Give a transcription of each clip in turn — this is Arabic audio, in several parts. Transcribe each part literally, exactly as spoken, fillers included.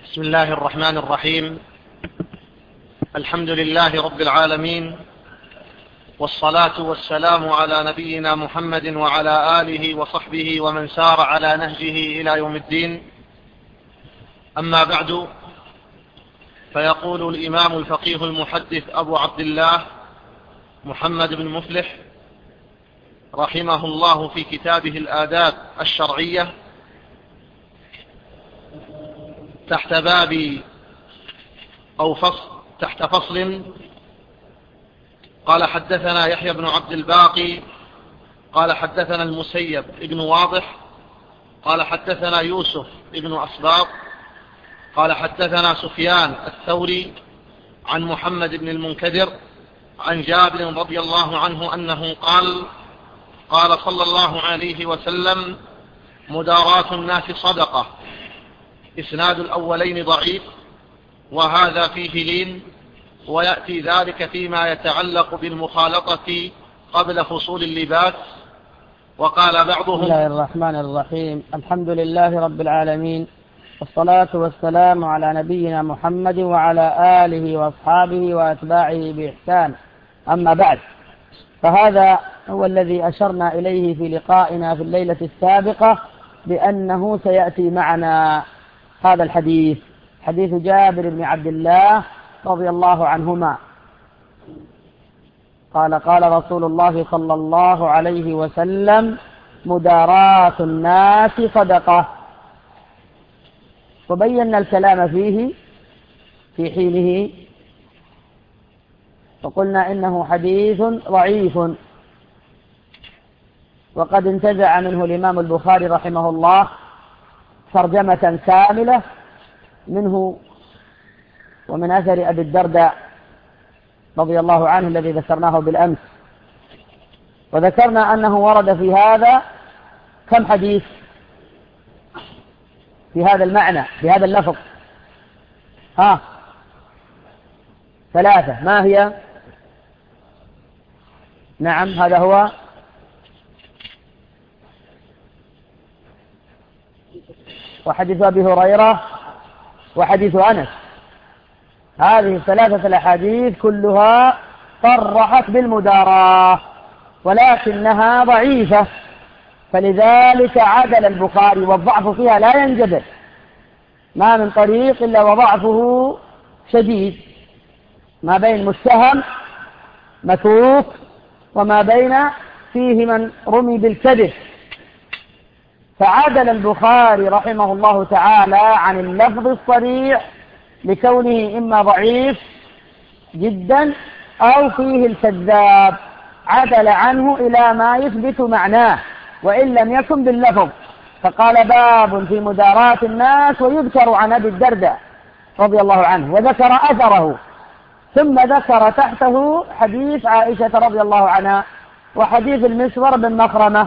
بسم الله الرحمن الرحيم. الحمد لله رب العالمين، والصلاة والسلام على نبينا محمد وعلى آله وصحبه ومن سار على نهجه إلى يوم الدين. أما بعد، فيقول الإمام الفقيه المحدث أبو عبد الله محمد بن مفلح رحمه الله في كتابه الآداب الشرعية تحت باب أو فصل تحت فصل قال: حدثنا يحيى بن عبد الباقي قال حدثنا المسيب ابن واضح قال حدثنا يوسف ابن أسباط قال حدثنا سفيان الثوري عن محمد بن المنكدر عن جابر رضي الله عنه أنه قال: قال صلى الله عليه وسلم: مداراة الناس صدقة. إسناد الأولين ضعيف، وهذا فيه لين، ويأتي ذلك فيما يتعلق بالمخالطة قبل فصول اللباس. وقال بعضهم: بسم الله الرحمن الرحيم. الحمد لله رب العالمين، والصلاة والسلام على نبينا محمد وعلى آله وأصحابه وأتباعه بإحسان. أما بعد، فهذا هو الذي أشرنا إليه في لقائنا في الليلة السابقة بأنه سيأتي معنا هذا الحديث، حديث جابر بن عبد الله رضي الله عنهما قال: قال رسول الله صلى الله عليه وسلم: مداراة الناس صدقة. وبينا الكلام فيه في حينه، وقلنا إنه حديث ضعيف، وقد انتزع منه الإمام البخاري رحمه الله ترجمة كاملة منه ومن أثر أبي الدرداء رضي الله عنه الذي ذكرناه بالأمس. وذكرنا أنه ورد في هذا كم حديث في هذا المعنى بهذا اللفظ؟ ها ثلاثة. ما هي؟ نعم، هذا هو وحديث أبي هريرة وحديث أنس. هذه الثلاثة الأحاديث كلها صرحت بالمداراة، ولكنها ضعيفة، فلذلك عدل البخاري، والضعف فيها لا ينجبر، ما من طريق إلا وضعفه شديد، ما بين متهم متروك وما بين فيه من رمي بالكذب. فعدل البخاري رحمه الله تعالى عن اللفظ الصريح لكونه إما ضعيف جدا أو فيه الكذاب، عدل عنه إلى ما يثبت معناه وإن لم يكن باللفظ. فقال: باب في مداراة الناس، ويذكر عن أبي الدرداء رضي الله عنه، وذكر أثره، ثم ذكر تحته حديث عائشة رضي الله عنها وحديث المسور بن مخرمة.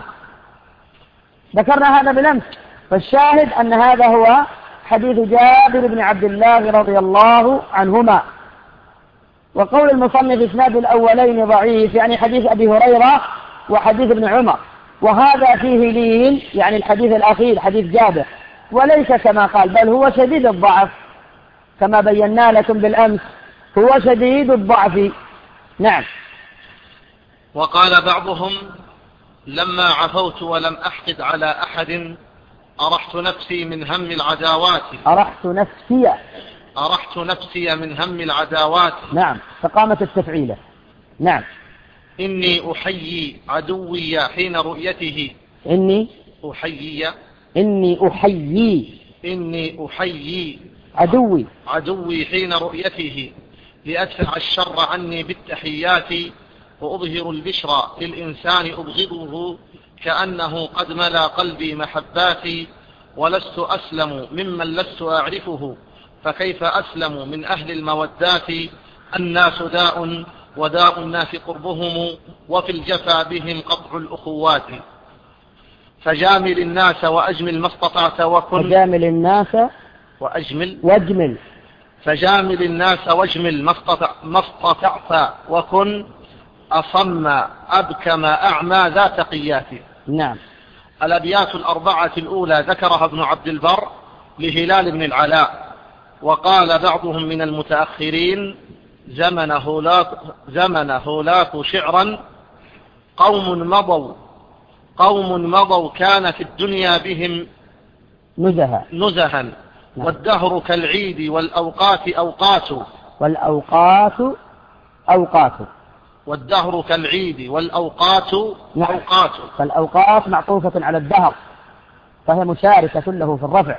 ذكرنا هذا بالأمس، فالشاهد أن هذا هو حديث جابر بن عبد الله رضي الله عنهما. وقول المصنف إسناد الأولين ضعيف، يعني حديث أبي هريرة وحديث ابن عمر، وهذا فيه لين، يعني الحديث الأخير حديث جابر، وليس كما قال، بل هو شديد الضعف كما بينا لكم بالأمس، هو شديد الضعف. نعم. وقال بعضهم: لما عفوت ولم أحقد على أحد أرحت نفسي من هم العداوات. أرحت نفسي أرحت نفسي من هم العداوات. نعم، فقامت التفعيلة. نعم. إني أحيي عدوي حين رؤيته. إني أحيي إني أحيي إني أحيي عدوي عدوي حين رؤيته لأدفع الشر عني بالتحيات، وأظهر البشرى للإنسان أبغضه كأنه قد ملا قلبي محباتي، ولست أسلم ممن لست أعرفه، فكيف أسلم من أهل المودات. الناس داء وداء الناس قربهم، وفي الجفا بهم قطع الأخوات. فجامل الناس وأجمل ما استطعت وكن فجامل الناس وأجمل واجمل فجامل الناس واجمل ما استطعت وكن أصم أبكم أعمى ذا تقيات. نعم. الأبيات الأربعة الأولى ذكرها ابن عبد البر لهلال بن العلاء، وقال بعضهم من المتأخرين: زمن هولاك, زمن هولاك شعرا قوم مضوا قوم مضوا كان في الدنيا بهم نزها, نزها نعم. والدهر كالعيد والأوقات أوقات والأوقات أوقات والدهر كالعيد والأوقات نعم. أوقات فالأوقات معطوفة على الدهر فهي مشاركة له في الرفع.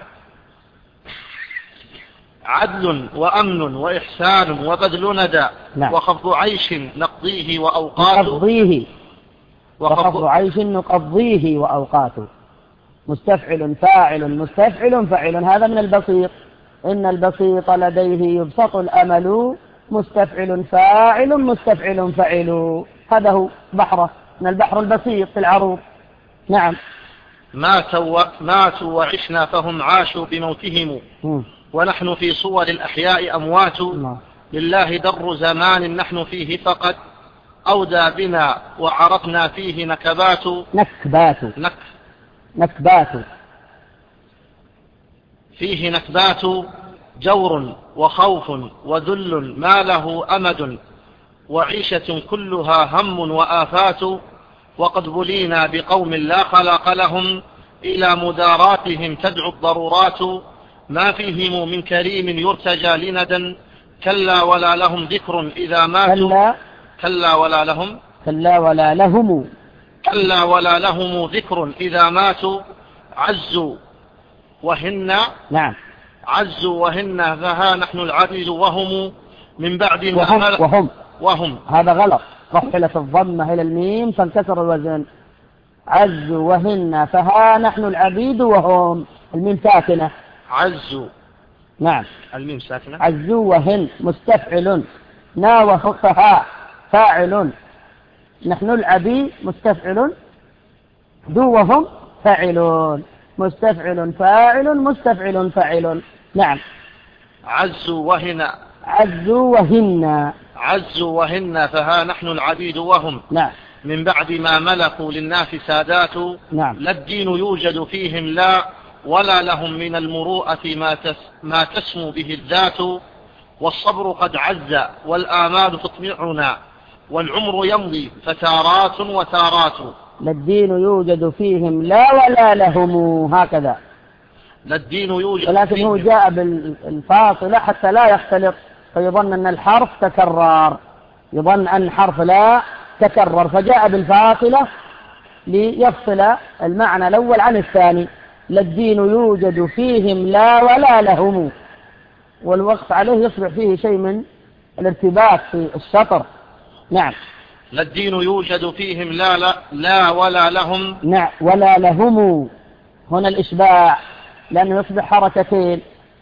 عدل وأمن وإحسان وبذل ندى نعم. وخفض عيش نقضيه وأوقات نقضيه وخفض عيش نقضيه وأوقات. مستفعل فاعل مستفعل فاعل، هذا من البسيط. إن البسيط لديه يبسط الأمل، مستفعل فاعل مستفعل فاعل، هذا هو بحره من البحر البسيط في العروض. نعم. ماتوا, ماتوا وعشنا فهم عاشوا بموتهم م. ونحن في صور الأحياء أموات م. لله در زمان نحن فيه فقد أودى بنا وعرفنا فيه نكبات نكبات نك نكبات فيه نكبات جور وخوف وذل ما له أمد وعيشة كلها هم وآفات وقد بلينا بقوم لا خلق لهم إلى مداراتهم تدعو الضرورات ما فيهم من كريم يرتجى لندا كلا ولا لهم ذكر إذا ماتوا كلا, كلا ولا لهم كلا ولا لهم كلا ولا لهم ذكر إذا ماتوا عزوا وهن نعم عزوا وهن فها نحن العديد وهم من بعد ما وهم, وهم وهم هذا غلط، رحلت الضمة إلى الميم فانكسر الوزن. عزوا وهن فها نحن العبيد وهم، الميم ساكنة. عزوا نعم الميم ساكنة. عزوا وهن مستفعل، نا وفها فاعل، نحن العبيد مستفعل، دو وهم فاعلون، مستفعل فاعل مستفعل فاعل. نعم. عزوا وهن عزوا وهن عزوا وهن فها نحن العبيد وهم نعم من بعد ما ملكوا للناس سادات نعم. لا الدين يوجد فيهم لا ولا لهم من المروءة ما, تس ما تسمو به الذات والصبر قد عز والآمال تطمعنا والعمر يمضي فتارات وتارات. لا الدين يوجد فيهم لا ولا لهم، هكذا. لا الدين يوجد ولكن فيهم. هو جاء بالفاصلة حتى لا يختلط فيظن أن الحرف تكرر، يظن أن حرف لا تكرر فجاء بالفاصلة ليفصل المعنى الأول عن الثاني. لا الدين يوجد فيهم لا ولا لهم، والوقت عليه يصبح فيه شيء من الارتباك في الشطر. نعم. لا الدين يوجد فيهم لا لا, لا ولا لهم. نعم ولا لهم، هنا الإشباع لأنه يصبح حركتين،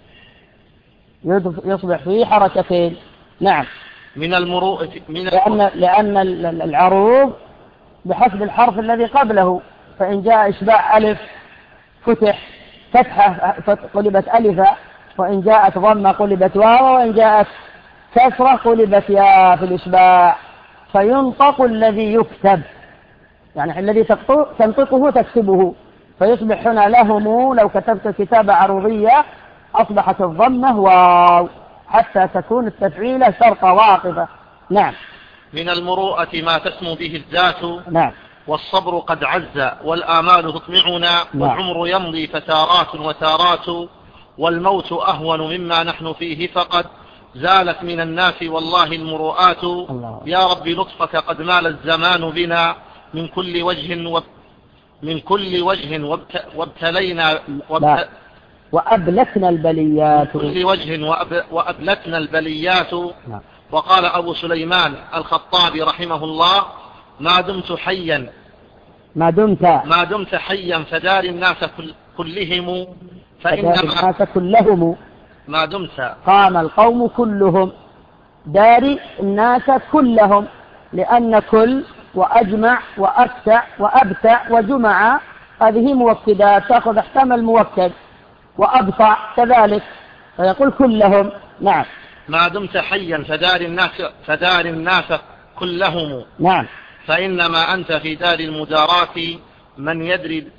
يصبح فيه حركتين. نعم. من المروءة من لأن, لأن العروض بحسب الحرف الذي قبله، فإن جاء إشباع ألف فتح فتحة قلبت ألفة، وإن جاءت ضمة قلبت واو، وإن جاءت كسرة قلبت يا في الإشباع، فينطق الذي يكتب، يعني الذي تنطقه تكتبه، فيصبح هنا لهم. لو كتبت كتابة عروضية أصبحت الضمة واو حتى تكون التفعيلة شرطة واقفة. نعم. من المروءة ما تسمو به الذات. نعم. والصبر قد عز والآمال تطمعنا. نعم. والعمر يمضي فتارات وتارات والموت أهون مما نحن فيه فقد زالت من الناس والله المروءات. الله. يا رب لطفك قد مال الزمان بنا من كل وجه وب... من كل وجه وابت... وابتلينا وابت... وأبلتنا البليات، من كل وجه وأب... وأبلتنا البليات. نعم. وقال أبو سليمان الخطابي رحمه الله: ما دمت حيا ما دمت ما دمت حيا فدار الناس كل... كلهم فإنما الناس كلهم ما دمت قام القوم كلهم، دار الناس كلهم، لأن كل وأجمع وأكتع وأبتع وجمع هذه موكدات تأخذ احكام الموكد، وأبطع كذلك فيقول كلهم. نعم. ما دمت حيا فدار الناس فدار الناس كلهم. نعم. فإنما أنت في دار المدارات من يدري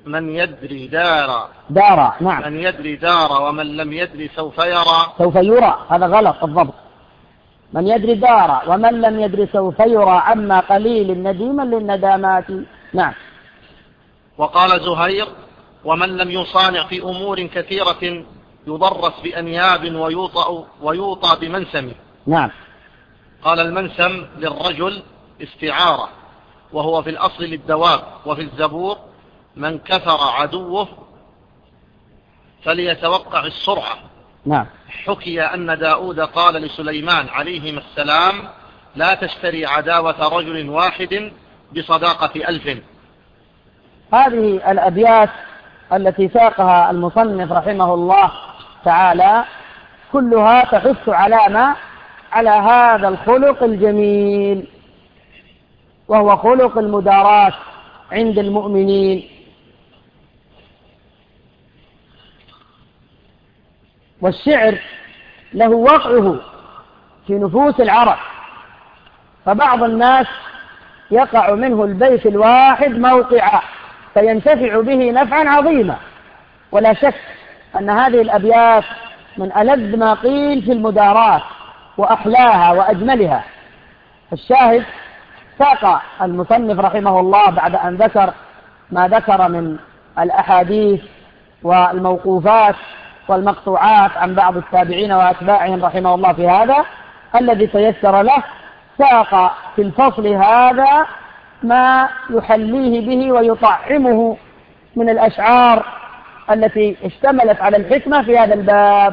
من يدري دار دار نعم من يدري دار ومن لم يدري سوف يرى سوف يرى، هذا غلط الضبط. من يدري دار ومن لم يدري سوف يرى، عما قليل نديما للندامات. نعم. وقال زهير: ومن لم يصانع في أمور كثيرة يضرس بأنياب ويوطأ, ويوطأ بمنسم. نعم. قال: المنسم للرجل استعارة، وهو في الأصل للدواب. وفي الزبور: من كثر عدوه فليتوقع السرعة. نعم. حكي أن داود قال لسليمان عليهما السلام: لا تشتري عداوة رجل واحد بصداقة ألف. هذه الأبيات التي ساقها المصنف رحمه الله تعالى كلها تحث على ما على هذا الخلق الجميل، وهو خلق المداراة عند المؤمنين. والشعر له وقعه في نفوس العرب، فبعض الناس يقع منه البيت الواحد موقعا فينتفع به نفعا عظيما. ولا شك أن هذه الأبيات من ألذ ما قيل في المداراة وأحلاها وأجملها. الشاهد: ساق المصنف رحمه الله بعد أن ذكر ما ذكر من الأحاديث والموقوفات والمقطوعات عن بعض التابعين وأتباعهم رحمه الله في هذا الذي تيسر له، ساق في الفصل هذا ما يحليه به ويطعمه من الأشعار التي اشتملت على الحكمة في هذا الباب،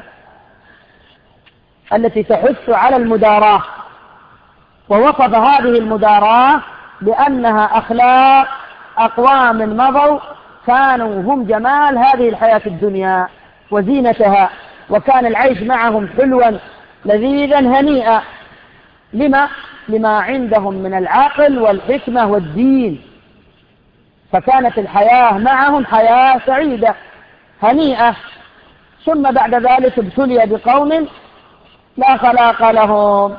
التي تحث على المداراة. ووصف هذه المداراة بأنها أخلاق أقوام مضوا كانوا هم جمال هذه الحياة الدنيا وزينتها، وكان العيش معهم حلوا لذيذا هنيئا. لما؟ لما عندهم من العقل والحكمة والدين، فكانت الحياة معهم حياة سعيدة هنيئة. ثم بعد ذلك ابتلي بقوم لا خلاق لهم،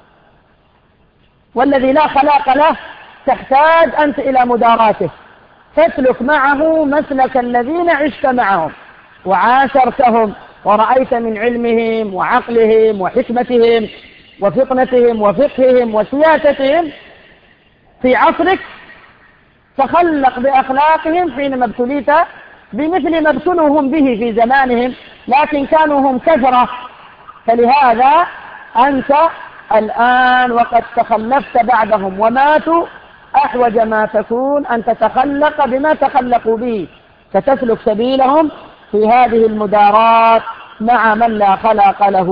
والذي لا خلاق له تحتاج أنت إلى مداراته، تسلك معه مسلك الذين عشت معهم وعاشرتهم ورأيت من علمهم وعقلهم وحكمتهم وفطنتهم وفقههم وسياستهم في عصرك. تخلق بأخلاقهم حينما ابتليت بمثل ما ابتلوا هم به في زمانهم، لكن كانوا هم كثرة. فلهذا أنت الآن وقد تخلفت بعدهم وماتوا، أحوج ما تكون أن تتخلق بما تخلقوا به، فتسلك سبيلهم في هذه المدارات مع من لا خلق له.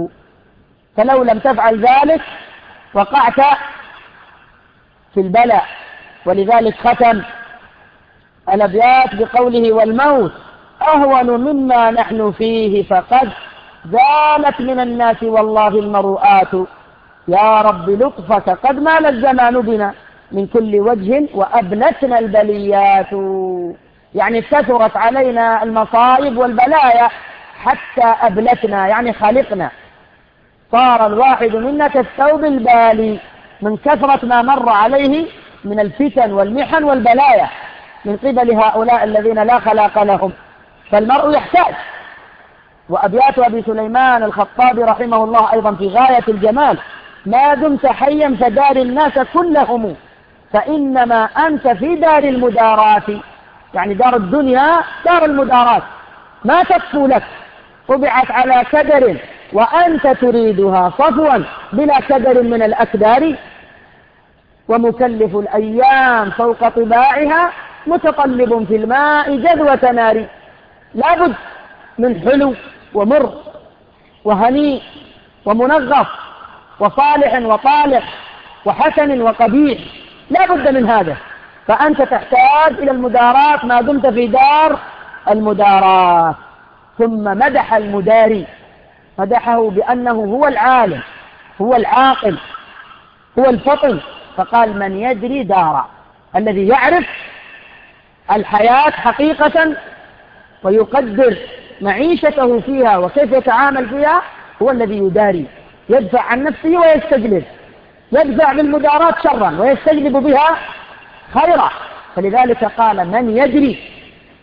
فلو لم تفعل ذلك وقعت في البلاء. ولذلك ختم الأبيات بقوله: والموت أهون مما نحن فيه فقد زالت من الناس والله المروءات. يا رب لطفك قد مال الزمان بنا من كل وجه وأبنتنا البليات. يعني كثرت علينا المصائب والبلايا حتى أبلتنا، يعني خلقنا، صار الواحد منا كالثوب البالي من كثرة ما مر عليه من الفتن والمحن والبلايا من قبل هؤلاء الذين لا خلاق لهم. فالمرء يحتاج. وأبيات أبي سليمان الخطابي رحمه الله أيضا في غاية الجمال: ما دمت حيا فدار الناس كلهم فإنما أنت في دار المدارات. يعني دار الدنيا دار المدارات، ما تكفو لك، طبعت على كدر وأنت تريدها صفوا بلا كدر من الأكدار. ومكلف الأيام فوق طباعها متقلب في الماء جذوة نار. لابد من حلو ومر وهنيء ومنغص وصالح وطالح وحسن وقبيح، لا بد من هذا. فأنت تحتاج إلى المدارات ما دمت في دار المدارات. ثم مدح المداري، مدحه بأنه هو العالم، هو العاقل، هو الفطن. فقال: من يدري دار، الذي يعرف الحياة حقيقة ويقدر معيشته فيها وكيف يتعامل فيها، هو الذي يداري، يدفع عن نفسه ويستجلب، يدفع بالمدارات شرا ويستجلب بها خيرا. فلذلك قال: من يدري،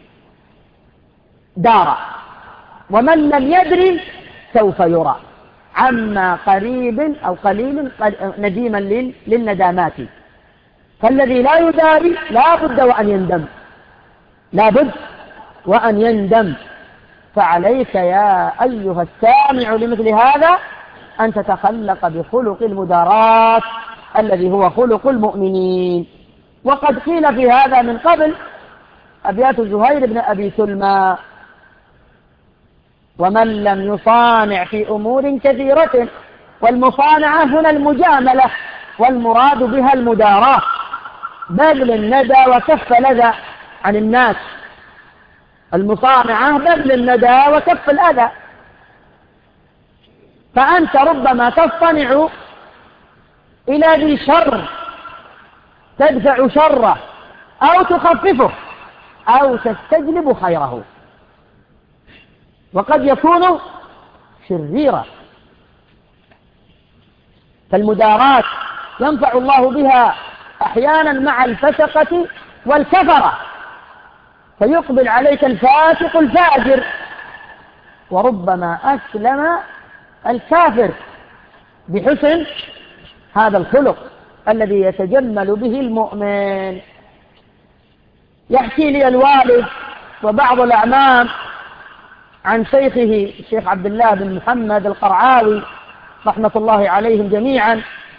دار، ومن لم يدري سوف يرى، عما قريب أو قليل نديما للندامات. فالذي لا يداري لا بد وأن يندم، لا بد وأن يندم. فعليك يا أيها السامع لمثل هذا أن تتخلق بخلق المداراة الذي هو خلق المؤمنين. وقد قيل في هذا من قبل أبيات زهير بن أبي سلمى: ومن لم يصانع في أمور كثيرة. والمصانعة هنا المجاملة، والمراد بها المداراة، بذل الندى وكف الأذى عن الناس. المصانعة بذل الندى وكف الأذى. فأنت ربما تصطنع إلى ذي شر تدفع شره أو تخففه أو تستجلب خيره، وقد يكون شريرا. فالمداراة ينفع الله بها أحيانا مع الفسقة والكفرة، فيقبل عليك الفاسق الفاجر، وربما أسلم الكافر بحسن هذا الخلق الذي يتجمل به المؤمن. يحكي لي الوالد وبعض الأعمام عن شيخه الشيخ عبد الله بن محمد القرعاوي رحمة الله عليهم جميعا،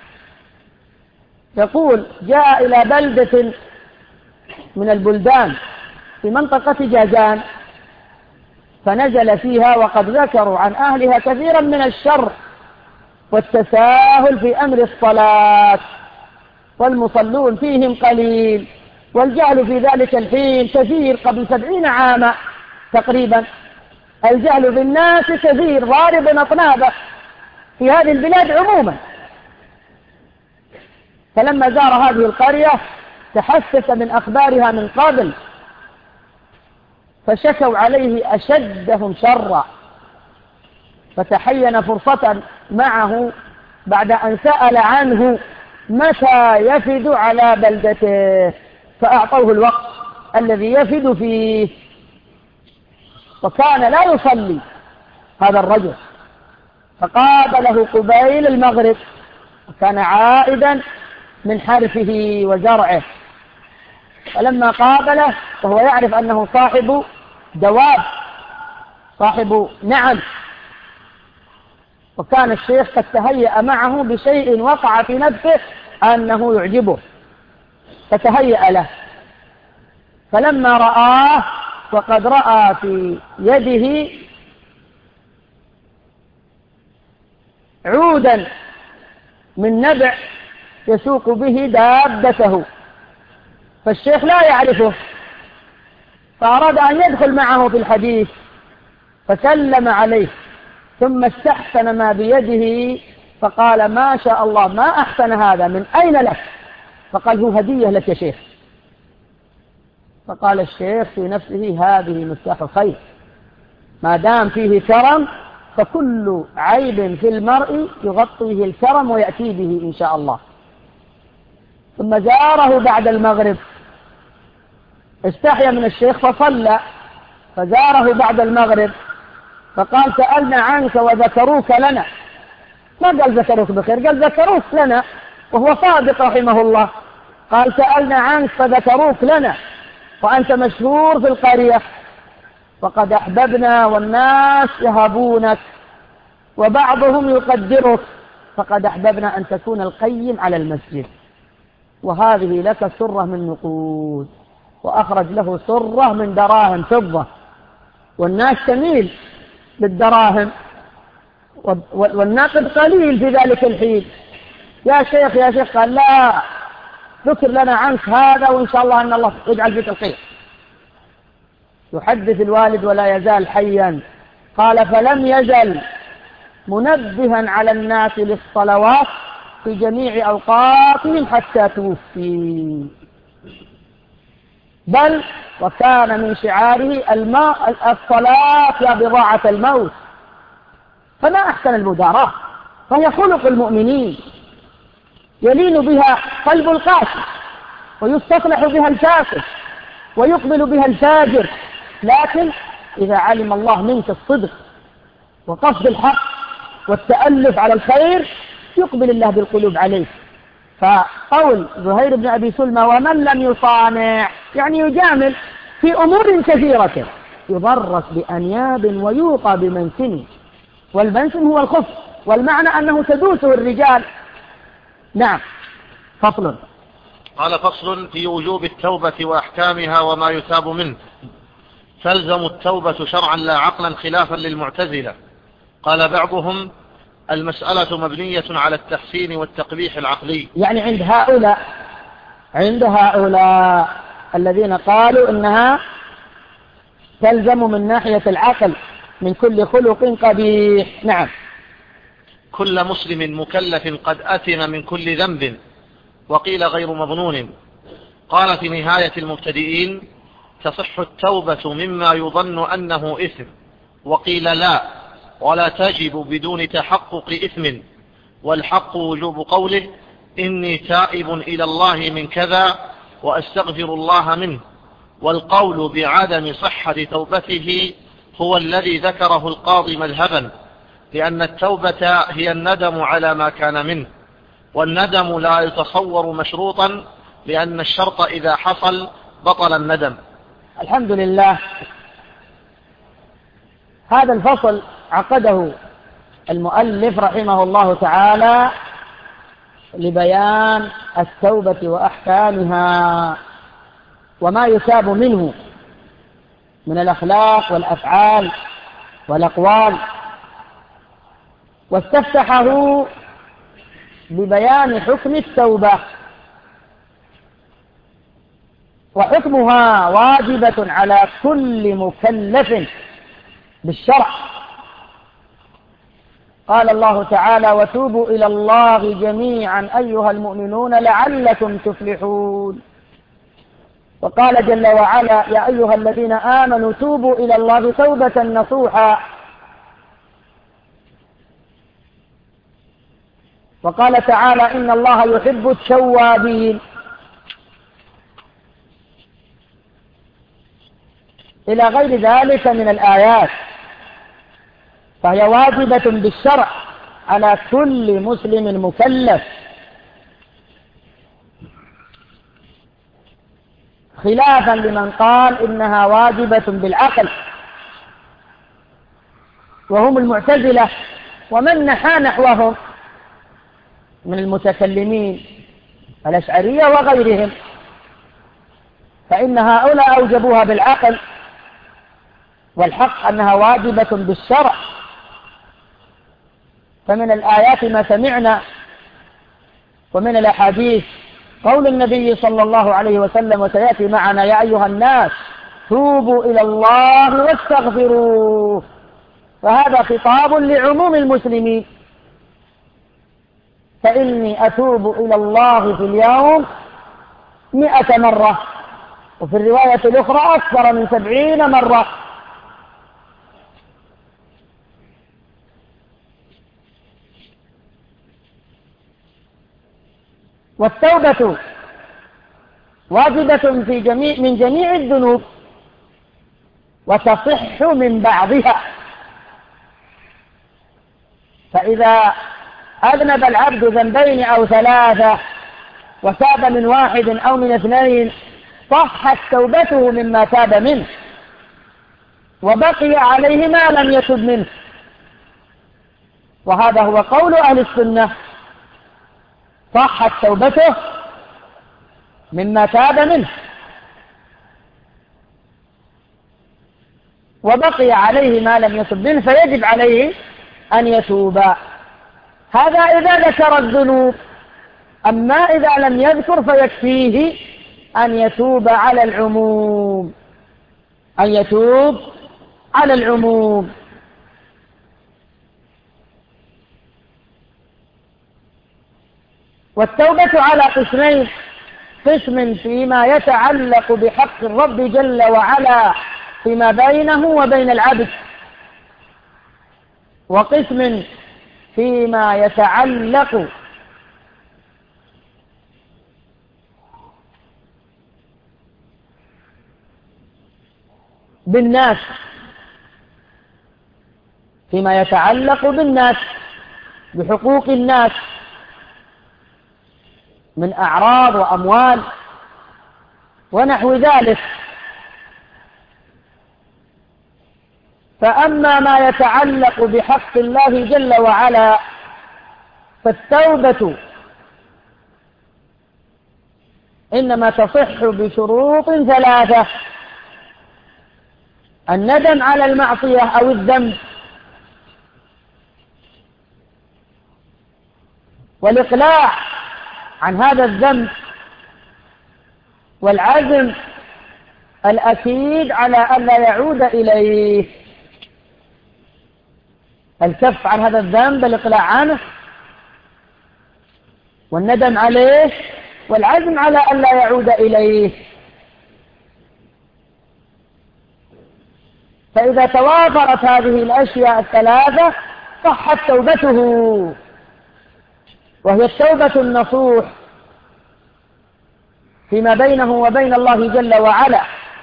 يقول: جاء إلى بلدة من البلدان في منطقة جازان، فنزل فيها، وقد ذكروا عن أهلها كثيرا من الشر والتساهل في أمر الصلاة، والمصلون فيهم قليل، والجهل في ذلك الحين كثير، قبل سبعين عاما تقريبا الجهل بالناس كثير ضارب أطنابه في هذه البلاد عموما. فلما زار هذه القرية تحسس من أخبارها من قبل، فشكوا عليه أشدهم شرا، فتحين فرصة معه بعد أن سأل عنه متى يفد على بلدته، فأعطوه الوقت الذي يفد فيه. وكان لا يصلي هذا الرجل، فقابله قبيل المغرب، وكان عائدا من حرفه وزرعه. فلما قابله وهو يعرف أنه صاحب دواب، صاحب نعم، وكان الشيخ قد تهيأ معه بشيء وقع في نفسه أنه يعجبه، فتهيأ له. فلما رآه وقد رأى في يده عودا من نبع يسوق به دابته، فالشيخ لا يعرفه، فأراد أن يدخل معه في الحديث، فسلم عليه ثم استحسن ما بيده، فقال: ما شاء الله، ما أحسن هذا، من أين لك؟ فقال: هو هدية لك يا شيخ. فقال الشيخ في نفسه: هذه مفتاح الخير، ما دام فيه كرم فكل عيب في المرء يغطيه الكرم ويأتي به إن شاء الله. ثم زاره بعد المغرب، استحيا من الشيخ فصلى، فزاره بعد المغرب فقال: سألنا عنك وذكروك لنا. ما قال ذكروك بخير، قال ذكروك لنا، وهو صادق رحمه الله. قال: سألنا عنك فذكروك لنا، وأنت مشهور في القرية، وقد أحببنا والناس يهابونك وبعضهم يقدرك، فقد أحببنا أن تكون القيم على المسجد، وهذه لك سرة من نقود. وأخرج له سرة من دراهم فضة، والناس تميل بالدراهم، والناقد قليل في ذلك الحين. يا شيخ يا شيخ، قال: لا، ذكر لنا عنك هذا، وإن شاء الله أن الله يجعل فيك الخير. يحدث الوالد ولا يزال حيا. قال: فلم يزل منبها على الناس للصلوات في جميع أوقاتهم حتى توفي، بل وكان من شعاره الماء الصلاة يا بضاعة الموت. فما أحسن المداراة، فهي خلق المؤمنين، يلين بها قلب القاسي، ويستصلح بها الفاسد، ويقبل بها الفاجر، لكن إذا علم الله منك الصدق وقصد الحق والتألف على الخير يقبل الله بالقلوب عليك. فقول زهير بن أبي سلمى ومن لم يصانع يعني يجامل في أمور كثيرة يضرس بأنياب ويوقى بمنسن، والمنسن هو الخف، والمعنى أنه تدوسه الرجال. نعم. فصل. قال فصل في وجوب التوبة وأحكامها وما يتاب منه. تلزم التوبة شرعا لا عقلا خلافا للمعتزلة. قال بعضهم المسألة مبنية على التحسين والتقبيح العقلي. يعني عند هؤلاء عند هؤلاء الذين قالوا إنها تلزم من ناحية العقل من كل خلق قبيح. نعم. كل مسلم مكلف قد أثم من كل ذنب، وقيل غير مظنون. قال في نهاية المبتدئين تصح التوبة مما يظن أنه إثم، وقيل لا ولا تجب بدون تحقق إثم، والحق وجوب قوله إني تائب إلى الله من كذا وأستغفر الله منه، والقول بعدم صحة توبته هو الذي ذكره القاضي مذهبا، لأن التوبة هي الندم على ما كان منه، والندم لا يتصور مشروطا لأن الشرط إذا حصل بطل الندم. الحمد لله. هذا الفصل عقده المؤلف رحمه الله تعالى لبيان التوبة وأحكامها وما يتاب منه من الأخلاق والأفعال والأقوال، واستفتحه ببيان حكم التوبة. وحكمها واجبة على كل مكلف بالشرع. قال الله تعالى وتوبوا إلى الله جميعا أيها المؤمنون لعلكم تفلحون. وقال جل وعلا يا أيها الذين آمنوا توبوا إلى الله توبة نصوحا. وقال تعالى إن الله يحب التوابين، إلى غير ذلك من الآيات. فهي واجبة بالشرع على كل مسلم مكلف، خلافا لمن قال إنها واجبة بالعقل، وهم المعتزلة ومن نحى نحوهم من المتكلمين الأشعرية وغيرهم، فإن هؤلاء أوجبوها بالعقل، والحق أنها واجبة بالشرع. فمن الآيات ما سمعنا، ومن الأحاديث قول النبي صلى الله عليه وسلم وسيأتي معنا يا أيها الناس توبوا إلى الله واستغفروه. فهذا خطاب لعموم المسلمين. فإني أتوب إلى الله في اليوم مئة مرة، وفي الرواية الأخرى أكثر من سبعين مرة. والتوبة واجبة في جميع من جميع الذنوب، وتصح من بعضها. فإذا أذنب العبد ذنبين أو ثلاثة وتاب من واحد أو من اثنين صحت توبته مما تاب منه، وبقي عليه ما لم يتب منه. وهذا هو قول أهل السنة، صحت توبته مما تاب منه، وبقي عليه ما لم يتب منه، فيجب عليه أن يتوب. هذا إذا ذكر الذنوب. أما إذا لم يذكر فيكفيه أن يتوب على العموم، أن يتوب على العموم. والتوبة على قسمين: قسم فيما يتعلق بحق الرب جل وعلا فيما بينه وبين العبد، وقسم فيما يتعلق بالناس فيما يتعلق بالناس، بحقوق الناس من أعراض وأموال ونحو ذلك. فأما ما يتعلق بحق الله جل وعلا فالتوبة إنما تصح بشروط ثلاثة: الندم على المعصية أو الذنب، والإقلاع عن هذا الذنب، والعزم الأكيد على ألا يعود إليه. الكف عن هذا الذنب، الإقلاع عنه، والندم عليه، والعزم على ألا يعود إليه. فإذا توافرت هذه الأشياء الثلاثة صحت توبته، وهي التوبة النصوح فيما بينه وبين الله جل وعلا،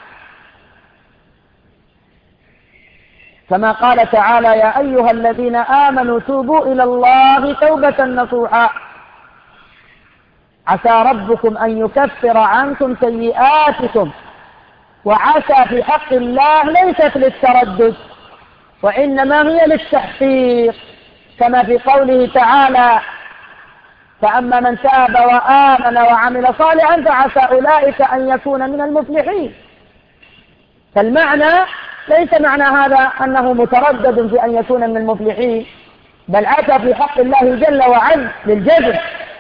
كما قال تعالى: يا أيها الذين آمنوا توبوا إلى الله توبة نصوحا عسى ربكم أن يكفر عنكم سيئاتكم. وعسى في حق الله ليست للتردد، وإنما هي للتحقيق، كما في قوله تعالى: فأما من تاب وآمن وعمل صالحا فعسى أولئك أن يكون من المفلحين. فالمعنى ليس معنى هذا أنه متردد في أن يكون من المفلحين، بل عسى في حق الله جل وعلا للجزم.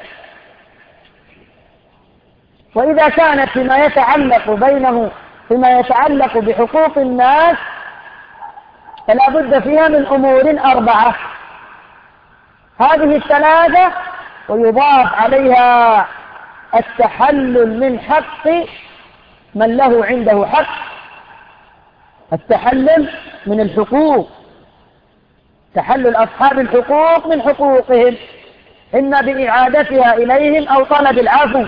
وإذا كانت فيما يتعلق بينه فيما يتعلق بحقوق الناس فلا بد فيها من أمور أربعة، هذه الثلاثة ويضاف عليها التحلل من حق من له عنده حق، التحلل من الحقوق، تحلل أصحاب الحقوق من حقوقهم، إما بإعادتها إليهم أو طلب العفو.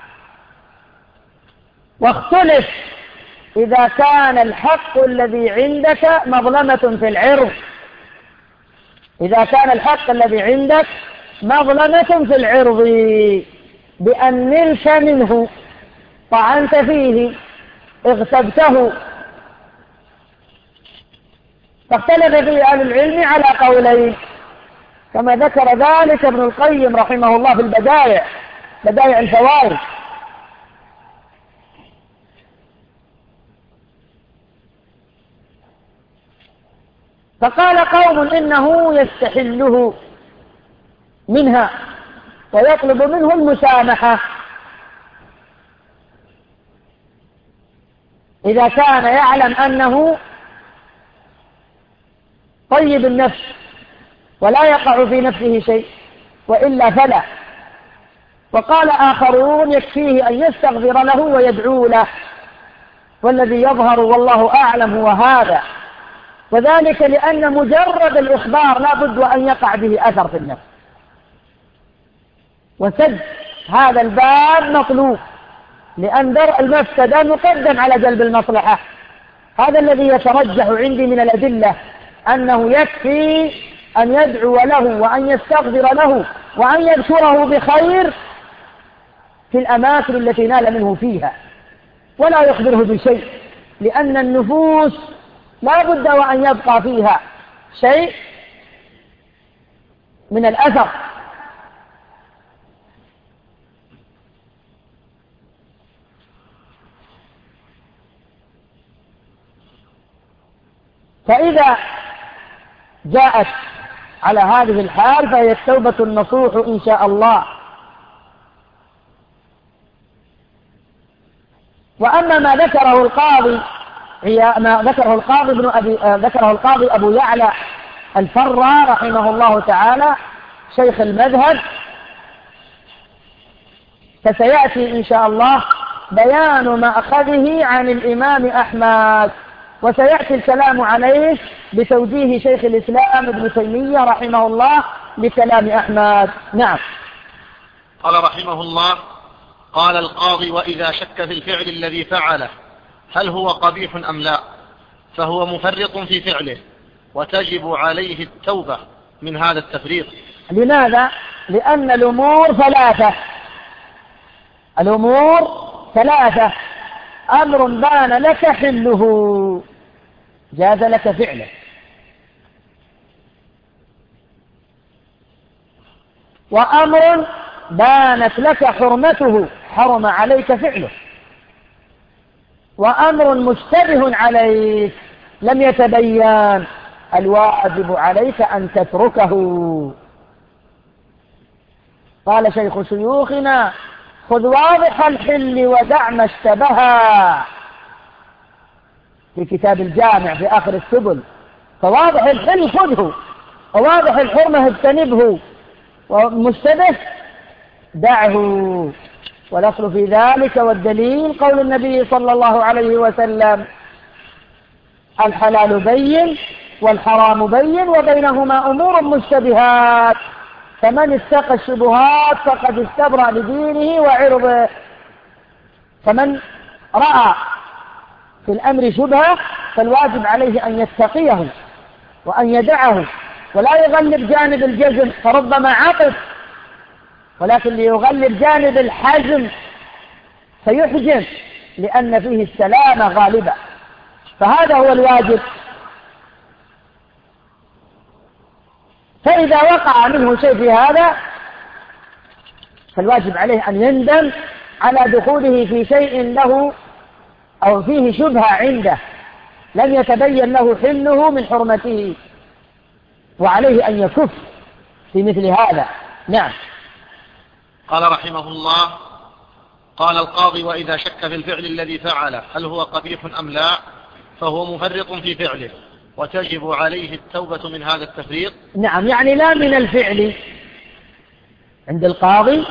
واختلف إذا كان الحق الذي عندك مظلمة في العرض، إذا كان الحق الذي عندك مظلمة في العرض بأن نلت منه، طعنت فيه، اغتبته، فاختلف فيه أهل العلم على قولين، كما ذكر ذلك ابن القيم رحمه الله في البدائع، بدائع الفوائد. فقال قوم إنه يستحله منها ويطلب منه المسامحة إذا كان يعلم أنه طيب النفس ولا يقع في نفسه شيء، وإلا فلا. وقال آخرون يكفيه أن يستغفر له ويدعو له، والذي يظهر والله أعلم هو هذا، وذلك لأن مجرد الإخبار لا بد أن يقع به أثر في النفس، وسد هذا الباب مطلوب، لأن درء المفسدة مقدم على جلب المصلحة. هذا الذي يترجح عندي من الأدلة، أنه يكفي أن يدعو له وأن يستغفر له وأن يذكره بخير في الأماكن التي نال منه فيها، ولا يخبره بشيء، لأن النفوس لا بد وأن يبقى فيها شيء من الأثر. فإذا جاءت على هذه الحال فهي التوبة النصوح إن شاء الله. وأما ما ذكره القاضي ما ذكره القاضي ابن أبي ذكره القاضي أبو يعلى الفرا رحمه الله تعالى شيخ المذهب، فسيأتي إن شاء الله بيان مأخذه عن الإمام أحمد، وسيأتي الكلام عليه بتوجيه شيخ الإسلام ابن تيمية رحمه الله لكلام أحمد. نعم. قال رحمه الله: قال القاضي: وإذا شك في الفعل الذي فعله هل هو قبيح أم لا، فهو مفرط في فعله، وتجب عليه التوبة من هذا التفريط. لماذا؟ لأن الأمور ثلاثة الأمور ثلاثة أمر بان لك حله جاز لك فعله، وأمر بانت لك حرمته حرم عليك فعله، وأمر مشتبه عليك لم يتبين الواجب عليك أن تتركه. قال شيخ شيوخنا: خذ واضح الحل ودع ما اشتبها، في كتاب الجامع في آخر السبل. فواضح الحل خذه، وواضح الحرمة اجتنبه، ومشتبه دعه. والأصل في ذلك والدليل قول النبي صلى الله عليه وسلم: الحلال بين والحرام بين وبينهما أمور مشتبهات، فمن اتقى الشبهات فقد استبرأ لدينه وعرضه. فمن رأى في الأمر شبهة فالواجب عليه أن يتقيه وأن يدعه، ولا يغلب جانب الجزم فربما عطف، ولكن ليغلب جانب الحزم فيحجم، لأن فيه السلامة غالبة. فهذا هو الواجب. فإذا وقع منه شيء في هذا فالواجب عليه أن يندم على دخوله في شيء له أو فيه شبهة عنده لم يتبين له حله من حرمته، وعليه أن يكف في مثل هذا. نعم. قال رحمه الله: قال القاضي: وإذا شك في الفعل الذي فعله هل هو قبيح أم لا فهو مفرط في فعله وتجب عليه التوبة من هذا التفريط. نعم، يعني لا من الفعل. عند القاضي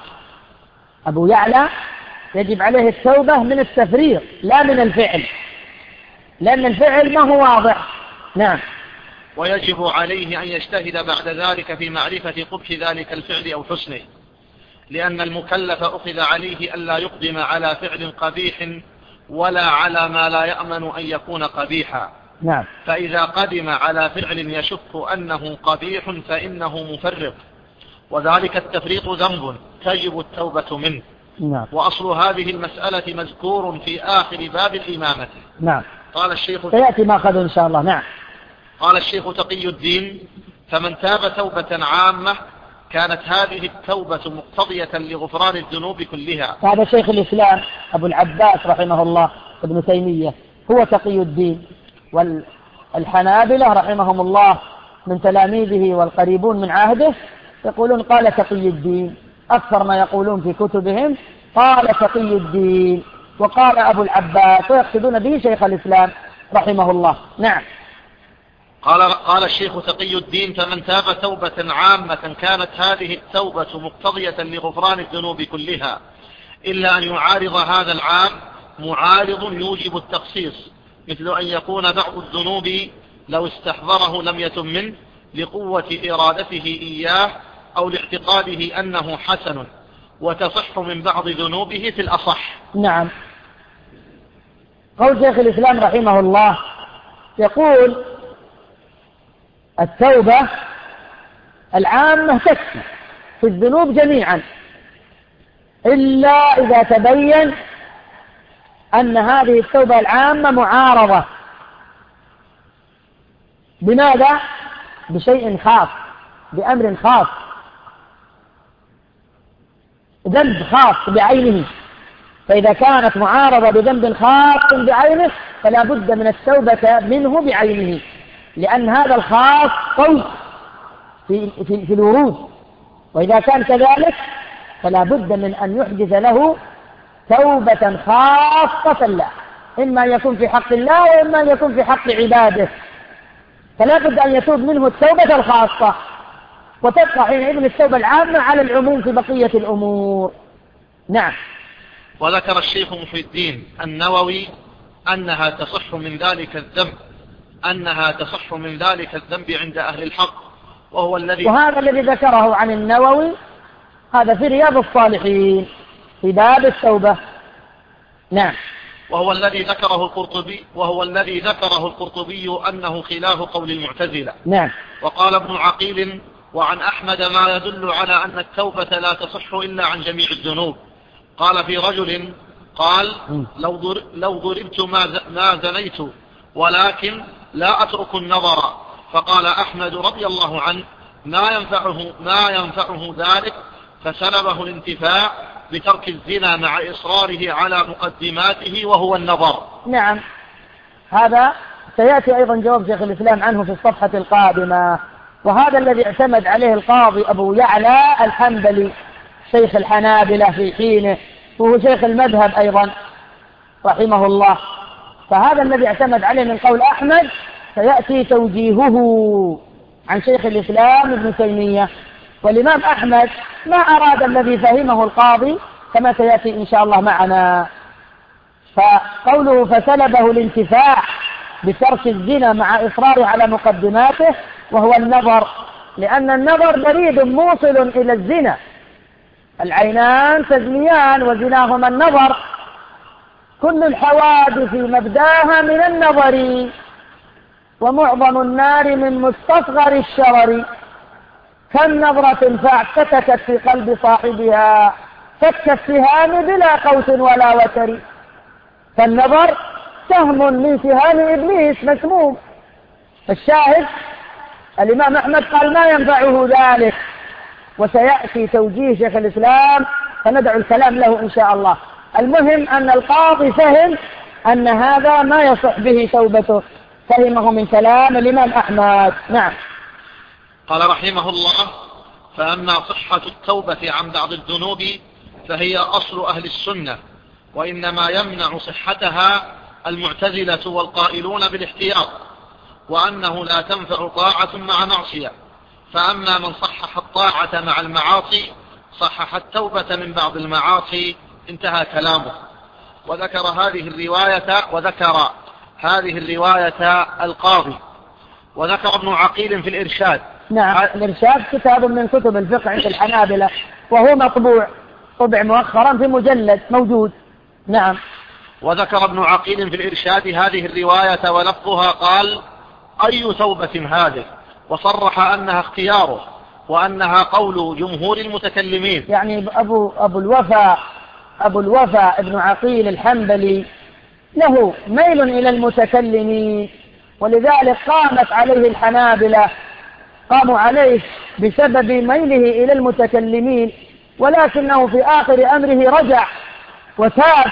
أبو يعلى يجب عليه التوبة من التفريط لا من الفعل، لأن الفعل ما هو واضح. نعم. ويجب عليه أن يجتهد بعد ذلك في معرفة قبح ذلك الفعل أو حسنه، لأن المكلف أخذ عليه ألا يقدم على فعل قبيح ولا على ما لا يأمن أن يكون قبيحا. نعم. فإذا قدم على فعل يشك أنه قبيح فإنه مفرط، وذلك التفريط ذنب تجب التوبة منه. نعم. وأصل هذه المسألة مذكور في آخر باب الإمامة. نعم. قال الشيخ سيأتي ما قد إن شاء الله. نعم. قال الشيخ تقي الدين: فمن تاب توبة عامة كانت هذه التوبة مقتضية لغفران الذنوب كلها. هذا شيخ الإسلام أبو العباس رحمه الله ابن تيمية هو تقي الدين، والحنابلة رحمهم الله من تلاميذه والقريبون من عهده يقولون قال تقي الدين، أكثر ما يقولون في كتبهم قال تقي الدين وقال أبو العباس، ويقصدون به شيخ الإسلام رحمه الله. نعم. قال قال الشيخ تقي الدين: فمن تاب توبة عامة كانت هذه التوبة مقتضية لغفران الذنوب كلها، إلا أن يعارض هذا العام معارض يوجب التخصيص، مثل أن يكون بعض الذنوب لو استحضره لم يتم منه لقوة إرادته إياه أو لاعتقاده أنه حسن، وتصح من بعض ذنوبه في الأصح. نعم. قول شيخ الإسلام رحمه الله يقول: التوبة العامة تكفي في الذنوب جميعا، إلا إذا تبين أن هذه التوبة العامة معارضة. بماذا؟ بشيء خاص، بأمر خاص، ذنب خاص بعينه. فإذا كانت معارضة بذنب خاص بعينه فلا بد من التوبة منه بعينه، لأن هذا الخاص قوي في, في, في الورود. وإذا كان كذلك فلا بد من أن يحدث له توبة خاصة له، إما أن يكون في حق الله وإما أن يكون في حق عباده. فلا بد أن يتوب منه التوبة الخاصة، وتبقى حينئذ التوبة العامة على العموم في بقية الأمور. نعم. وذكر الشيخ محي الدين النووي أنها تصح من ذلك الذنب أنها تصح من ذلك الذنب عند أهل الحق، وهو الذي وهذا الذي ذكره عن النووي هذا في رياض الصالحين في باب التوبة. نعم. وهو الذي ذكره القرطبي وهو الذي ذكره القرطبي أنه خلاف قول المعتزلة. نعم. وقال ابن عقيل: وعن أحمد ما يدل على أن التوبة لا تصح إلا عن جميع الذنوب. قال في رجل قال: لو ضربت ما زنيت ولكن لا أترك النظر. فقال أحمد رضي الله عنه: ما ينفعه, ما ينفعه ذلك، فسلبه الانتفاع بترك الزنا مع إصراره على مقدماته وهو النظر. نعم، هذا سيأتي أيضا جواب شيخ الإسلام عنه في الصفحة القادمة. وهذا الذي اعتمد عليه القاضي أبو يعلى الحنبلي شيخ الحنابلة في حينه، وهو شيخ المذهب أيضا رحمه الله. فهذا الذي اعتمد عليه من قول أحمد سيأتي توجيهه عن شيخ الإسلام ابن تيمية. والإمام أحمد ما أراد الذي فهمه القاضي كما سيأتي إن شاء الله معنا. فقوله فسلبه الانتفاع بترك الزنا مع إصراره على مقدماته وهو النظر، لأن النظر بريد موصل إلى الزنا. العينان تزنيان وزناهما النظر. كل الحوادث مبداها من النظر، ومعظم النار من مستصغر الشرر. كم نظرة فاعتكت في قلب صاحبها فكالسهام بلا قوس ولا وتر. فالنظر سهم من سهام إبليس مسموم. الشاهد الإمام أحمد قال ما ينفعه ذلك، وسيأتي توجيه شيخ الإسلام فندعو الكلام له إن شاء الله. المهم أن القاضي فهم أن هذا ما يصح به توبته، فهمه من كلام الإمام أحمد. نعم. قال رحمه الله: فأما صحة التوبة عن بعض الذنوب فهي أصل أهل السنة، وإنما يمنع صحتها المعتزلة والقائلون بالاحتياط، وأنه لا تنفع طاعة مع معصية. فأما من صحح الطاعة مع المعاصي صحح التوبة من بعض المعاصي. انتهى كلامه. وذكر هذه الرواية وذكر هذه الرواية القاضي. وذكر ابن عقيل في الإرشاد. نعم، الإرشاد كتاب من كتب الفقه عند الحنابلة، وهو مطبوع طبع مؤخرا في مجلد موجود. نعم. وذكر ابن عقيل في الإرشاد هذه الرواية ولفظها قال: أي توبة هذه؟ وصرح أنها اختياره وأنها قول جمهور المتكلمين. يعني أبو, أبو الوفا أبو الوفا ابن عقيل الحنبلي له ميل إلى المتكلمين، ولذلك قامت عليه الحنابلة، قاموا عليه بسبب ميله إلى المتكلمين، ولكنه في آخر أمره رجع وتاب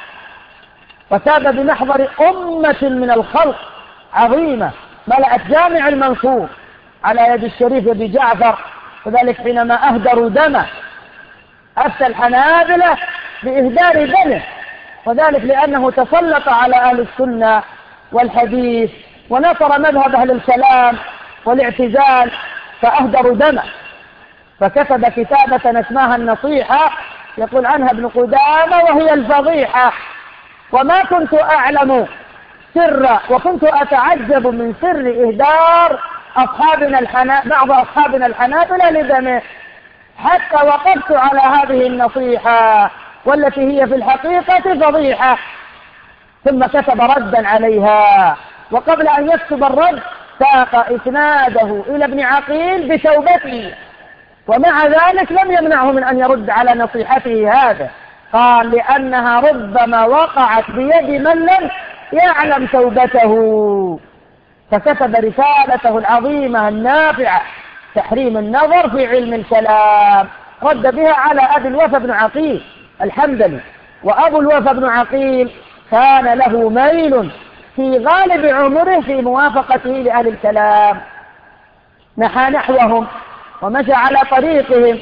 وتاب بمحضر أمة من الخلق عظيمة ملأت جامع المنصور على يد الشريف أبي جعفر، وذلك حينما أهدروا دمه أفتى الحنابلة بإهدار دمه، وذلك لأنه تسلط على أهل السنة والحديث ونصر مذهب أهل الكلام والاعتزال فأهدروا دمه، فكتب كتابة اسمها النصيحة يقول عنها ابن قدامة وهي الفضيحة. وما كنت أعلم سر وكنت أتعجب من سر إهدار أصحابنا الحنا... بعض أصحابنا الحنابلة لدمه، حتى وقفت على هذه النصيحة والتي هي في الحقيقة فضيحة. ثم كتب ردا عليها، وقبل أن يكتب الرد ساق إسناده إلى ابن عقيل بتوبته، ومع ذلك لم يمنعه من أن يرد على نصيحته هذا. قال لأنها ربما وقعت بيد من لم يعلم توبته، فكتب رسالته العظيمة النافعة تحريم النظر في علم الكلام، رد بها على أبي الوفا بن عقيل الحنبلي. وأبو الوفا بن عقيل كان له ميل في غالب عمره في موافقته لأهل الكلام، نحى نحوهم ومشى على طريقهم.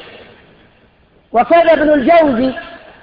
وكان ابن الجوزي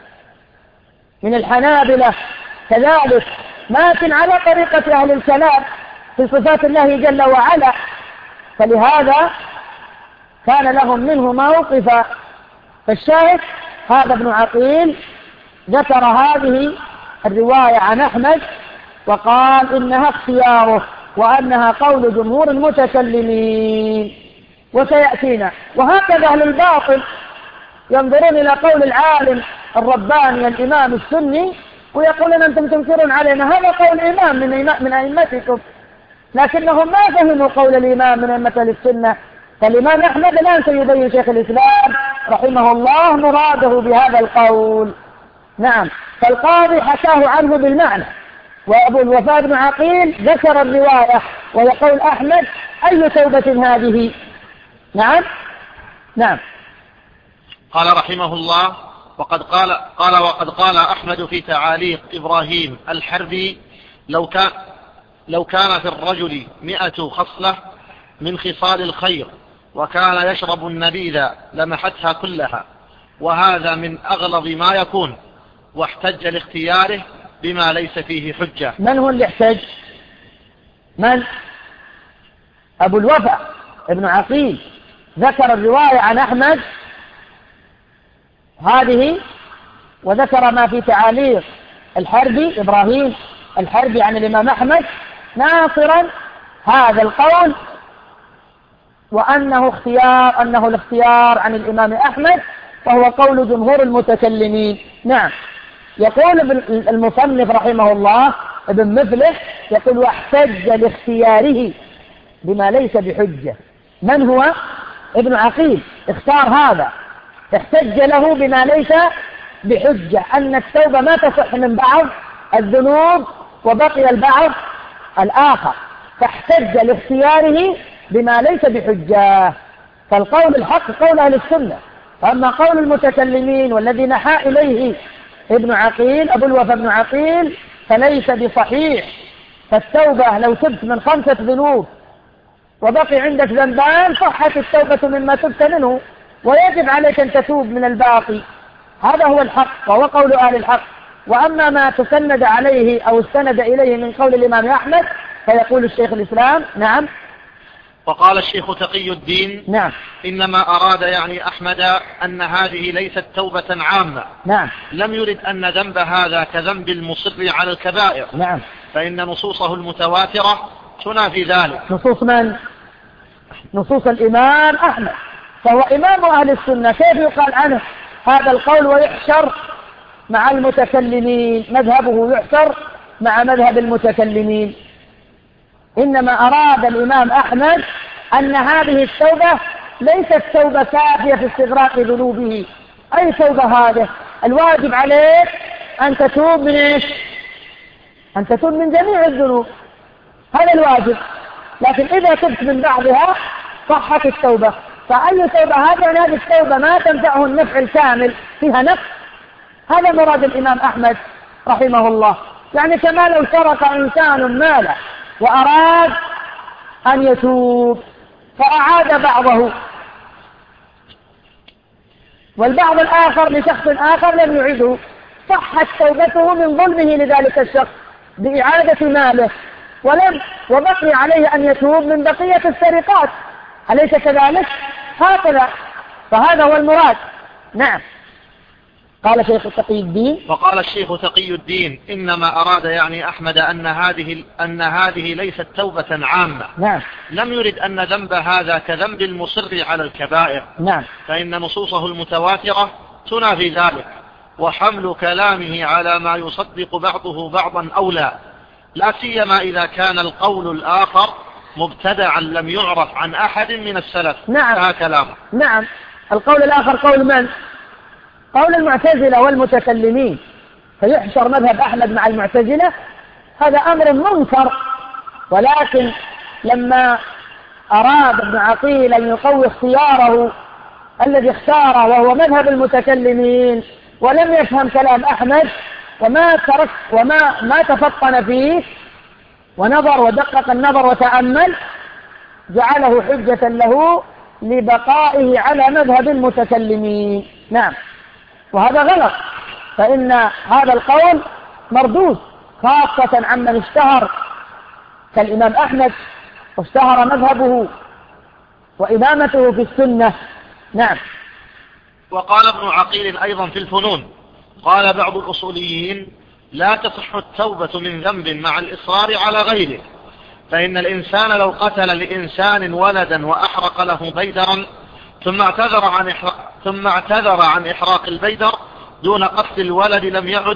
من الحنابلة كذلك مات على طريقة أهل الكلام في صفات الله جل وعلا، فلهذا كان لهم منه موقفا. فالشاهد هذا ابن عقيل ذكر هذه الرواية عن أحمد وقال إنها اختياره وأنها قول جمهور المتكلمين. وسيأتينا وهكذا أهل الباطل ينظرون إلى قول العالم الرباني الإمام السني ويقولون أنتم تنكرون علينا. هذا قول إمام من من أئمتكم، لكنهم ما فهموا قول الإمام من أئمة السنة. فالإمام أحمد الآن سيبين شيخ الإسلام رحمه الله مراده بهذا القول. نعم. فالقاضي حكاه عنه بالمعنى، وأبو الوفاء بن عقيل ذكر الرواية ويقول أحمد أي توبة هذه؟ نعم. نعم. قال رحمه الله: وقد قال قال وقد قال أحمد في تعاليق إبراهيم الحربي: لو كان لو كان في الرجل مئة خصلة من خصال الخير وكان يشرب النبيذ لمحتها كلها، وهذا من أغلظ ما يكون، واحتج لاختياره بما ليس فيه حجة. من هو اللي احتج؟ من؟ أبو الوفاء ابن عقيل ذكر الرواية عن أحمد هذه، وذكر ما في تعاليق الحربي إبراهيم الحربي عن الإمام أحمد ناصرا هذا القول، وأنه اختيار أنه الاختيار عن الإمام أحمد، وهو قول جمهور المتكلمين. نعم. يقول المصنف رحمه الله ابن مفلح يقول: واحتج لاختياره بما ليس بحجة. من هو؟ ابن عقيل اختار هذا، احتج له بما ليس بحجة، أن التوبة ما تصح من بعض الذنوب وبقي البعض الآخر، فاحتج لاختياره بما ليس بحجة. فالقول الحق قول أهل السنة، فأما قول المتكلمين والذي نحى إليه ابن عقيل أبو الوفاء بن عقيل فليس بصحيح. فالتوبة لو تبت من خمسة ذنوب وبقي عندك ذنبان صحت التوبة مما تبت منه، ويجب عليك أن تتوب من الباقي. هذا هو الحق وهو قول أهل الحق. وأما ما تسند عليه أو استند إليه من قول الإمام أحمد فيقول الشيخ الإسلام: نعم. وقال الشيخ تقي الدين: نعم. إنما أراد يعني أحمد أن هذه ليست توبة عامة. نعم. لم يرد أن ذنب هذا كذنب المصر على الكبائر. نعم. فإن نصوصه المتواترة تنافي ذلك. نصوص من؟ نصوص الإمام أحمد، فهو إمام أهل السنة. كيف يقال عنه هذا القول ويحشر مع المتكلمين؟ مذهبه يحشر مع مذهب المتكلمين. إنما أراد الإمام أحمد أن هذه التوبة ليست توبة كافية في استغراق ذنوبه. أي توبة هذه؟ الواجب عليك أن تتوب من إيش؟ أن تتوب من جميع الذنوب، هذا الواجب. لكن إذا تبت من بعضها صحت التوبة. فأي توبة هذه؟ يعني هذه التوبة ما تنفعه النفع الكامل، فيها نقص. هذا مراد الإمام أحمد رحمه الله. يعني كما لو سرق إنسان ماله وأراد أن يتوب فأعاد بعضه، والبعض الآخر لشخص آخر لم يعيده، صحت توبته من ظلمه لذلك الشخص بإعادة ماله، ولم وبقي عليه أن يتوب من بقية السرقات. أليس كذلك؟ هكذا. فهذا هو المراد. نعم. قال شيخ تقي الدين: وقال الشيخ تقي الدين: إنما أراد يعني أحمد أن هذه أن هذه ليست توبة عامة. نعم. لم يرد أن ذنب هذا كذنب المصر على الكبائر. نعم. فإن نصوصه المتواترة تنافي ذلك، وحمل كلامه على ما يصدق بعضه بعضا أولى، لا سيما إذا كان القول الآخر مبتدعا لم يعرف عن أحد من السلف. نعم. كلامه. نعم. القول الآخر قول من؟ قول المعتزلة والمتكلمين. فيحشر مذهب أحمد مع المعتزلة، هذا أمر منكر. ولكن لما أراد ابن عقيل أن يقوي اختياره الذي اختاره وهو مذهب المتكلمين، ولم يفهم كلام أحمد وما ترك وما ما تفطن فيه ونظر ودقق النظر وتأمل، جعله حجة له لبقائه على مذهب المتكلمين. نعم. وهذا غلط، فإن هذا القول مردود، خاصة عمن اشتهر كالإمام أحمد واشتهر مذهبه وإمامته في السنة. نعم. وقال ابن عقيل أيضا في الفنون: قال بعض الأصوليين: لا تصح التوبة من ذنب مع الإصرار على غيره، فإن الإنسان لو قتل لإنسان ولدا وأحرق له بيدرا ثم اعتذر عن إحراق, ثم اعتذر عن إحراق البيدر دون قتل الولد لم يعد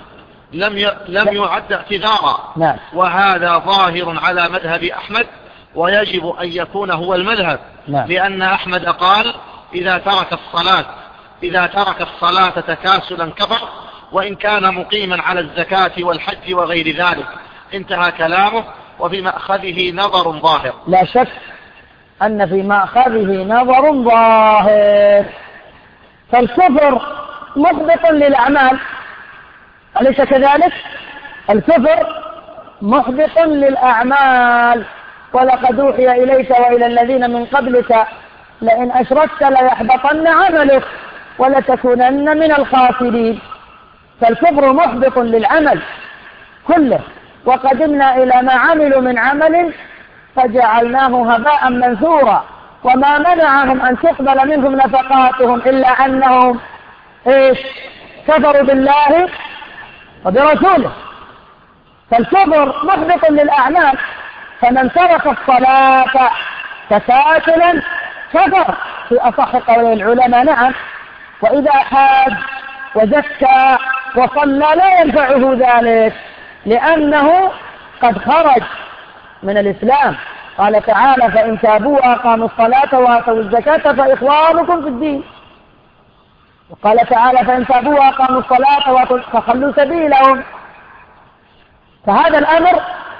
لم ي... لم يعد اعتذارا. نعم. وهذا ظاهر على مذهب أحمد، ويجب أن يكون هو المذهب. نعم. لأن أحمد قال إذا ترك الصلاة إذا ترك الصلاة تكاسلا كفر، وإن كان مقيما على الزكاة والحج وغير ذلك. انتهى كلامه. وفي مأخذه نظر ظاهر. لا شك أن في مأخذه نظر ظاهر. فالكفر محبط للأعمال، أليس كذلك؟ الكفر محبط للأعمال. ولقد أوحي إليك وإلى الذين من قبلك لئن أشركت ليحبطن عملك ولتكونن من الخاسرين. فالكفر محبط للعمل كله. وقدمنا إلى ما عملوا من عمل فجعلناه هباء منثورا. وما منعهم أن تقبل منهم نفقاتهم إلا أنهم إيش؟ كفروا بالله وبرسوله. فالكفر محبط للأعمال. فمن ترك الصلاة تكاسلا كفر في أصح قول العلماء. نعم. وإذا حاج وزكى وصلى لا ينفعه ذلك، لأنه قد خرج من الإسلام. قال تعالى فإن تابوا وأقاموا الصلاة وآتوا الزكاة فإخوانكم في الدين. وقال تعالى فإن تابوا وأقاموا الصلاة فخلوا سبيلهم. فهذا الأمر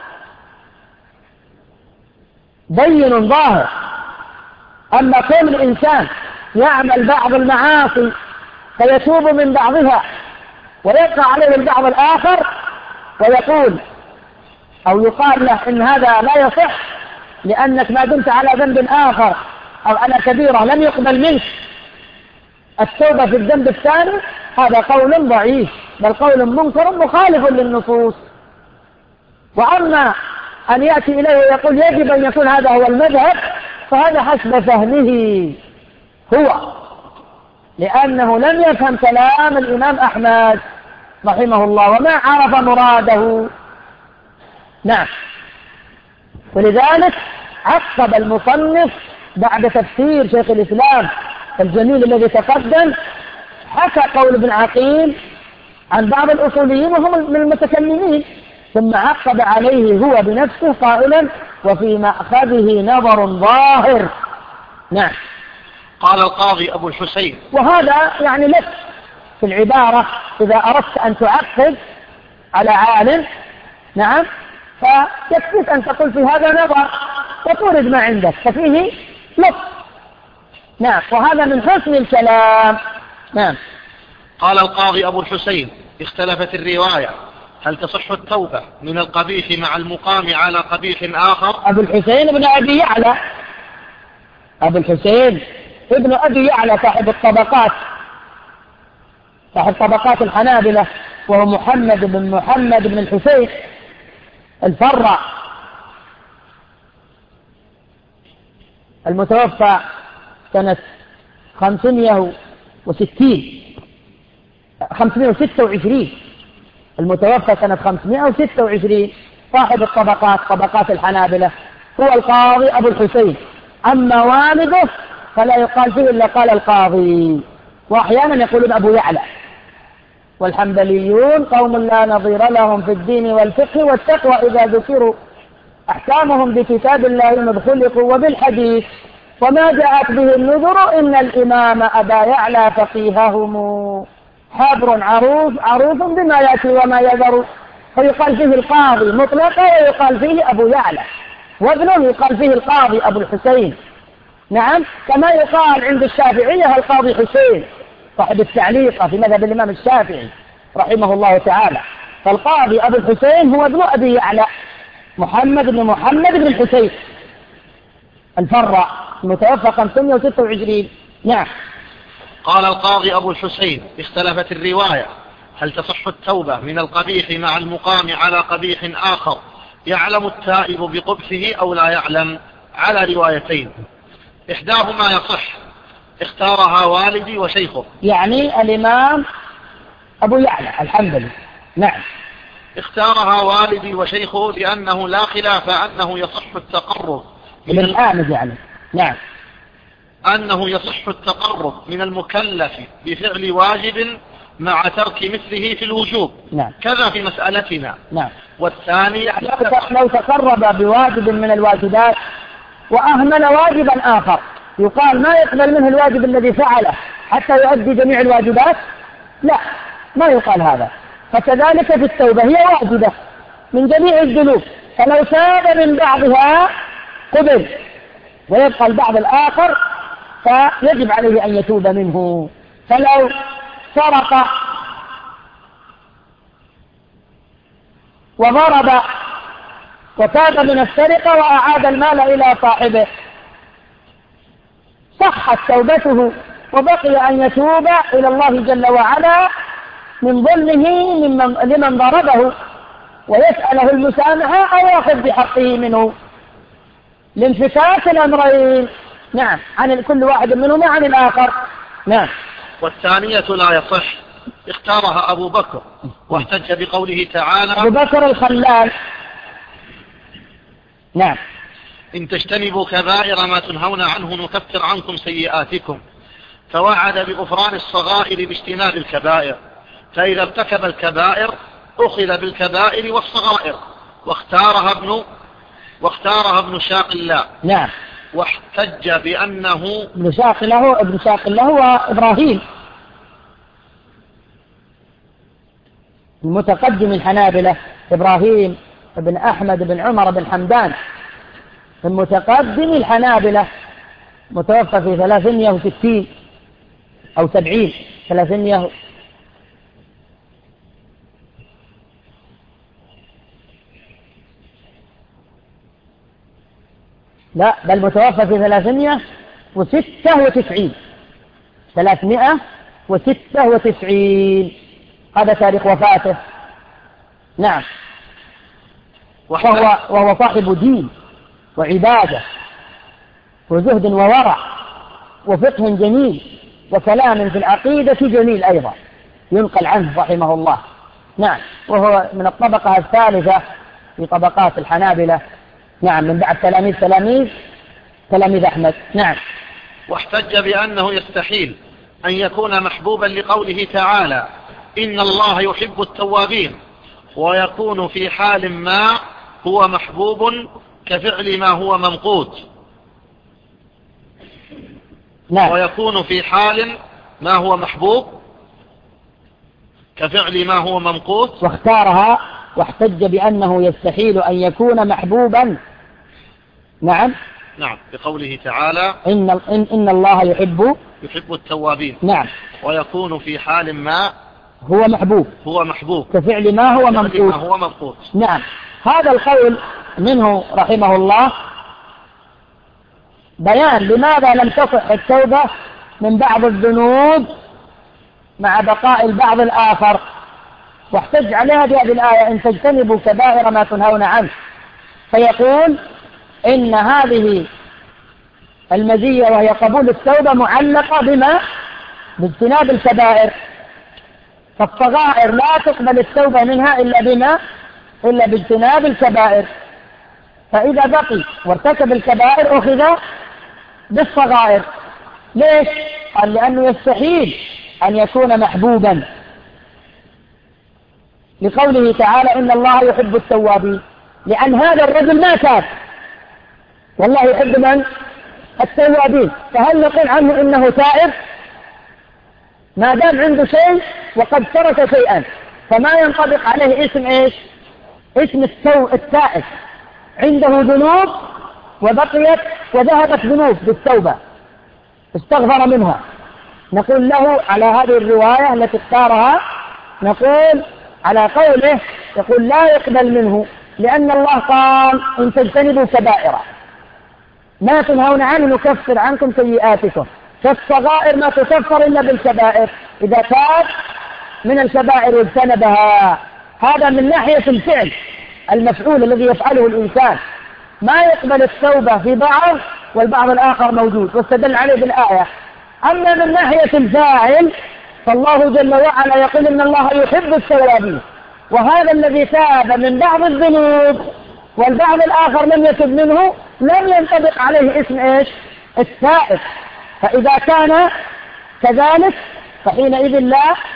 بين ظاهر. أما كون الإنسان يعمل بعض المعاصي فيتوب من بعضها ويبقى عليه البعض الآخر ويقول أو يقال له إن هذا لا يصح لأنك ما دمت على ذنب آخر أو على كبيرة لم يقبل منك التوبة في الذنب الثاني، هذا قول ضعيف، بل قول منكر مخالف للنصوص. وأما أن يأتي إليه ويقول يجب أن يكون هذا هو المذهب، فهذا حسب فهمه هو، لأنه لم يفهم كلام الإمام أحمد رحمه الله وما عرف مراده. نعم. ولذلك عقب المصنف بعد تفسير شيخ الإسلام الجميل الذي تقدم حكى قول ابن عقيل عن بعض الأصوليين وهم من المتكلمين، ثم عقب عليه هو بنفسه قائلا وفي مأخذه نظر ظاهر. نعم. قال القاضي أبو الحسين، وهذا يعني لك في العبارة إذا أردت أن تعقد على عالم، نعم، فيكفيك أن تقول في هذا نظر وتورد ما عندك ففيه لك. نعم. وهذا من حسن الكلام. نعم. قال القاضي أبو الحسين اختلفت الرواية هل تصح التوبة من القبيح مع المقام على قبيح آخر. أبو الحسين ابن أبي يعلى أبو الحسين ابن أبي يعلى صاحب الطبقات صاحب طبقات الحنابلة، وهو محمد بن محمد بن الحسين الفرع المتوفى سنة خمسمائة وستين خمسمائة وستة وعشرين المتوفى سنة خمسمائة وستة وعشرين صاحب الطبقات طبقات الحنابلة هو القاضي أبو الحسين. أما والده فلا يقال فيه إلا قال القاضي، وأحيانا يقولون أبو يعلى. والحنبليون قوم لا نظير لهم في الدين والفقه والتقوى إذا ذكروا أحكامهم بكتاب الله إذ خلقوا وبالحديث وما جاءت به النذر إن الإمام أبا يعلى فقيههم حبر عروف عروف بما يأتي وما يذر. فيقال فيه القاضي مطلقا ويقال فيه أبو يعلى، وابنه يقال فيه القاضي أبو الحسين. نعم. كما يقال عند الشافعية القاضي حسين صاحب التعليق في مذهب الإمام الشافعي رحمه الله تعالى. فالقاضي أبو الحسين هو ابن أبي يعلى محمد بن محمد بن الحسين الفرع المتوفى خمسمائة وستة وعشرين. نعم. قال القاضي أبو الحسين اختلفت الرواية هل تصح التوبة من القبيح مع المقام على قبيح آخر يعلم التائب بقبحه أو لا يعلم على روايتين، إحداهما يصح اختارها والدي وشيخه، يعني الإمام أبو يعلى الحنبلي. نعم. اختارها والدي وشيخه لأنه لا خلاف أنه يصح التقرب من الآمد يعني. نعم. أنه يصح التقرب من المكلف بفعل واجب مع ترك مثله في الوجوب. نعم. كذا في مسألتنا. نعم. والثاني لو تقرب بواجب من الواجبات وأهمل واجبا آخر يقال ما يقبل منه الواجب الذي فعله حتى يؤدي جميع الواجبات؟ لا، ما يقال هذا. فكذلك في التوبة هي واجبة من جميع الذنوب، فلو تاب من بعضها قبل، ويبقى البعض الآخر فيجب عليه أن يتوب منه. فلو سرق وضرب وتاب من السرقة وأعاد المال إلى صاحبه صحت توبته، وبقي أن يتوب إلى الله جل وعلا من ظلمه لمن ضربه ويسأله المسامحة أو يأخذ بحقه منه لانفكاك الأمرين. نعم، عن كل واحد منهما عن الآخر. نعم. والثانية لا يصح، اختارها أبو بكر واحتج بقوله تعالى أبو بكر الخلال. نعم. إن تجتنبوا كبائر ما تنهون عنه نكفر عنكم سيئاتكم، فوعد بغفران الصغائر باجتناب الكبائر، فإذا ارتكب الكبائر أخذ بالكبائر والصغائر، واختارها ابن واختارها ابن شاق الله. نعم. واحتج بأنه ابن شاق له ابن شاق له وإبراهيم المتقدم الحنابلة، إبراهيم بن أحمد بن عمر بن حمدان المتقدم الحنابلة، متوفى في ثلاثمائة وستين أو سبعين ثلاثمائة لا بل متوفى في ثلاثمائة وستة وتسعين ثلاثمائة وستة وتسعين هذا تاريخ وفاته. نعم. وهو, وهو صاحب دين وعبادة وزهد وورع وفقه جميل وكلام في العقيدة جميل أيضا ينقل عنه رحمه الله. نعم. وهو من الطبقة الثالثة في طبقات الحنابلة. نعم، من بعد تلاميذ تلاميذ تلاميذ أحمد. نعم. واحتج بأنه يستحيل أن يكون محبوبا لقوله تعالى إن الله يحب التوابين، ويكون في حال ما هو محبوب كفعل ما هو ممقوت. نعم. ويكون في حال ما هو محبوب كفعل ما هو ممقوت. واختارها واحتج بأنه يستحيل أن يكون محبوبا. نعم. نعم، بقوله تعالى إن, إن, إن الله يحب يحب التوابين. نعم. ويكون في حال ما هو محبوب هو محبوب كفعل ما هو ممقوت. ما هو ممقوت. نعم. هذا القول منه رحمه الله بيان لماذا لم تصح التوبة من بعض الذنوب مع بقاء البعض الآخر، واحتج عليها بهذه الآية إن تجتنبوا كبائر ما تنهون عنه، فيقول إن هذه المزية وهي قبول التوبة معلقة بما باجتناب الكبائر، فالصغائر لا تقبل التوبة منها إلا بما إلا باجتناب الكبائر، فإذا بقي وارتكب الكبائر أخذ بالصغائر. ليش؟ قال لأنه يستحيل أن يكون محبوبا لقوله تعالى إن الله يحب التوابين، لأن هذا الرجل ما تاب والله يحب من؟ التوابين، فهل نقول عنه إنه تائب؟ ما دام عنده شيء وقد ترك شيئا فما ينطبق عليه اسم إيش؟ اسم التو... التائب. عنده ذنوب وبقيت وذهبت ذنوب بالتوبة استغفر منها، نقول له على هذه الرواية التي اختارها نقول على قوله يقول لا يقبل منه، لأن الله قال إن تجتنبوا كبائر ما تنهون عنه نكفر عنكم سيئاتكم، فالصغائر ما تكفر إلا بالكبائر إذا تاب من الكبائر واجتنبها. هذا من ناحية الفعل المفعول الذي يفعله الإنسان، ما يقبل التوبة في بعض والبعض الآخر موجود واستدل عليه بالآية. أما من ناحية الفاعل فالله جل وعلا يقول إن الله يحب التوابين، وهذا الذي تاب من بعض الذنوب والبعض الآخر لم يتب منه لم ينطبق عليه اسم إيش؟ التائب. فإذا كان كذلك فحينئذ لا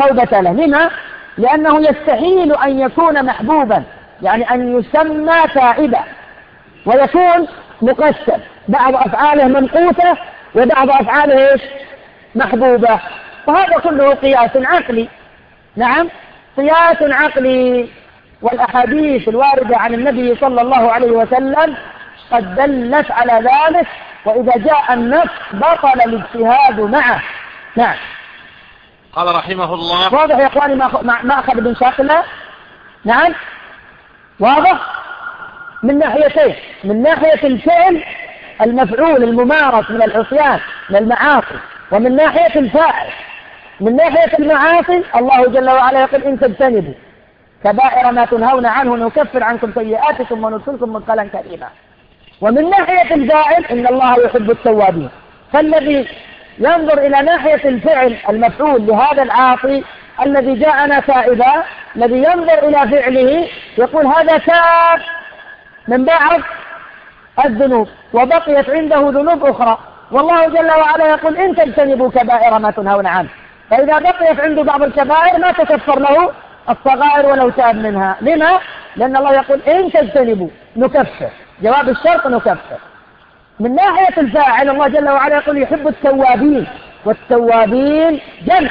توبة له. لما؟ لأنه يستحيل أن يكون محبوبا، يعني أن يسمى تائبا ويكون مقسم، بعض أفعاله منقوصة وبعض أفعاله إيش؟ محبوبة. فهذا كله قياس عقلي. نعم، قياس عقلي. والأحاديث الواردة عن النبي صلى الله عليه وسلم قد دلت على ذلك، وإذا جاء النص بطل الاجتهاد معه. نعم. قال رحمه الله. واضح يا إخواني ما أخذ بن شاقلة؟ نعم، واضح من ناحيتين: من ناحية الفعل المفعول الممارس من العصيان من المعاصي، ومن ناحية الفاعل. من ناحية المعاصي الله جل وعلا يقول: إن تجتنبوا كبائر ما تنهون عنه نكفر عنكم سيئاتكم وندخلكم مدخلا كريما. ومن ناحية الفاعل إن الله يحب التوابين. فالذي ينظر إلى ناحية الفعل المفعول لهذا العاصي الذي جاءنا تائبا، الذي ينظر إلى فعله يقول هذا تاب من بعض الذنوب وبقيت عنده ذنوب أخرى، والله جل وعلا يقول: إن تجتنبوا كبائر ما تنهون عنه. فإذا بقيت عنده بعض الكبائر ما تكفر له الصغائر ولو تاب منها. لما؟ لأن الله يقول: إن تجتنبوا نكفر، جواب الشرط نكفر. من ناحية الفاعل الله جل وعلا يقول: يحب التوابين، والتوابين جمع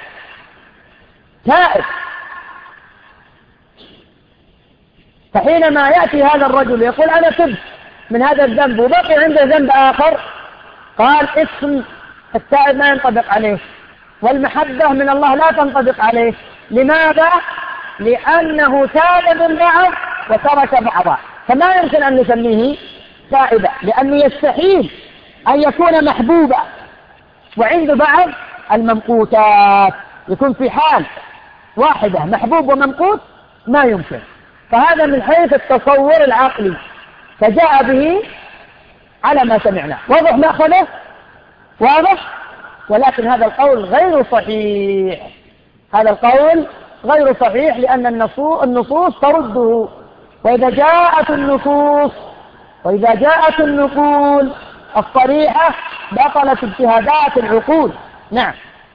تائب. فحينما يأتي هذا الرجل يقول: أنا تبت من هذا الذنب وبقي عنده ذنب آخر، قال: اسم التائب ما ينطبق عليه، والمحبة من الله لا تنطبق عليه. لماذا؟ لأنه تاب من بعض وترك بعضا، فما يمكن أن نسميه تائبا، لأنه يستحيل أن يكون محبوبا وعنده بعض الممقوتات، يكون في حال واحدة محبوب وممقوت ما يمكن. فهذا من حيث التصور العقلي، فجاء به على ما سمعنا. واضح ما أخذه؟ واضح؟ ولكن هذا القول غير صحيح، هذا القول غير صحيح لأن النصوص ترده. وإذا جاءت النصوص وإذا جاءت النقول الصريحة بطلت اجتهادات العقول. نعم.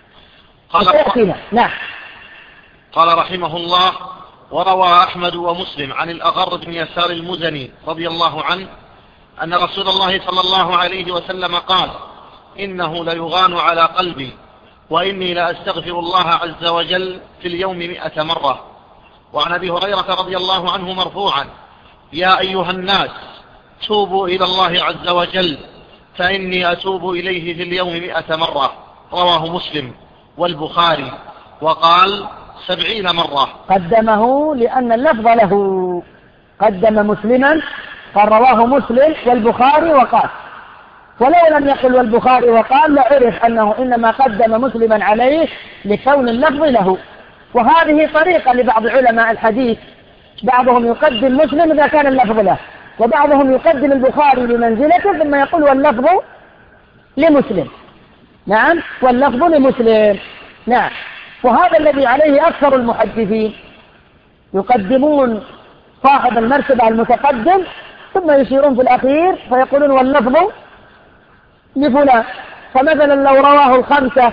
قال, نعم. قال رحمه الله: وروى أحمد ومسلم عن الأغر بن يسار المزني رضي الله عنه أن رسول الله صلى الله عليه وسلم قال: إنه ليغان على قلبي، وإني لأستغفر الله عز وجل في اليوم مئة مرة. وعن أبي هريرة رضي الله عنه مرفوعا: يا أيها الناس توبوا إلى الله عز وجل فإني أتوب إليه في اليوم مئة مرة. رواه مسلم والبخاري، وقال سبعين مرة. قدمه لأن اللفظ له، قدم مسلما قال رواه مسلم والبخاري وقال، ولو لم يقل والبخاري وقال لعرف أنه إنما قدم مسلما عليه لكون اللفظ له. وهذه طريقة لبعض علماء الحديث، بعضهم يقدم مسلم إذا كان اللفظ له، وبعضهم يقدم البخاري لمنزلته ثم يقول واللفظ لمسلم. نعم، واللفظ لمسلم. نعم، وهذا الذي عليه أكثر المحدثين، يقدمون صاحب المرتبة المتقدم ثم يشيرون في الأخير فيقولون واللفظ لفلان. فمثلا لو رواه الخمسة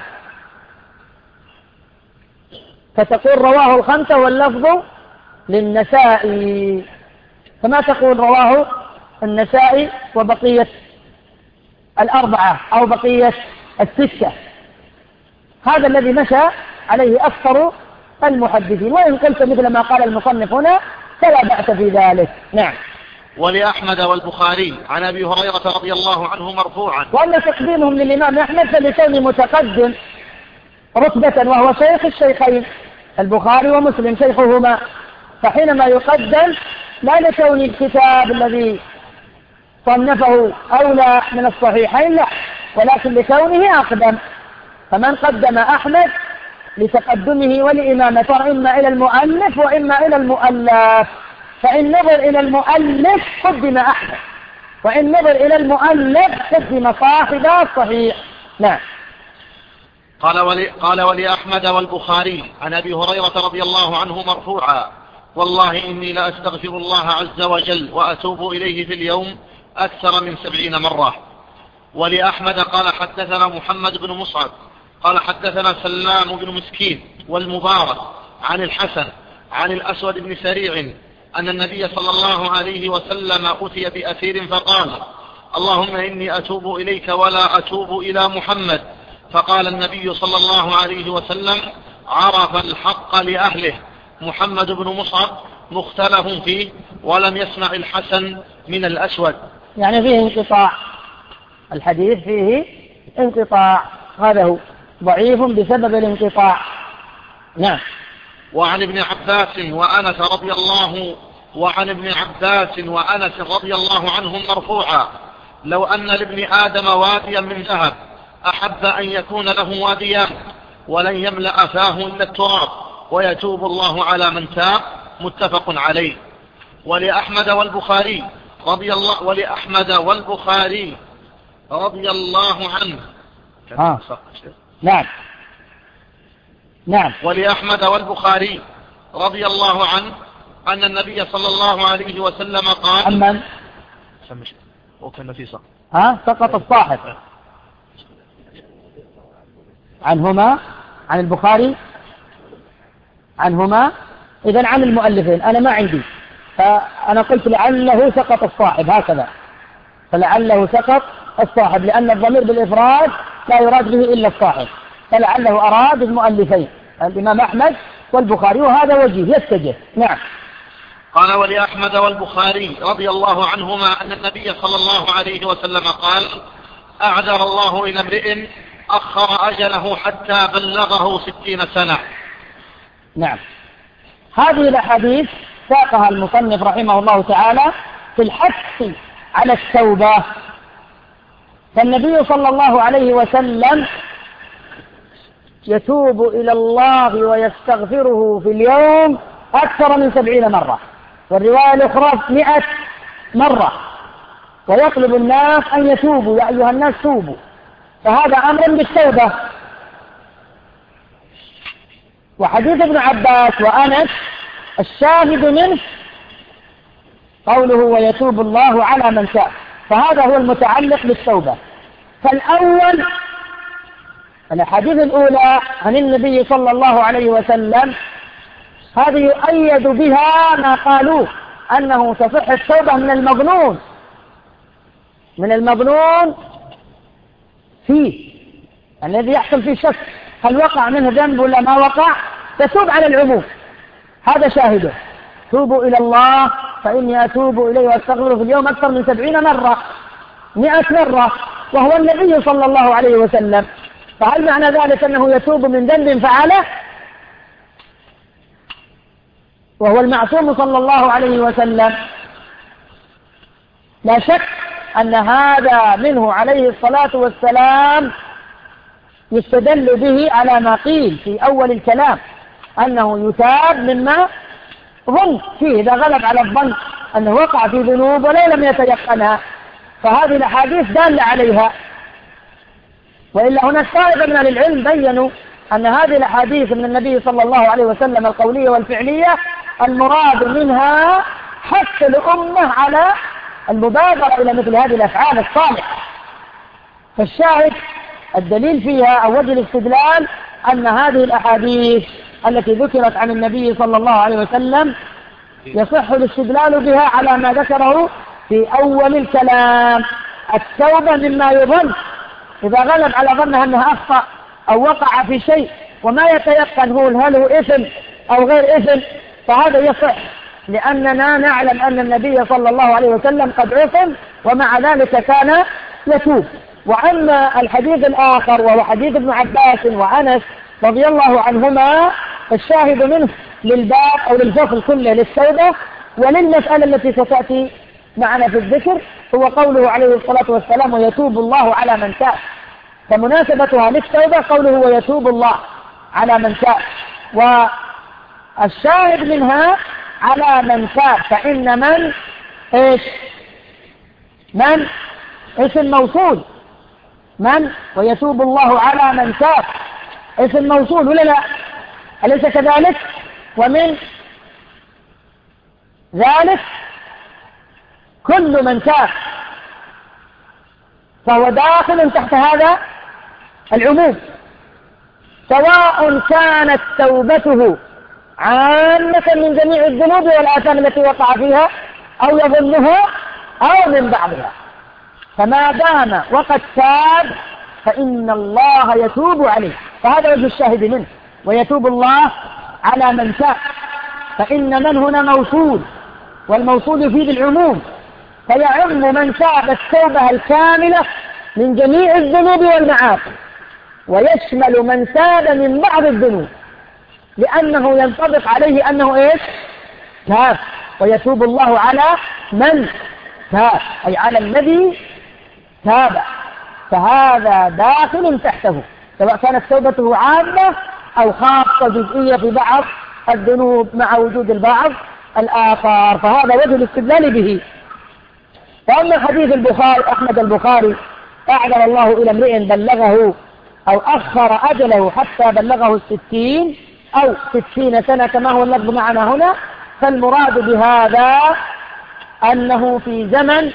فتقول رواه الخمسة واللفظ للنسائي، فما تقول رواه النسائي وبقية الأربعة أو بقية الستة. هذا الذي مشى عليه أكثر المحدثين، وإن قلت مثل ما قال المصنف هنا فلا بأس في ذلك. نعم. ولأحمد والبخاري عن أبي هريرة رضي الله عنه مرفوعا. وأما تقديمهم للإمام أحمد فلكونه متقدم رتبة وهو شيخ الشيخين البخاري ومسلم شيخهما، فحينما يقدم لا لكون الكتاب الذي صنفه أولى من الصحيحين، لا، ولكن لكونه أقدم. فمن قدم أحمد لتقدمه ولإمامته إما إلى المؤلف وإما إلى المؤلف، فإن نظر إلى المؤلف قدم أحمد، وإن نظر إلى المؤلف قدم صاحب الصحيح. نعم. قال ولي قال ولأحمد والبخاري عن أبي هريرة رضي الله عنه مرفوعا: والله إني لأستغفر الله عز وجل وأتوب إليه في اليوم أكثر من سبعين مرة. ولأحمد قال حدثنا محمد بن مصعب قال حدثنا سلام بن مسكين والمبارك عن الحسن عن الأسود بن سريع أن النبي صلى الله عليه وسلم أتي بأسير فقال: اللهم إني أتوب إليك ولا أتوب إلى محمد. فقال النبي صلى الله عليه وسلم: عرف الحق لأهله. محمد بن مصعب مختلف فيه ولم يسمع الحسن من الأسود. يعني فيه انقطاع، الحديث فيه انقطاع، هذا هو ضعيف بسبب الانقطاع. نعم. وعن ابن عباس وأنس رضي الله وعن ابن عباس وأنس رضي الله عنهم مرفوعا: لو أن لابن آدم واديا من ذهب أحب أن يكون له واديان ولن يملأ فاه إلا التراب ويتوب الله على من تاب. متفق عليه. ولأحمد والبخاري رضي الله ولأحمد والبخاري رضي الله عنه آه. نعم نعم ولأحمد والبخاري رضي الله عنه أن النبي صلى الله عليه وسلم قال: أمن وكان في سقط ها سقط الصاحب عنهما عن البخاري عنهما إذن عن المؤلفين. أنا ما عندي، فأنا قلت لعله سقط الصاحب هكذا، فلعله سقط الصاحب لأن الضمير بالإفراد لا يراد به إلا الصاحب، فلعله أراد المؤلفين الإمام أحمد والبخاري، وهذا وجيه يتجه. نعم. قال: ولأحمد والبخاري رضي الله عنهما أن النبي صلى الله عليه وسلم قال: أعذر الله إلى امرئ أخر أجله حتى بلغه ستين سنة. نعم. هذه الأحاديث ساقها المصنف رحمه الله تعالى في الحث على التوبة. فالنبي صلى الله عليه وسلم يتوب إلى الله ويستغفره في اليوم أكثر من سبعين مرة، والرواية الأخرى مئة مرة، ويطلب الناس أن يتوبوا: يا أيها الناس توبوا. فهذا أمر بالتوبة. وحديث ابن عباس وأنس الشاهد منه قوله: ويتوب الله على من شاء، فهذا هو المتعلق بالتوبة. فالأول الأحاديث الأولى عن النبي صلى الله عليه وسلم هذه يؤيد بها ما قالوه أنه تصح التوبة من المظنون من المظنون فيه الذي يحصل فيه شك هل وقع منه ذنب ولا ما وقع، تتوب على العموم. هذا شاهده: توبوا إلى الله فإني أتوب إليه وأستغفره في اليوم أكثر من سبعين مرة، مئة مرة، وهو النبي صلى الله عليه وسلم. فهل معنى ذلك أنه يتوب من ذنب فعله وهو المعصوم صلى الله عليه وسلم؟ لا شك أن هذا منه عليه الصلاة والسلام يستدل به على ما قيل في أول الكلام أنه يتاب مما ظن فيه إذا غلب على الظن أنه وقع في ذنوب ولو لم يتيقنها، فهذه الأحاديث دالة عليها. وإلا هناك طائفة من العلم بيّنوا أن هذه الأحاديث من النبي صلى الله عليه وسلم القولية والفعلية المراد منها حث الأمة على المبادرة إلى مثل هذه الأفعال الصالحة. فالشاهد الدليل فيها أو وجه الاستدلال أن هذه الأحاديث التي ذكرت عن النبي صلى الله عليه وسلم يصح الاستدلال بها على ما ذكره في أول الكلام: التوبة مما يظن، إذا غلب على ظنها أنها أخطأ أو وقع في شيء وما يتيقن هو هل هو إثم أو غير إثم، فهذا يصح، لأننا نعلم أن النبي صلى الله عليه وسلم قد عصم ومع ذلك كان يتوب. وأما الحديث الآخر وهو حديث ابن عباس وأنس رضي الله عنهما الشاهد منه للباب أو للفصل كله للتوبة وللمسألة التي ستأتي معنا في الذكر، هو قوله عليه الصلاة والسلام: ويتوب الله على من تاب. فمناسبتها للتوبة قوله: ويتوب الله على من تاب، والشاهد منها على من تاب، فإن من إيش من اسم موصول، من ويتوب الله على من تاب اسم موصول ولا لا؟ أليس كذلك؟ ومن ذلك كل من تاب، فهو داخل تحت هذا العموم. سواء كانت توبته عامة من جميع الذنوب والآثام التي وقع فيها أو يظنها أو من بعضها، فما دام وقد تاب فإن الله يتوب عليه. فهذا وجه الشاهد منه، ويتوب الله على من تاب، فإن من هنا موصول، والموصول يفيد العموم، فيعم من تاب التوبة الكاملة من جميع الذنوب والمعاصي، ويشمل من تاب من بعض الذنوب، لأنه ينطبق عليه أنه إيش؟ تاب. ويتوب الله على من تاب، أي على الذي تاب، فهذا داخل تحته، سواء كانت توبته عامة أو خاصة جزئية في بعض الذنوب مع وجود البعض الآخر، فهذا وجه الاستدلال به. فأما حديث البخاري أحمد البخاري أعذر الله إلى امرئ بلغه أو أخر أجله حتى بلغه الستين أو ستين سنة كما هو اللفظ معنا هنا، فالمراد بهذا أنه في زمن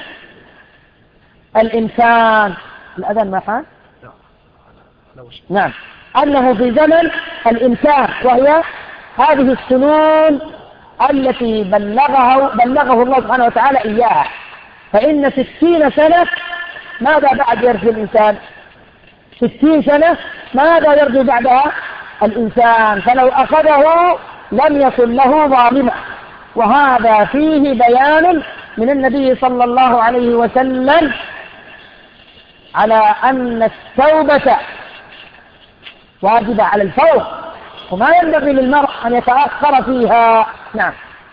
الإمكان. الأذان ما حان؟ نعم، أنه في زمن الإمكان، وهي هذه السنون التي بلغه بلغه الله سبحانه وتعالى إياها. فإن ستين سنة ماذا بعد يرجو الإنسان؟ ستين سنة ماذا يرجو بعدها الإنسان؟ فلو أخذه لم يكن له ظالما، وهذا فيه بيان من النبي صلى الله عليه وسلم على أن التوبة واجبة على الفور، وما ينبغي للمرء أن يتأخر فيها. نعم.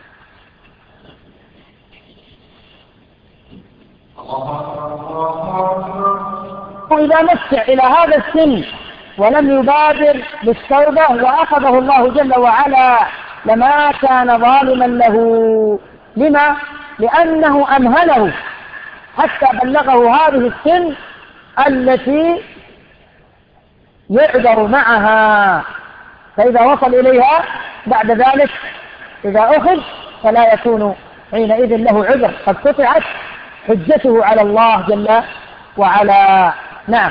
وإذا مسع إلى هذا السن ولم يبادر بالتوبة وأخذه الله جل وعلا لما كان ظالما له. لما؟ لأنه أمهله حتى بلغه هذه السن التي يعذر معها، فإذا وصل إليها بعد ذلك إذا أخذ فلا يكون حينئذ له عذر، قد قطعت حجته على الله جل وعلا. نعم.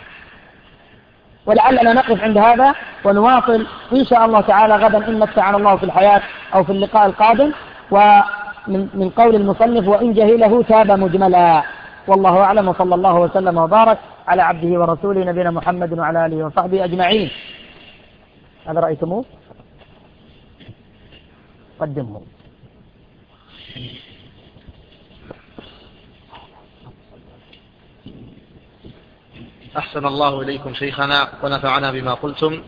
ولعلنا نقف عند هذا ونواصل إن شاء الله تعالى غدا إن متعنا الله في الحياة أو في اللقاء القادم. ومن من قول المصنف وإن جهله تاب مجملا. والله أعلم، وصلى الله وسلم وبارك على عبده ورسوله نبينا محمد وعلى آله وصحبه أجمعين. هذا رأيتموه؟ قدمه. أحسن الله إليكم شيخنا ونفعنا بما قلتم.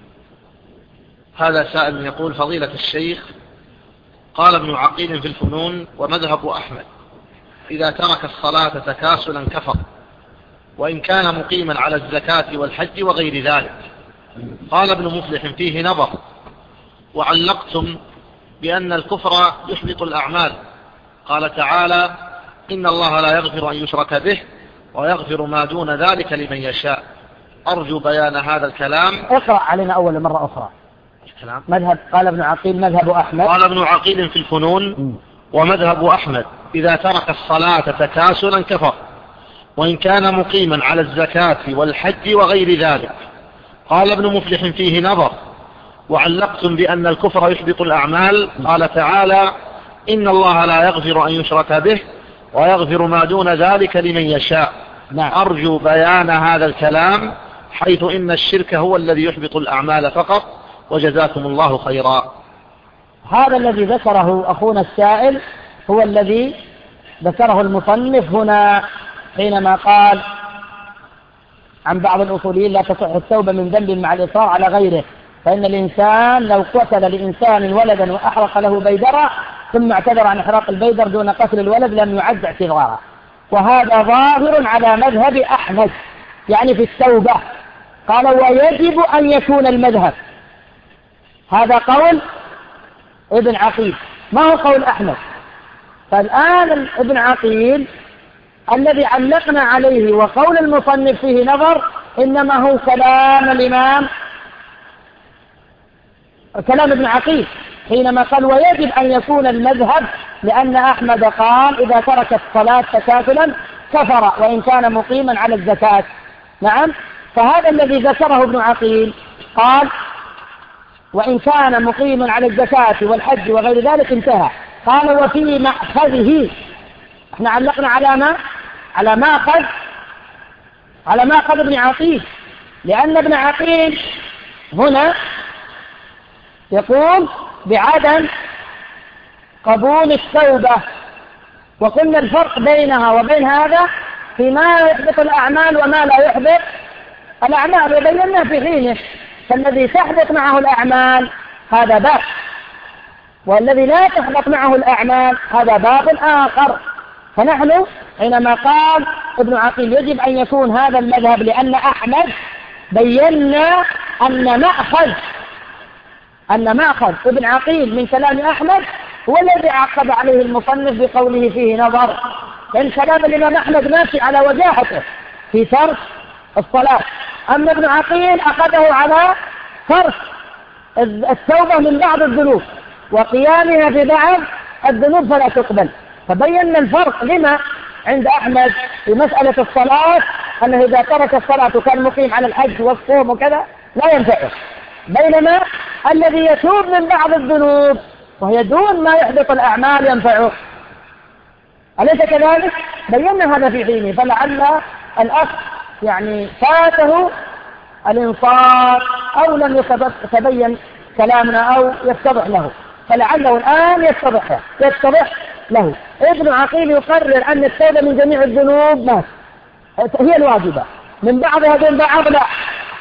هذا سائل يقول: فضيلة الشيخ، قال ابن عقيل في الفنون ومذهب أحمد إذا ترك الصلاة تكاسلا كفر، وإن كان مقيما على الزكاة والحج وغير ذلك. قال ابن مفلح فيه نظر، وعلقتم بأن الكفر يحبط الأعمال. قال تعالى: إن الله لا يغفر أن يشرك به ويغفر ما دون ذلك لمن يشاء. أرجو بيان هذا الكلام. اقرأ علينا أول مرة أخرى. الكلام. مذهب قال ابن عقيل مذهب أحمد. قال ابن عقيل في الفنون م. ومذهب أحمد إذا ترك الصلاة تكاسلا كفر، وإن كان مقيما على الزكاة والحج وغير ذلك. قال ابن مفلح فيه نظر، وعلقتم بأن الكفر يحبط الأعمال. قال تعالى: إن الله لا يغفر أن يشرك به ويغفر ما دون ذلك لمن يشاء. نعم. أرجو بيان هذا الكلام، حيث إن الشرك هو الذي يحبط الأعمال فقط، وجزاكم الله خيرا. هذا الذي ذكره أخونا السائل هو الذي ذكره المصنف هنا حينما قال عن بعض الأصوليين: لا تصح التوبة من ذنب مع الإصرار على غيره، فإن الإنسان لو قتل لإنسان ولدا وأحرق له بيدرا ثم اعتذر عن إحراق البيدر دون قتل الولد لم يعد اعتذارا. وهذا ظاهر على مذهب أحمد، يعني في التوبة. قال: ويجب أن يكون المذهب. هذا قول ابن عقيل، ما هو قول أحمد. فالآن ابن عقيل الذي علقنا عليه وقول المصنف فيه نظر إنما هو كلام الإمام كلام ابن عقيل حينما قال: ويجب أن يكون المذهب، لأن أحمد قال: إذا ترك الصلاة تكاسلا كفر وإن كان مقيما على الزكاة. نعم. فهذا الذي ذكره ابن عقيل قال وإن كان مقيما على الزكاة والحج وغير ذلك انتهى. قال وفي مأخذه، احنا علقنا على ما على مأخذ على مأخذ ابن عقيل، لأن ابن عقيل هنا يقول بعدم قبول التوبة، وقلنا الفرق بينها وبين هذا فيما يحبط الأعمال وما لا يحبط الأعمال، وبينا في حينه. فالذي تحبط معه الأعمال هذا باب، والذي لا تحبط معه الأعمال هذا باب آخر. فنحن حينما قال ابن عقيل يجب أن يكون هذا المذهب، لأن أحمد بينا أن مأخذ أن مأخذ ابن عقيل من كلام أحمد هو الذي عقب عليه المصنف بقوله فيه نظر، لأن كلام الإمام أحمد ماشي على وجاهته في ترك الصلاة، أما ابن عقيل أخذه على ترك التوبة من بعض الذنوب وقيامها في بعض الذنوب فلا تقبل. فبينا الفرق لما عند أحمد في مسألة الصلاة، أنه إذا ترك الصلاة وكان مقيم على الحج والصوم وكذا لا ينفعه، بينما الذي يتوب من بعض الذنوب وهي دون ما يحبط الأعمال ينفعه. أليس كذلك؟ بينا هذا في حينه، فلعل الأخ يعني فاته الإنصاف أو لم يتبين كلامنا أو يتضح له، فلعله الآن يتضح له. يتضح له ابن عقيل يقرر أن التوبة من جميع الذنوب ما هي الواجبة، من بعضها دون بعض لا،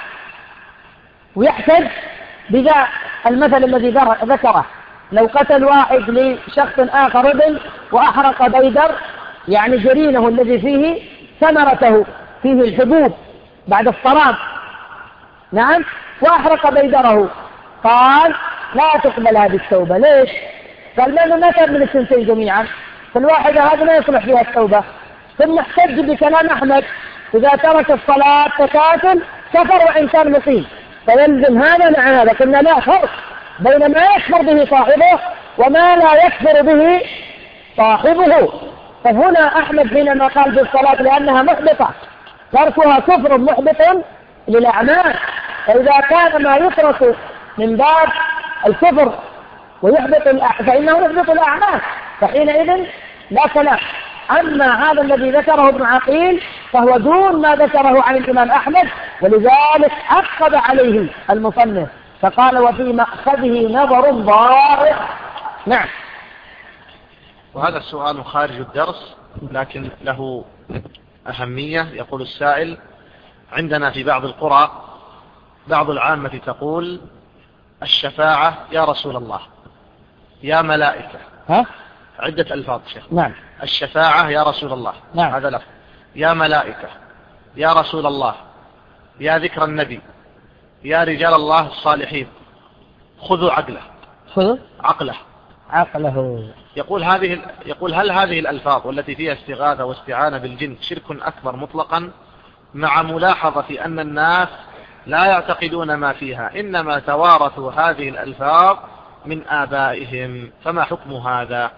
ويحتج بذا المثل الذي ذكره، لو قتل واحد لشخص آخر ابن وأحرق بيدر، يعني جرينه الذي فيه ثمرته فيه الحبوب بعد الصلاة، نعم، وأحرق بيدره، قال لا تقبل هذه التوبة. ليش؟ قال لأنه ما كان من السنتين جميعا، فالواحدة هذا ما يصلح فيها التوبة. ثم احتج بكلام أحمد إذا ترك الصلاة تكاسل كفر وإن كان مقيم، فيلزم هذا مع هذا. قلنا لا فرق بين ما يكفر به صاحبه وما لا يكفر به صاحبه. فهنا أحمد حينما قال بالصلاة لأنها محبطة تركها كفر محبط للأعمال، فإذا كان ما يترك من باب الكفر ويحبط فإنه يحبط الأعمال، فحينئذ لا كلام. أما هذا الذي ذكره ابن عقيل فهو دون ما ذكره عن الإمام أحمد، ولذلك عقب عليه المصنف فقال وفي مأخذه نظر ضارع. نعم. وهذا السؤال خارج الدرس لكن له أهمية. يقول السائل: عندنا في بعض القرى بعض العامة تقول الشفاعة يا رسول الله، يا ملائكة، ها؟ عدة ألفاظ شيخ. نعم. الشفاعة يا رسول الله، نعم. هذا لفظ. يا ملائكة، يا رسول الله، يا ذكر النبي، يا رجال الله الصالحين، خذوا عقله. خذوا عقله عقله. يقول هذه يقول هل هذه الألفاظ والتي فيها استغاثة واستعانة بالجن شرك أكبر مطلقا، مع ملاحظة أن الناس لا يعتقدون ما فيها، إنما توارثوا هذه الألفاظ من آبائهم، فما حكم هذا؟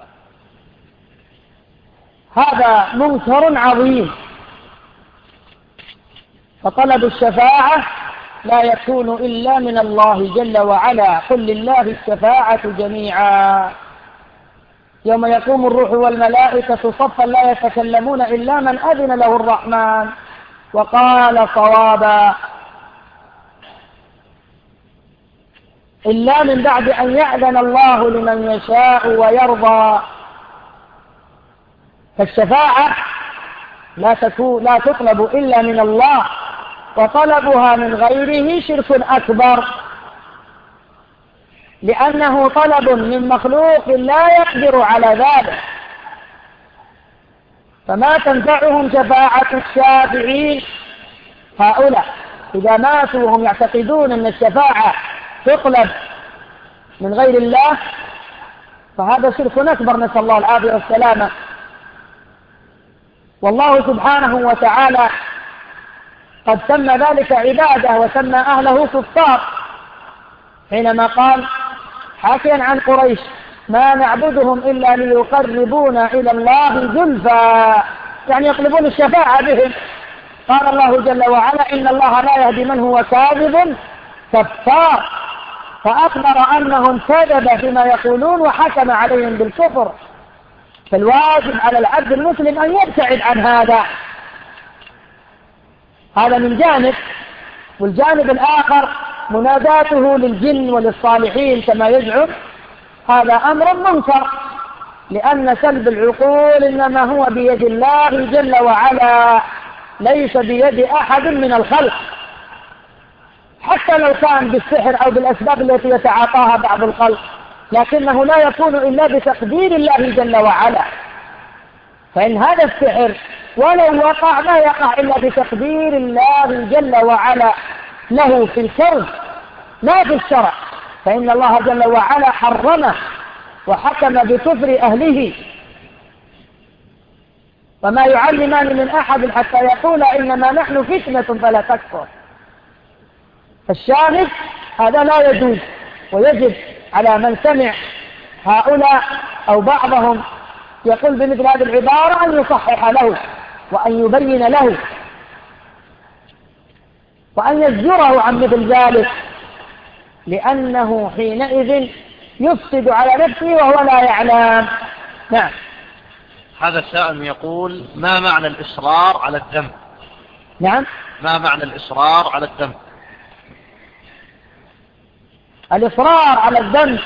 هذا منكر عظيم. فطلب الشفاعة لا يكون إلا من الله جل وعلا، قل لله الشفاعة جميعا. يوم يقوم الروح والملائكة صفا لا يتكلمون إلا من أذن له الرحمن وقال صوابا، إلا من بعد أن يأذن الله لمن يشاء ويرضى. فالشفاعة لا تكون لا تطلب إلا من الله، وطلبها من غيره شرك أكبر، لأنه طلب من مخلوق لا يقدر على ذلك، فما تنفعهم شفاعة الشافعين. هؤلاء إذا ماتوا وهم يعتقدون أن الشفاعة تطلب من غير الله فهذا شرك أكبر، نسأل الله العافية والسلامة. والله سبحانه وتعالى قد سمى ذلك عبادة وسمى أهله كفار، حينما قال حكيا عن قريش: ما نعبدهم إلا ليقربونا إلى الله زلفى، يعني يطلبون الشفاعة بهم. قال الله جل وعلا: إن الله لا يهدي من هو كاذب كفار، فأخبر أنهم كذب فيما يقولون وحكم عليهم بالكفر. فالواجب على العبد المسلم أن يبتعد عن هذا. هذا من جانب. والجانب الآخر مناداته للجن وللصالحين كما يزعم، هذا أمر منكر، لأن سلب العقول إنما هو بيد الله جل وعلا، ليس بيد أحد من الخلق، حتى لو كان بالسحر أو بالأسباب التي يتعاطاها بعض الخلق، لكنه لا يكون إلا بتقدير الله جل وعلا. فإن هذا السحر ولو وقع ما يقع إلا بتقدير الله جل وعلا له في الكون لا في الشرع، فإن الله جل وعلا حرمه وحكم بكفر أهله. وما يعلمان من أحد حتى يقول إنما نحن فتنة فلا تكفر. فالشاهد هذا لا يجوز، ويجب على من سمع هؤلاء أو بعضهم يقول بمثل هذه العبارة أن يصحح له وأن يبين له وأن يزجره عن مثل ذلك، لأنه حينئذ يفسد على نفسه وهو لا يعلم. نعم. هذا السائل يقول: ما معنى الإصرار على الذنب؟ نعم. ما معنى الإصرار على الذنب؟ الإصرار على الذنب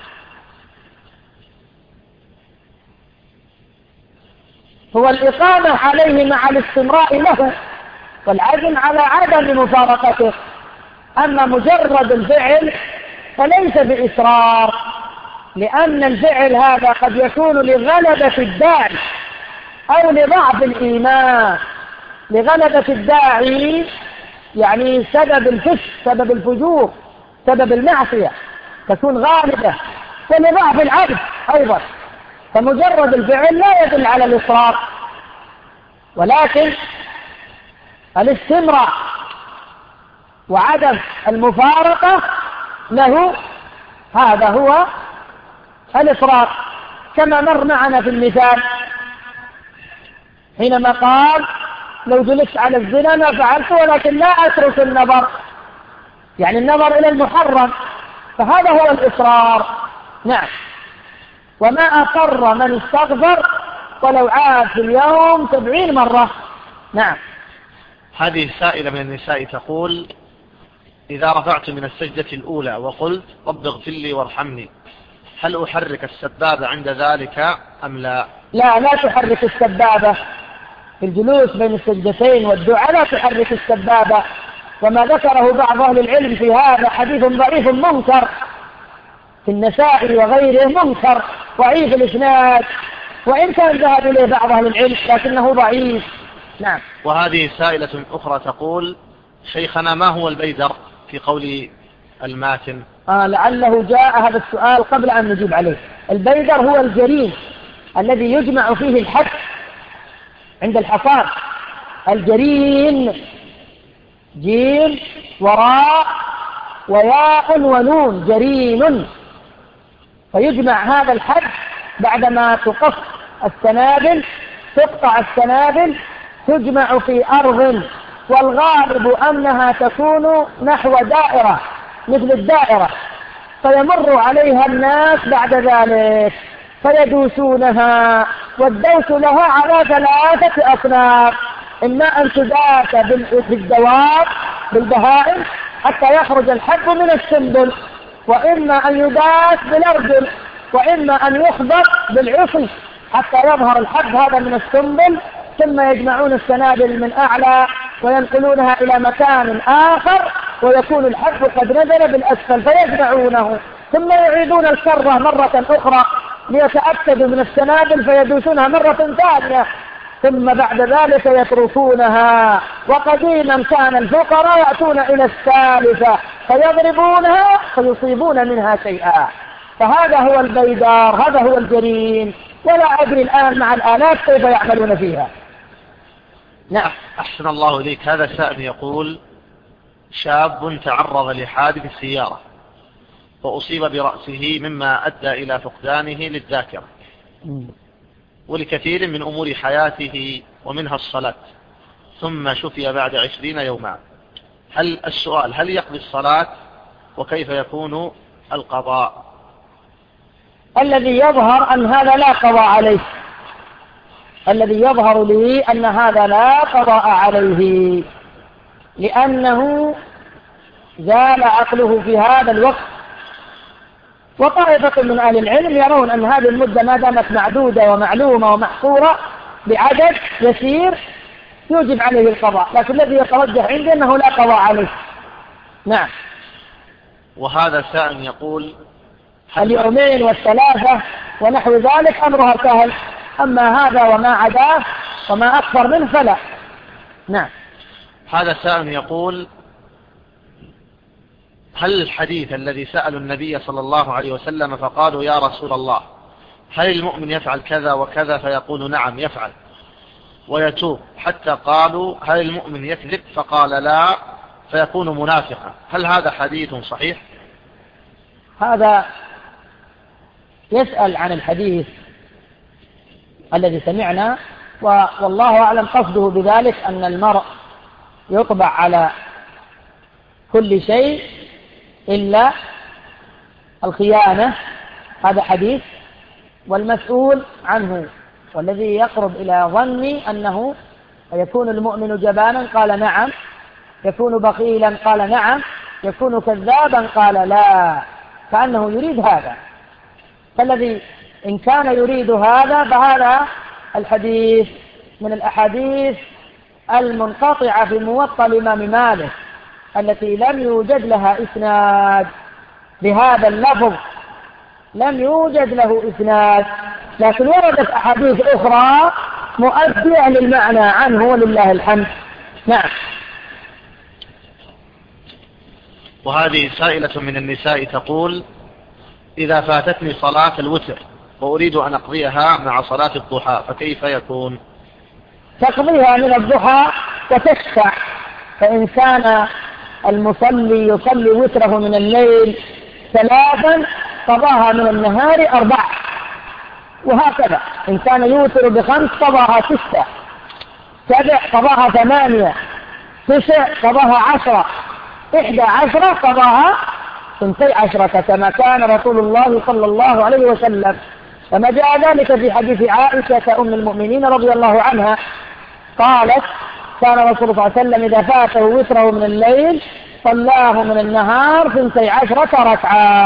هو الإقامة عليه مع الاستمراء له والعزم على عدم مفارقته. أما مجرد الفعل فليس بإصرار، لأن الفعل هذا قد يكون لغلبة الداعي أو لضعف الإيمان. لغلبة الداعي يعني سبب الفسق، سبب الفجور، سبب المعصية تكون غالبة، ولضعف العبد أيضا. فمجرد الفعل لا يدل على الإصرار، ولكن الاستمرار وعدم المفارقة له هذا هو الإصرار، كما مر معنا في المثال حينما قال: لو جلست على الزنا ما فعلت ولكن لا أترك النظر، يعني النظر إلى المحرم، فهذا هو الإصرار. نعم. وما أقر من استغفر ولو عاد في اليوم سبعين مرة. نعم. هذه سائلة من النساء تقول: إذا رفعت من السجدة الأولى وقلت رب اغفر لي وارحمني، هل أحرك السبابة عند ذلك أم لا؟ لا، لا تحرك السبابة في الجلوس بين السجدتين والدعاء، لا تحرك السبابة. وما ذكره بعض أهل العلم في هذا حديث ضعيف منكر في النسائي وغيره، منكر ضعيف الإسناد، وإن كان ذهب إليه بعض أهل العلم لكنه ضعيف. نعم. وهذه سائلة أخرى تقول: شيخنا، ما هو البيدر في قول الماتن؟ آه لعله جاء هذا السؤال قبل أن نجيب عليه. البيدر هو الجرين الذي يجمع فيه الحد عند الحصاد. الجرين جيم وراء وياء ونون، جرين. فيجمع هذا الحد بعدما تقص السنابل، تقطع السنابل، تجمع في أرض، والغالب أنها تكون نحو دائرة مثل الدائرة، فيمر عليها الناس بعد ذلك فيدوسونها. والدوس لها على ثلاثة أصناف: إما أن تداس بالدواب بالبهائم حتى يخرج الحب من السنبل، وإما أن يداس بالأرجل، وإما أن يخبط بالعصي حتى يظهر الحب هذا من السنبل، ثم يجمعون السنابل من أعلى وينقلونها إلى مكان آخر، ويكون الحب قد نزل بالأسفل فيجمعونه، ثم يعيدون الكرة مرة أخرى ليتأكدوا من السنابل فيدوسونها مرة ثانية، ثم بعد ذلك يتركونها. وقديما كان الفقراء يأتون إلى الثالثة فيضربونها فيصيبون منها شيئا. فهذا هو البيدار، هذا هو الجرين. ولا أدري الآن مع الآلات كيف يعملون فيها. نعم. أحسن الله إليك. هذا سائل يقول: شاب تعرض لحادث السيارة وأصيب برأسه مما أدى إلى فقدانه للذاكرة ولكثير من أمور حياته ومنها الصلاة، ثم شفي بعد عشرين يوما. هل السؤال هل يقضي الصلاة وكيف يكون القضاء؟ الذي يظهر أن هذا لا قضاء عليه، الذي يظهر لي أن هذا لا قضاء عليه، لأنه زال عقله في هذا الوقت. وطائفة من أهل العلم يرون أن هذه المدة ما دامت معدودة ومعلومة ومحصورة بعدد يسير يوجب عليه القضاء، لكن الذي يترجح عندي أنه لا قضاء عليه. نعم. وهذا سائل يقول اليومين والثلاثة ونحو ذلك أمرها سهل، أما هذا وما عداه وما أكثر منه فلا. نعم. هذا سائل يقول هل الحديث الذي سألوا النبي صلى الله عليه وسلم فقالوا يا رسول الله هل المؤمن يفعل كذا وكذا فيقول نعم يفعل ويتوب، حتى قالوا هل المؤمن يكذب فقال لا فيكون منافقا، هل هذا حديث صحيح؟ هذا يسأل عن الحديث الذي سمعنا، والله أعلم قصده بذلك أن المرء يطبع على كل شيء إلا الخيانة، هذا حديث، والمسؤول عنه والذي يقرب إلى ظني أنه يكون المؤمن جبانا قال نعم، يكون بخيلا قال نعم، يكون كذابا قال لا، كأنه يريد هذا. فالذي إن كان يريد هذا فهذا الحديث من الأحاديث المنقطعة في موطأ الإمام مالك التي لم يوجد لها إسناد بهذا اللفظ، لم يوجد له إسناد، لكن وردت أحاديث أخرى مؤدية للمعنى عنه ولله الحمد. نعم. وهذه سائلة من النساء تقول إذا فاتتني صلاة الوتر وأريد أن أقضيها مع صلاة الضحى فكيف يكون؟ تقضيها من الضحى وتشفع، فإن كان المصلي يصلي وتره من الليل ثلاثا قضاها من النهار أربع، وهكذا إن كان يوتر بخمس قضاها ستة، سبع قضاها ثمانية، تسع قضاها عشرة، إحدى عشرة قضاها ثنتي عشرة، كما كان رسول الله صلى الله عليه وسلم. كما جاء ذلك في حديث عائشة أم المؤمنين رضي الله عنها قالت كان رسول الله صلى الله عليه وسلم إذا فاته وتره من الليل صلاه من النهار ثنتي عشرة ركعة،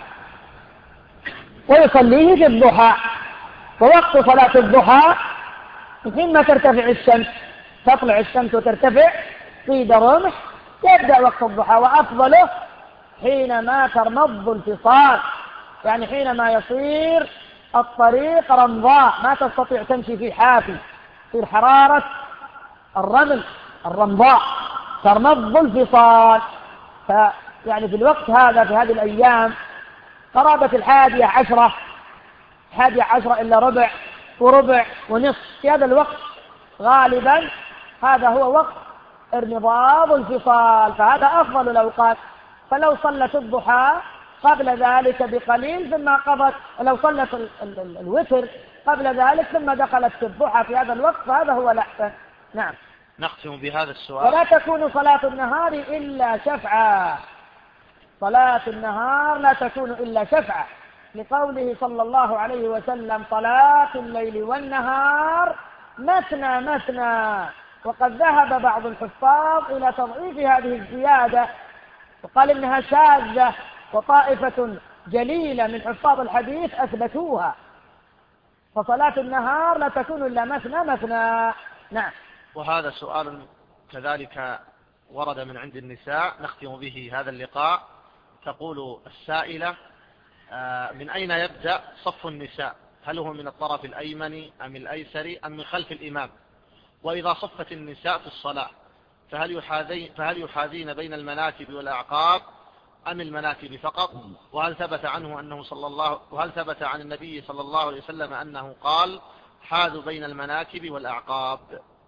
ويصليه في الضحى. ووقت صلاة الضحى حينما ترتفع الشمس، تطلع الشمس وترتفع قيد رمح، يبدأ وقت الضحى، وأفضله حينما ترمض الفصال، يعني حينما يصير الطريق رمضاء ما تستطيع تمشي في حافي، في حرارة الرمل الرمضاء ترمض الفصال. فيعني في الوقت هذا في هذه الأيام قرابة الحادية عشرة حادية عشرة إلا ربع وربع ونصف، في هذا الوقت غالبا هذا هو وقت ارمضاض الفصال، فهذا أفضل الأوقات. فلو صلت الضحى قبل ذلك بقليل ثم قضت، لو صلت ال ال ال الوتر قبل ذلك ثم دخلت في الضحى في هذا الوقت فهذا هو الأحسن. نعم. نختم بهذا السؤال. ولا تكون صلاة النهار إلا شفعا، صلاة النهار لا تكون إلا شفعا، لقوله صلى الله عليه وسلم صلاة الليل والنهار مثنى مثنى. وقد ذهب بعض الحفاظ إلى تضعيف هذه الزيادة وقال إنها شاذة، وطائفة جليلة من حفاظ الحديث أثبتوها، فصلاة النهار لا تكون إلا مثنى مثنى. نعم. وهذا سؤال كذلك ورد من عند النساء نختم به هذا اللقاء. تقول السائلة من أين يبدأ صف النساء؟ هل هو من الطرف الأيمن أم الأيسر أم من خلف الإمام؟ وإذا صفت النساء في الصلاة فهل يحاذين, فهل يحاذين بين المناكب والأعقاب أم المناكب فقط؟ وهل ثبت عنه أنه صلى الله وهل ثبت عن النبي صلى الله عليه وسلم أنه قال حاذوا بين المناكب والأعقاب؟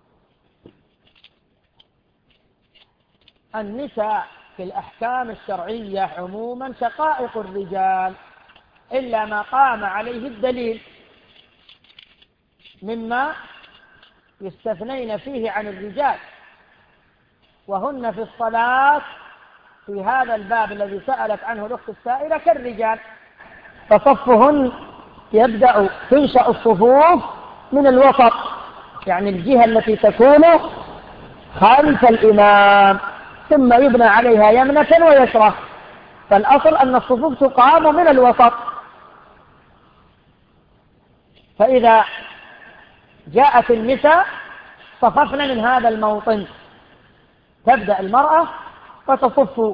النساء في الأحكام الشرعية عموما شقائق الرجال إلا ما قام عليه الدليل مما يستثنين فيه عن الرجال، وهن في الصلاة في هذا الباب الذي سألت عنه الأخت السائلة كالرجال، فصفهن يبدأ تنشأ الصفوف من الوسط، يعني الجهة التي تكون خلف الإمام، ثم يبنى عليها يمنة ويسرة. فالأصل أن الصفوف تقام من الوسط. فإذا جاءت النساء صففنا من هذا الموطن، تبدأ المرأة وتصف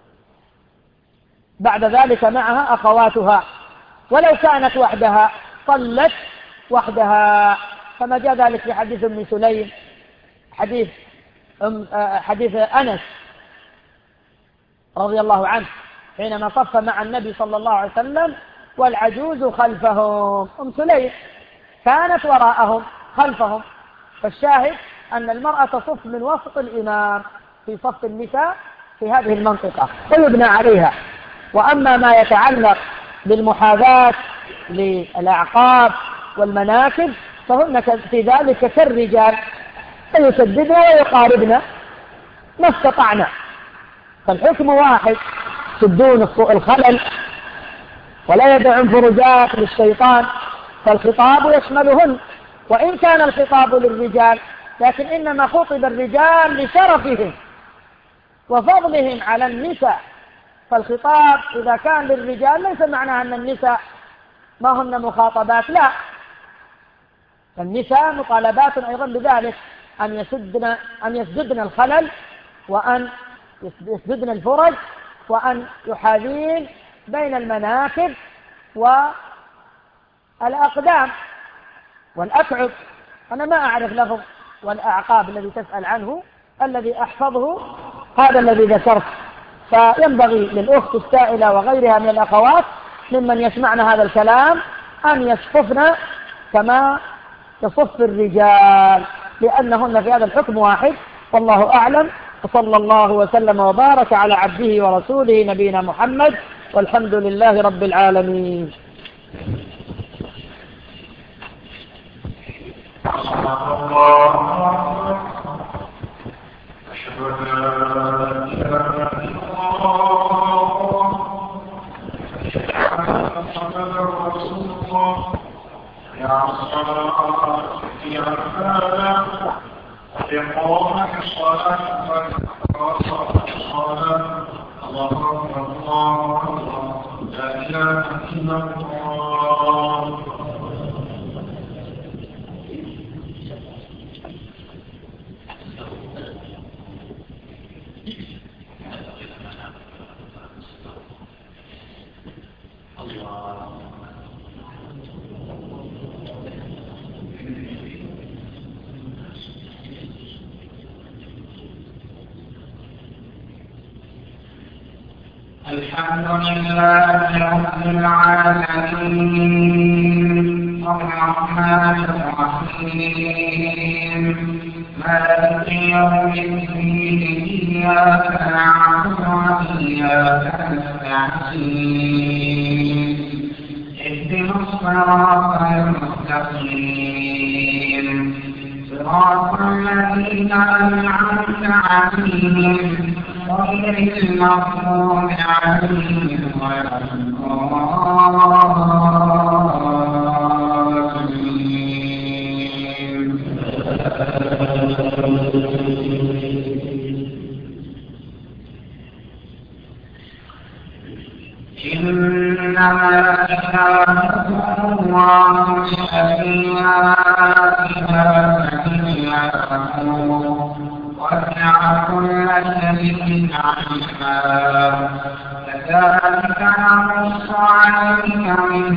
بعد ذلك معها أخواتها، ولو كانت وحدها صلت وحدها، كما جاء ذلك في حديث أم سليم، حديث أم حديث أنس رضي الله عنه حينما صف مع النبي صلى الله عليه وسلم والعجوز خلفهم، أم سليم كانت وراءهم خلفهم. فالشاهد أن المرأة تصف من وسط الإمام في صف النساء في هذه المنطقة ويبنى عليها. وأما ما يتعلق بالمحاذاة للأعقاب والمناكب فهن في ذلك كالرجال، فيسددن ويقاربن ما استطعنا، فالحكم واحد، سدون الخلل ولا يدعون فرجات للشيطان، فالخطاب يشملهن، وإن كان الخطاب للرجال لكن إنما خطب الرجال لشرفهم وفضلهم على النساء. فالخطاب إذا كان للرجال ليس معناه أن النساء ما هن مخاطبات، لا، النساء مطالبات أيضا بذلك، أن يسدن أن يسددن الخلل، وأن يسددن الفرج، وأن يحاذين بين المناكب والأقدام والأكعب. أنا ما أعرف لفظ والأعقاب الذي تسأل عنه، الذي أحفظه هذا الذي ذكرت. فينبغي للأخت السائلة وغيرها من الأخوات ممن يسمعن هذا الكلام أن يصففن كما يصف الرجال، لأنهن في هذا الحكم واحد، والله أعلم. وصلى الله وسلم وبارك على عبده ورسوله نبينا محمد، والحمد لله رب العالمين. الحمد لله رب العالمين، الرحمن الرحيم، مالك يوم الدين، إياك نعبد وإياك نستعين، اهدنا الصراط المستقيم، صراط الذين أنعمت عليهم غير المغضوب عليهم ولا الضالين. إنما إلهكم الله الذي لا إله إلا هو وسع كل شيء علما، كذلك نقص عليك من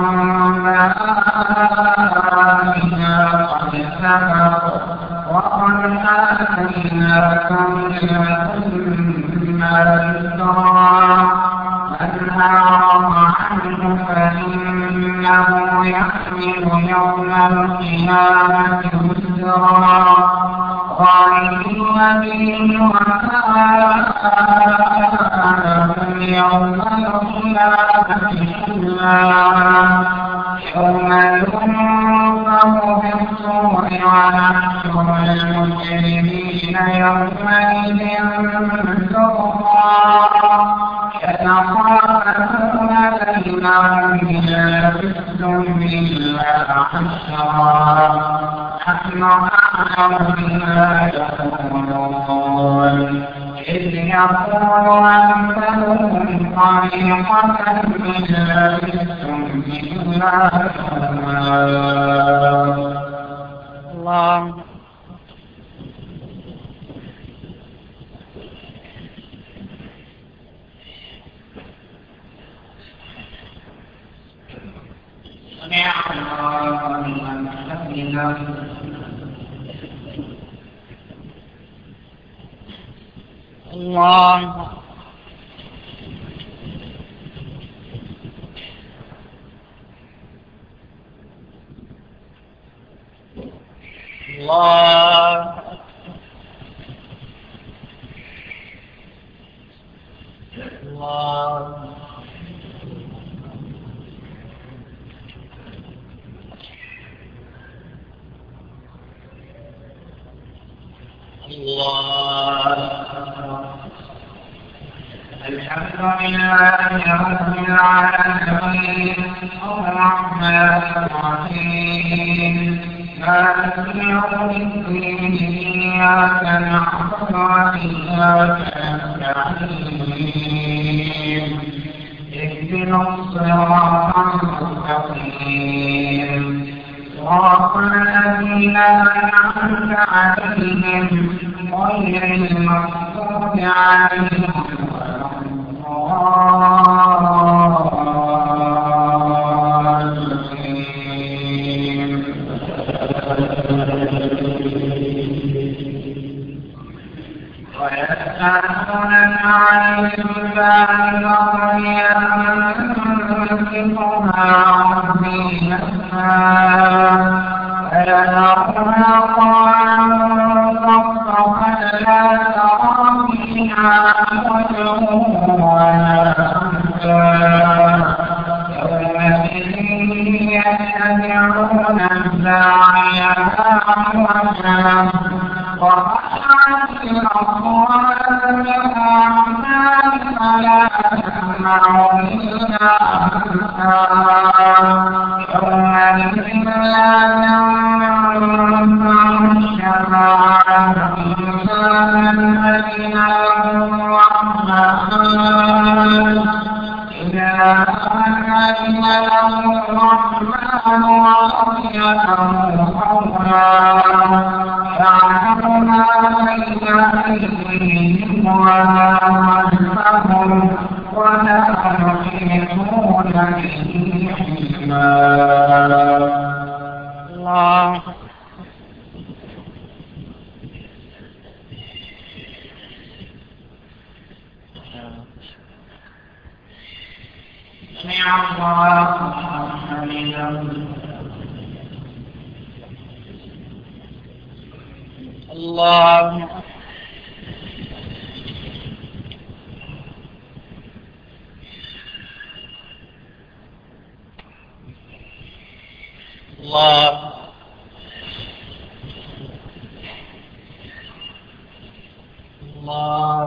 أنبائها قد سبق، وقد آتيناك من لدنا ذكرا، من أعرض عنه فإنه يحمل يوم القيامة وزرا خالدين فيه وكانوا يوم القيامة إلا يوم ينفخ في الصور ونحشر المجرمين يومئذ زرقا يتخافتون بينهم إن لبثتم إلا عشرا نحن أعلم بما يقولون إذ يقول أمثلهم طريقة إن لبثتم إلا يوما. الله سمع الله لمن حمده. الله الله الله الله. الحمد لله رب العالمين الرحمن الرحيم مالك يوم الدين إياك نعبد وإياك نستعين اهدنا الصراط المستقيم صراط الذين أنعمت عليهم غير المغضوب عليهم ويسألونك عن الجبال وهي أنفسها ربي نفسها فيذرها قاعا صفصفا لا ترى فيها عوجا ولا أمتا يومئذ يتبعون الداعي أعوجا وأشعت الأصوات للرحمن فلا تسمع إلا أمسا يومئذ لا تنفع الشفاعة إلا من أذن له الرحمن إذا أذن له الرحمن ورضي له قولا يعلم ما بين أيديهم وما خلفهم ولا يحيطون به علما. الله سمع الله لمن حمده. الله الله الله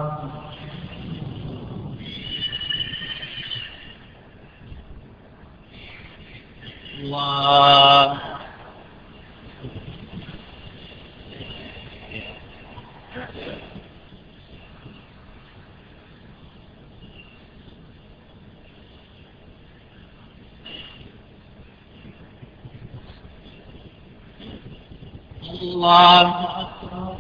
الله الله أكبر.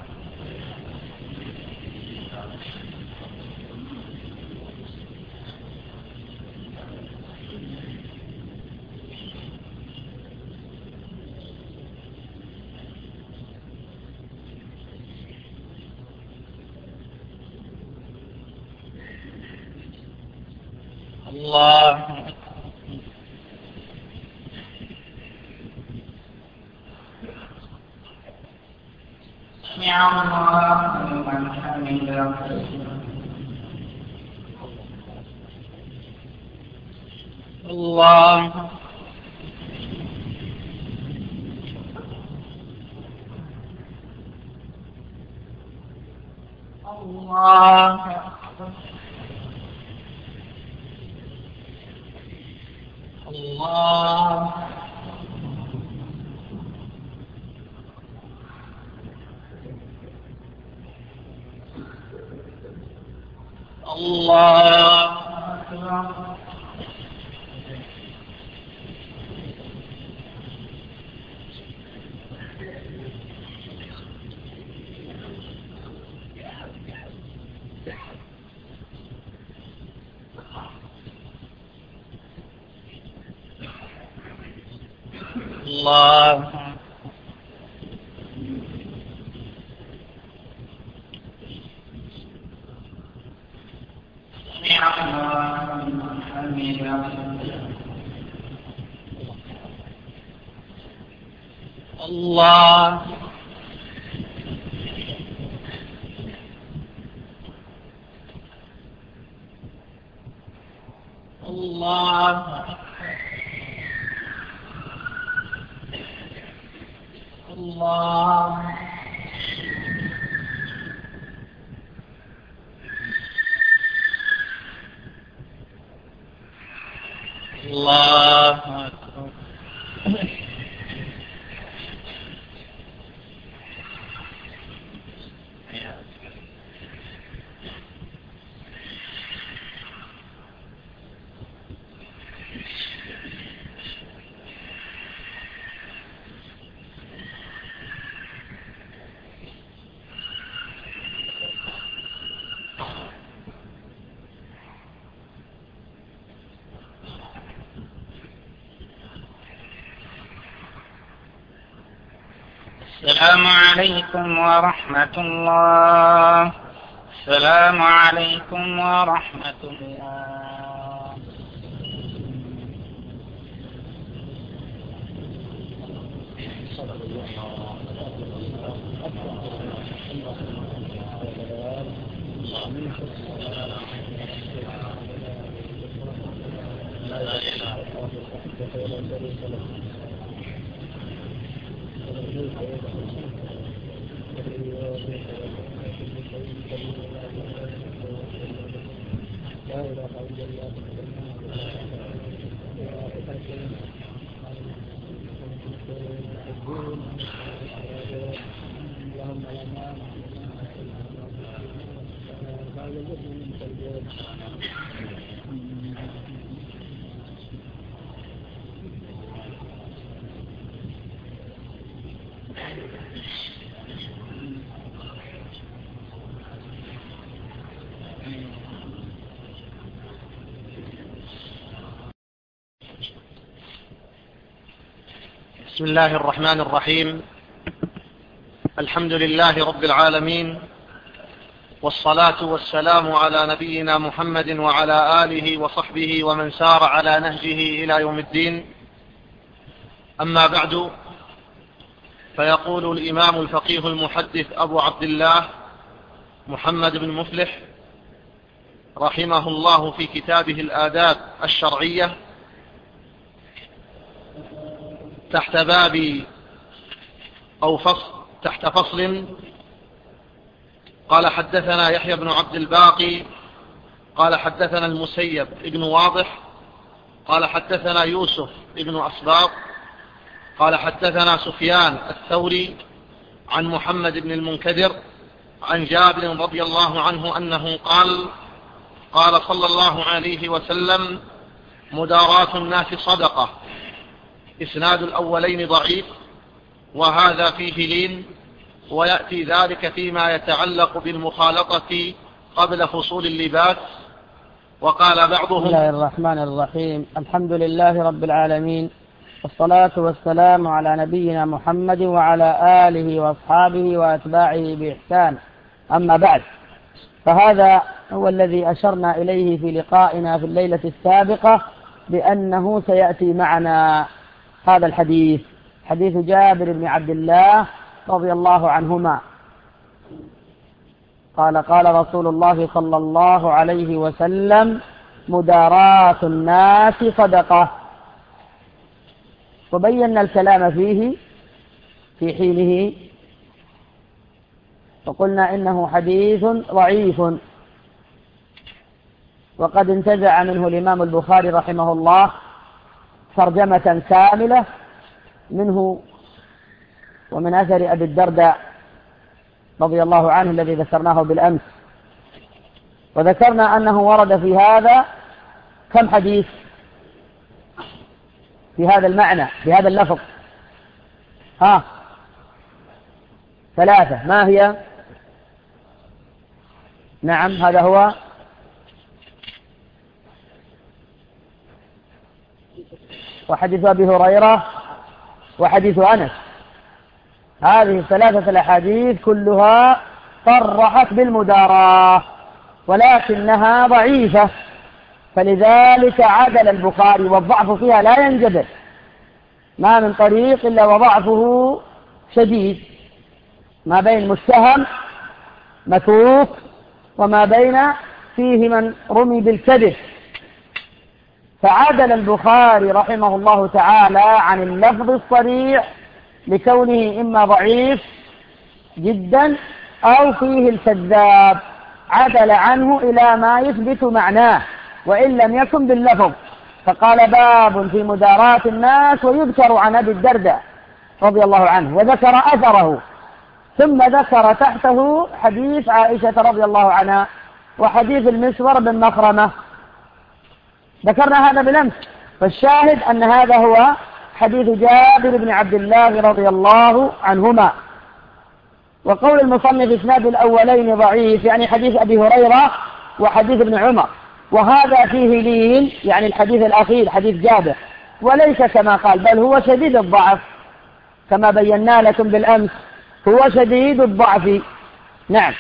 الله سمع الله لمن حمده. الله الله الله الله أكبر. الله الله الله الله الله أكبر. السلام عليكم ورحمة الله. السلام عليكم ورحمة الله. بسم الله الرحمن الرحيم. الحمد لله رب العالمين، والصلاة والسلام على نبينا محمد وعلى آله وصحبه ومن سار على نهجه إلى يوم الدين. أما بعد، فيقول الإمام الفقيه المحدث أبو عبد الله محمد بن مفلح رحمه الله في كتابه الآداب الشرعية تحت باب أو فصل تحت فصل قال: حدثنا يحيى بن عبد الباقي قال حدثنا المسيب ابن واضح قال حدثنا يوسف ابن أسباط قال حدثنا سفيان الثوري عن محمد بن المنكدر عن جابر رضي الله عنه أنه قال: قال صلى الله عليه وسلم: مداراة الناس صدقة. إسناد الأولين ضعيف، وهذا فيه لين، ويأتي ذلك فيما يتعلق بالمخالطة قبل فصول اللباس. وقال بعضهم: بسم الله الرحمن الرحيم. الحمد لله رب العالمين، والصلاة والسلام على نبينا محمد وعلى آله وأصحابه وأتباعه بإحسان. أما بعد، فهذا هو الذي أشرنا إليه في لقائنا في الليلة السابقة بأنه سيأتي معنا هذا الحديث، حديث جابر بن عبد الله رضي الله عنهما قال: قال رسول الله صلى الله عليه وسلم: مداراة الناس صدقة. وبينا الكلام فيه في حينه، وقلنا إنه حديث ضعيف، وقد انتزع منه الإمام البخاري رحمه الله ترجمة كاملة منه ومن أثر أبي الدرداء رضي الله عنه الذي ذكرناه بالأمس. وذكرنا أنه ورد في هذا كم حديث في هذا المعنى بهذا اللفظ؟ ها ثلاثة. ما هي؟ نعم هذا هو وحديث أبي هريرة وحديث أنس. هذه الثلاثة الأحاديث كلها صرحت بالمداراة ولكنها ضعيفة، فلذلك عدل البخاري، والضعف فيها لا ينجبر، ما من طريق إلا وضعفه شديد، ما بين متهم متروك وما بين فيه من رمي بالكذب. فعدل البخاري رحمه الله تعالى عن اللفظ الصريح لكونه إما ضعيف جدا أو فيه الكذاب، عدل عنه إلى ما يثبت معناه وإن لم يكن باللفظ. فقال باب في مداراة الناس، ويذكر عن أبي الدرداء رضي الله عنه وذكر أثره، ثم ذكر تحته حديث عائشة رضي الله عنها وحديث المسور بن مخرمة، ذكرنا هذا بالأمس. فالشاهد أن هذا هو حديث جابر بن عبد الله رضي الله عنهما. وقول المصنف إسناد الأولين ضعيف، يعني حديث أبي هريرة وحديث ابن عمر، وهذا فيه لين، يعني الحديث الأخير حديث جابر، وليس كما قال، بل هو شديد الضعف كما بينا لكم بالأمس، هو شديد الضعف. نعم.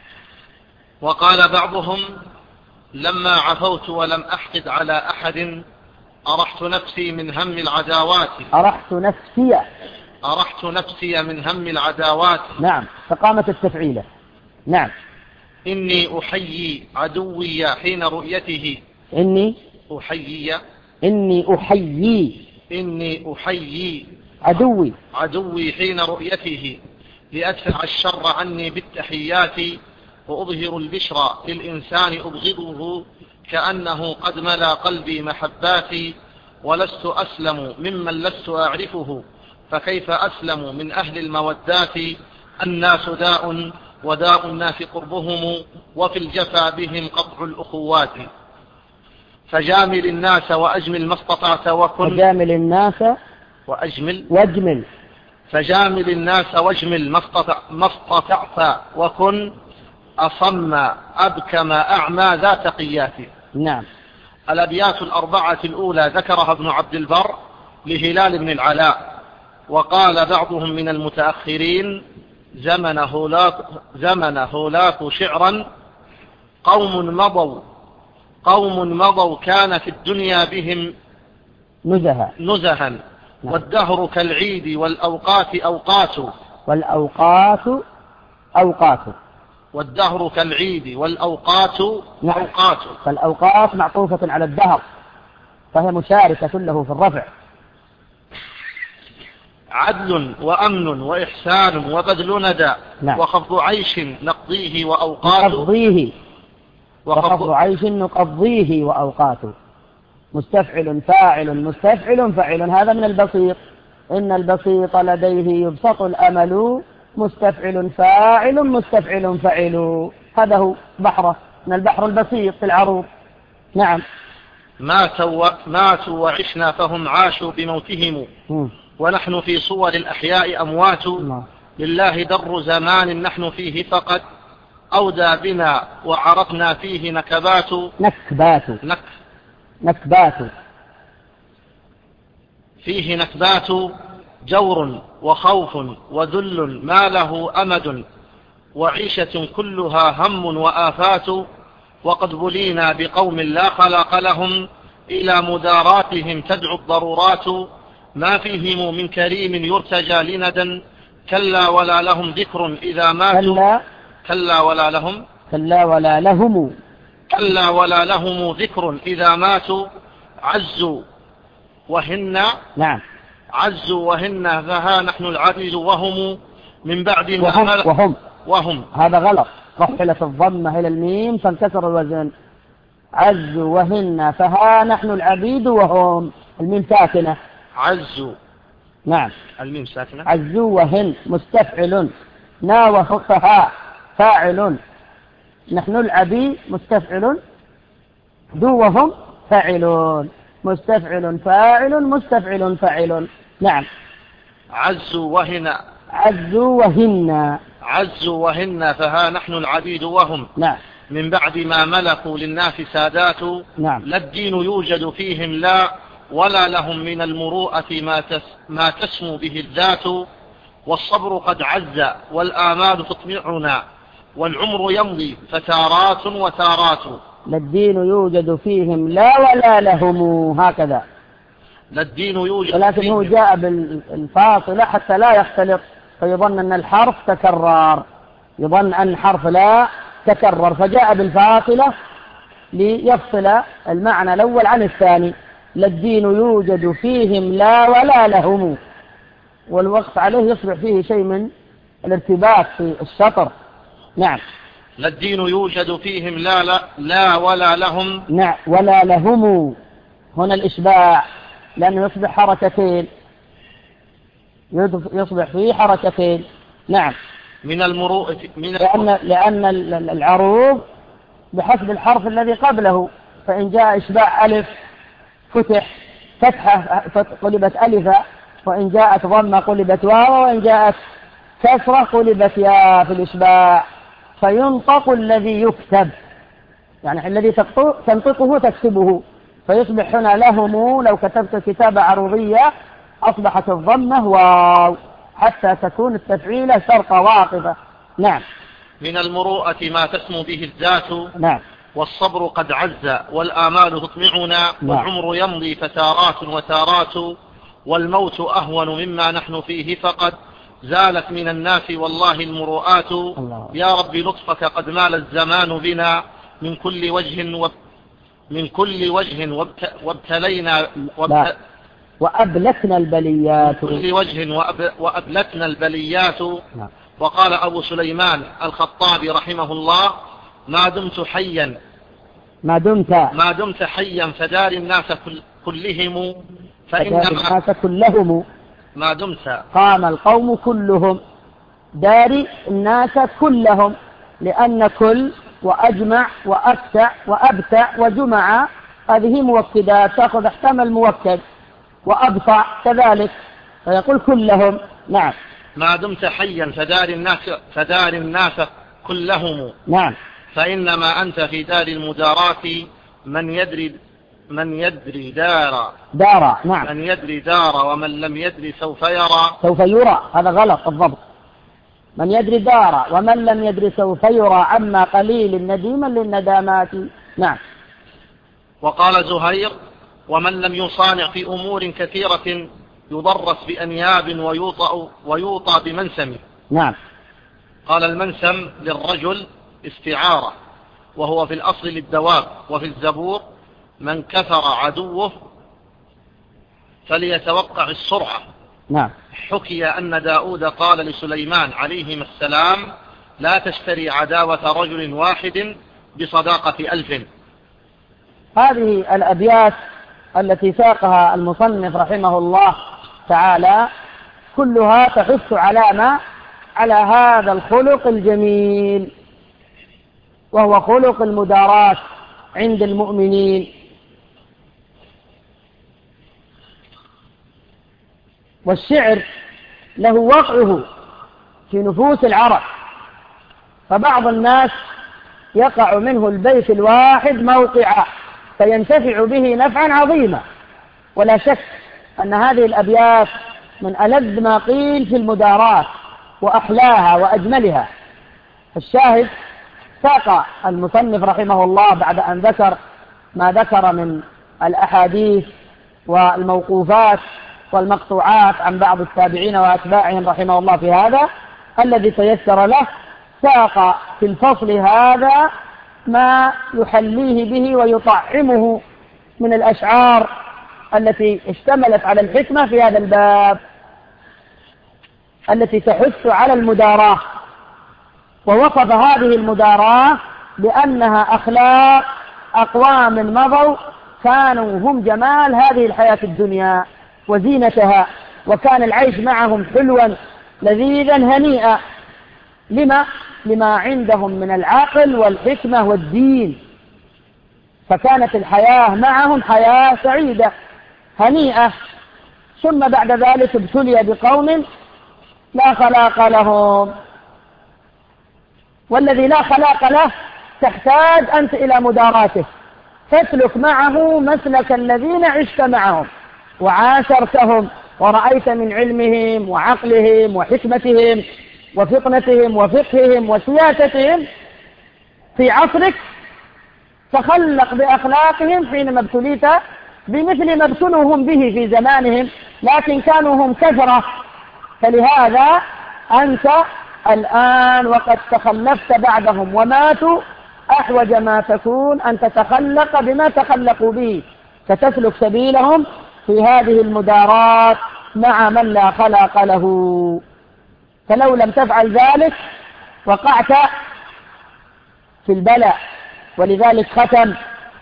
وقال بعضهم: لما عفوت ولم أحقد على أحد أرحت نفسي من هم العداوات. أرحت نفسي أرحت نفسي من هم العداوات. نعم، فقامت التفعيلة. نعم. إني أحيي عدوي حين رؤيته. إني أحيي إني أحيي إني أحيي عدوي عدوي حين رؤيته لأدفع الشر عني بالتحيات، وأظهر البشرى للإنسان أبغضه كأنه قد ملا قلبي محباتي، ولست أسلم ممن لست أعرفه، فكيف أسلم من أهل المودات. الناس داء وداء الناس قربهم، وفي الجفا بهم قطع الأخوات. فجامل الناس وأجمل ما استطعت وكن فجامل الناس وأجمل واجمل فجامل الناس واجمل ما استطعت وكن أصم أبكم أعمى ذا تقيات. نعم. الأبيات الأربعة الأولى ذكرها ابن عبد البر لهلال بن العلاء، وقال بعضهم من المتأخرين: زمن هولاك, زمن هولاك شعرا قوم مضوا قوم مضوا كان في الدنيا بهم نزها نزها نعم. والدهر كالعيد والأوقات أوقات والأوقات أوقات والدهر كالعيد والأوقات نعم. أوقات. فالأوقات معطوفة على الدهر، فهي مشاركة له في الرفع. عدل وأمن وإحسان وبذل ندى نعم. وخفض عيش نقضيه وأوقات نقضيه وخفض عيش نقضيه وأوقات. مستفعل فاعل مستفعل فاعل، هذا من البسيط. إن البسيط لديه يبسط الأمل، مستفعل فاعل مستفعل فاعل، هذا هو بحره من البحر البسيط في العروض. نعم. ماتوا ماتوا وعشنا فهم عاشوا بموتهم، م. ونحن في صور الأحياء أموات. م. لله در زمان نحن فيه فقد أودى بنا وعرفنا فيه نكبات نكبات نك نكبات فيه نكبات جور وخوف وذل ما له أمد، وعيشة كلها هم وآفات. وقد بلينا بقوم لا خلق لهم إلى مداراتهم تدعو الضرورات، ما فيهم من كريم يرتجى لندا، كلا ولا لهم ذكر إذا ماتوا. كلا كلا ولا لهم كلا ولا لهم كلا ولا لهم ذكر إذا ماتوا. عزوا وهن نعم عزوا وهن فها نحن العدل وهم من بعد ما وهم, وهم وهم هذا غلط، رفعت الضمة إلى الميم فانكسر الوزن. عزوا وهن فها نحن العبيد وهم. الميم ساكنة. عزوا. نعم. الميم ساكنة. عزوا وهن مستفعل. نا وفها فاعل. نحن العبيد مستفعل. دو وهم فاعلون. مستفعل فاعل مستفعل فاعل. نعم. عزوا وهن. عزوا وهن. عزوا وهن فها نحن العبيد وهم. نعم. من بعد ما ملكوا للناس سادات. نعم. لا الدين يوجد فيهم لا ولا لهم من المروءة ما, تس ما تسمو به الذات. والصبر قد عز والآمال تطمعنا والعمر يمضي فتارات وتارات. لا الدين يوجد فيهم لا ولا لهم. هكذا. لا الدين يوجد ولكن فيهم. هو جاء بالفاصلة حتى لا يختلط فيظن أن الحرف تكرر. يظن أن حرف لا تكرر فجاء بالفاصلة ليفصل المعنى الأول عن الثاني. لا الدين يوجد فيهم لا ولا لهم. والوقت عليه يصبح فيه شيء من الارتباط في الشطر. نعم. لا الدين يوجد فيهم لا, لا, لا ولا لهم. نعم. ولا لهم هنا الإشباع لأنه يصبح حركتين. يصبح فيه حركتين. نعم. من المروءة من لأن, لأن العروض بحسب الحرف الذي قبله. فإن جاء إشباع ألف فتح فتحة قلبت ألفة. وإن جاءت ضمة قلبت واو. وإن جاءت كسرة قلبت يا في الإشباع. فينطق الذي يكتب يعني الذي تنطقه تكتبه. فيصبح هنا لهم. لو كتبت كتابة عروضية أصبحت الضمة واو حتى تكون التفعيلة شرطة واقفة. نعم. من المروءة ما تسمو به الذات. نعم. والصبر قد عز والآمال تطمعنا. نعم. والعمر يمضي فتارات وتارات. والموت أهون مما نحن فيه فقد زالت من الناس والله المروءات. الله. يا رب لطفك قد مال الزمان بنا من كل وجه وب... من كل وجه وابت... وابتلينا وابت... وأبلتنا البليات. من كل وجه وأب... وأبلتنا البليات. نعم. وقال أبو سليمان الخطابي رحمه الله ما دمت حيا ما دمت ما دمت حيا فدار الناس كل... كلهم فإنما فدار الناس كلهم. ما دمت قام القوم كلهم. دار الناس كلهم لأن كل وأجمع وأفتع وأبتع وجمع هذه موكدات تأخذ احكام الموكد. وأبطع كذلك فيقول كلهم. نعم. ما دمت حيا فدار الناس فدار الناس كلهم. نعم. فإنما أنت في دار المدارات من يدري من يدري دار دار. نعم. من يدري دار ومن لم يدري سوف يرى. سوف يرى هذا غلط الضبط. من يدري دار ومن لم يدري سوف يرى عما قليل نديما للندامات. نعم. وقال زهير ومن لم يصانع في أمور كثيرة يضرس بأنياب ويوطأ, ويوطى بمنسم. نعم. قال المنسم للرجل استعارة وهو في الأصل للدواب. وفي الزبور من كثر عدوه فليتوقع السرعة. نعم. حكي أن داود قال لسليمان عليهما السلام لا تشتري عداوة رجل واحد بصداقة ألف. هذه الأبيات التي ساقها المصنف رحمه الله تعالى كلها تحث على ما على هذا الخلق الجميل وهو خلق المداراة عند المؤمنين. والشعر له وقعه في نفوس العرب. فبعض الناس يقع منه البيت الواحد موقعا فينتفع به نفعا عظيما. ولا شك أن هذه الأبيات من ألذ ما قيل في المداراة وأحلاها وأجملها. الشاهد ساق المصنف رحمه الله بعد أن ذكر ما ذكر من الأحاديث والموقوفات والمقطوعات عن بعض التابعين وأتباعهم رحمه الله في هذا الذي تيسر له، ساق في الفصل هذا ما يحليه به ويطعمه من الأشعار التي اشتملت على الحكمة في هذا الباب التي تحث على المداراة. ووصف هذه المداراة بأنها أخلاق أقوام مضوا كانوا هم جمال هذه الحياة الدنيا وزينتها، وكان العيش معهم حلوا لذيذا هنيئا. لما؟ لما عندهم من العقل والحكمة والدين، فكانت الحياة معهم حياة سعيدة هنيئة. ثم بعد ذلك ابتلي بقوم لا خلاق لهم، والذي لا خلاق له تحتاج أنت إلى مداراته، تسلك معه مسلك الذين عشت معهم وعاشرتهم ورأيت من علمهم وعقلهم وحكمتهم وفطنتهم وفقههم وسياستهم في عصرك، تخلق بأخلاقهم حينما ابتليت بمثل ما ابتلوا هم به في زمانهم، لكن كانوا هم كثرة. فلهذا أنت الآن وقد تخلفت بعدهم وماتوا أحوج ما تكون أن تتخلق بما تخلقوا به، فتسلك سبيلهم في هذه المدارات مع من لا خلق له. فلو لم تفعل ذلك وقعت في البلاء. ولذلك ختم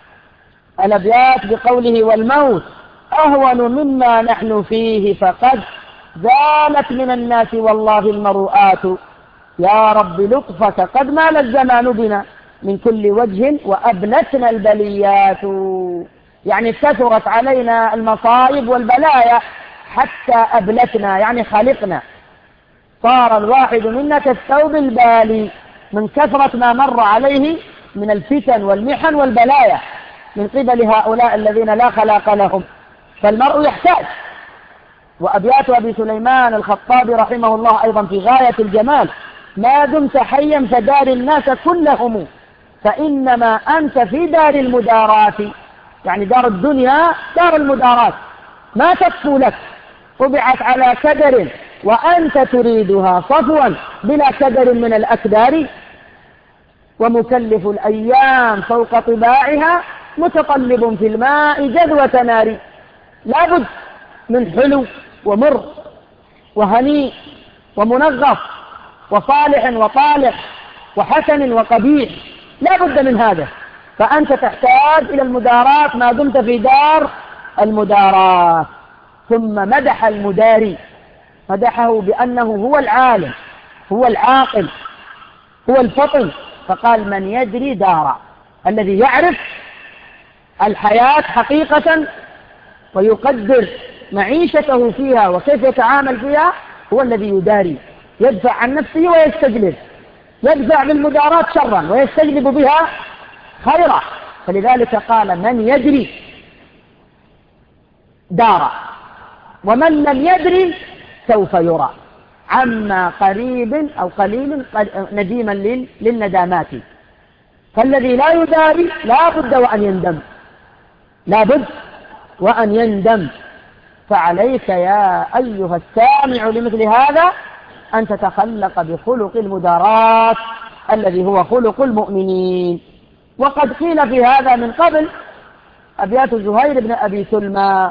الأبيات بقوله: والموت أهون مما نحن فيه فقد زالت من الناس والله المروءات، يا رب لطفك قد مال الزمان بنا من كل وجه وأبنتنا البليات. يعني كثرت علينا المصائب والبلايا حتى أبلتنا، يعني خلقنا، صار الواحد منا كالثوب البالي من كثرة ما مر عليه من الفتن والمحن والبلايا من قبل هؤلاء الذين لا خلاق لهم. فالمرء يحتاج. وأبيات أبي سليمان الخطابي رحمه الله أيضا في غاية الجمال: ما دمت حيا فدار الناس كلهم فإنما أنت في دار المدارات. يعني دار الدنيا دار المدارات، ما تكفو لك، طبعت على كدر وأنت تريدها صفوا بلا كدر من الأكدار، ومكلف الأيام فوق طباعها متقلب في الماء جذوة نار. لابد من حلو ومر وهنيء ومنغص وصالح وطالح وحسن وقبيح، لا بد من هذا. فأنت تحتاج إلى المدارات ما دمت في دار المدارات. ثم مدح المداري، مدحه بأنه هو العالم، هو العاقل، هو الفطن، فقال: من يدري دارا، الذي يعرف الحياة حقيقة ويقدر معيشته فيها وكيف يتعامل فيها، هو الذي يداري، يدفع عن نفسه ويستجلب، يدفع بالمدارات شرا ويستجلب بها خيرا. فلذلك قال: من يدري دارا، ومن لم يدري سوف يرى، عما قريب أو قليل نديما للندامات. فالذي لا يداري لا بد وأن يندم، لا بد وأن يندم. فعليك يا أيها السامع لمثل هذا أن تتخلق بخلق المدارات الذي هو خلق المؤمنين. وقد قيل في هذا من قبل أبيات زهير بن أبي سلمى: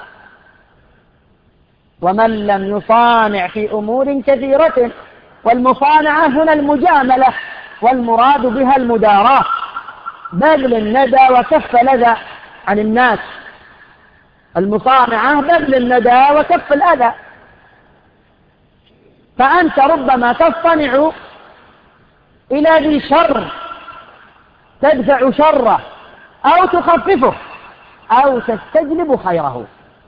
ومن لم يصانع في أمور كثيرة. والمصانعة هنا المجاملة، والمراد بها المداراة، بذل الندى وكف الأذى عن الناس. المصانعة بذل الندى وكف الأذى. فأنت ربما تصطنع إلى ذي شر تدفع شره أو تخففه أو تستجلب خيره،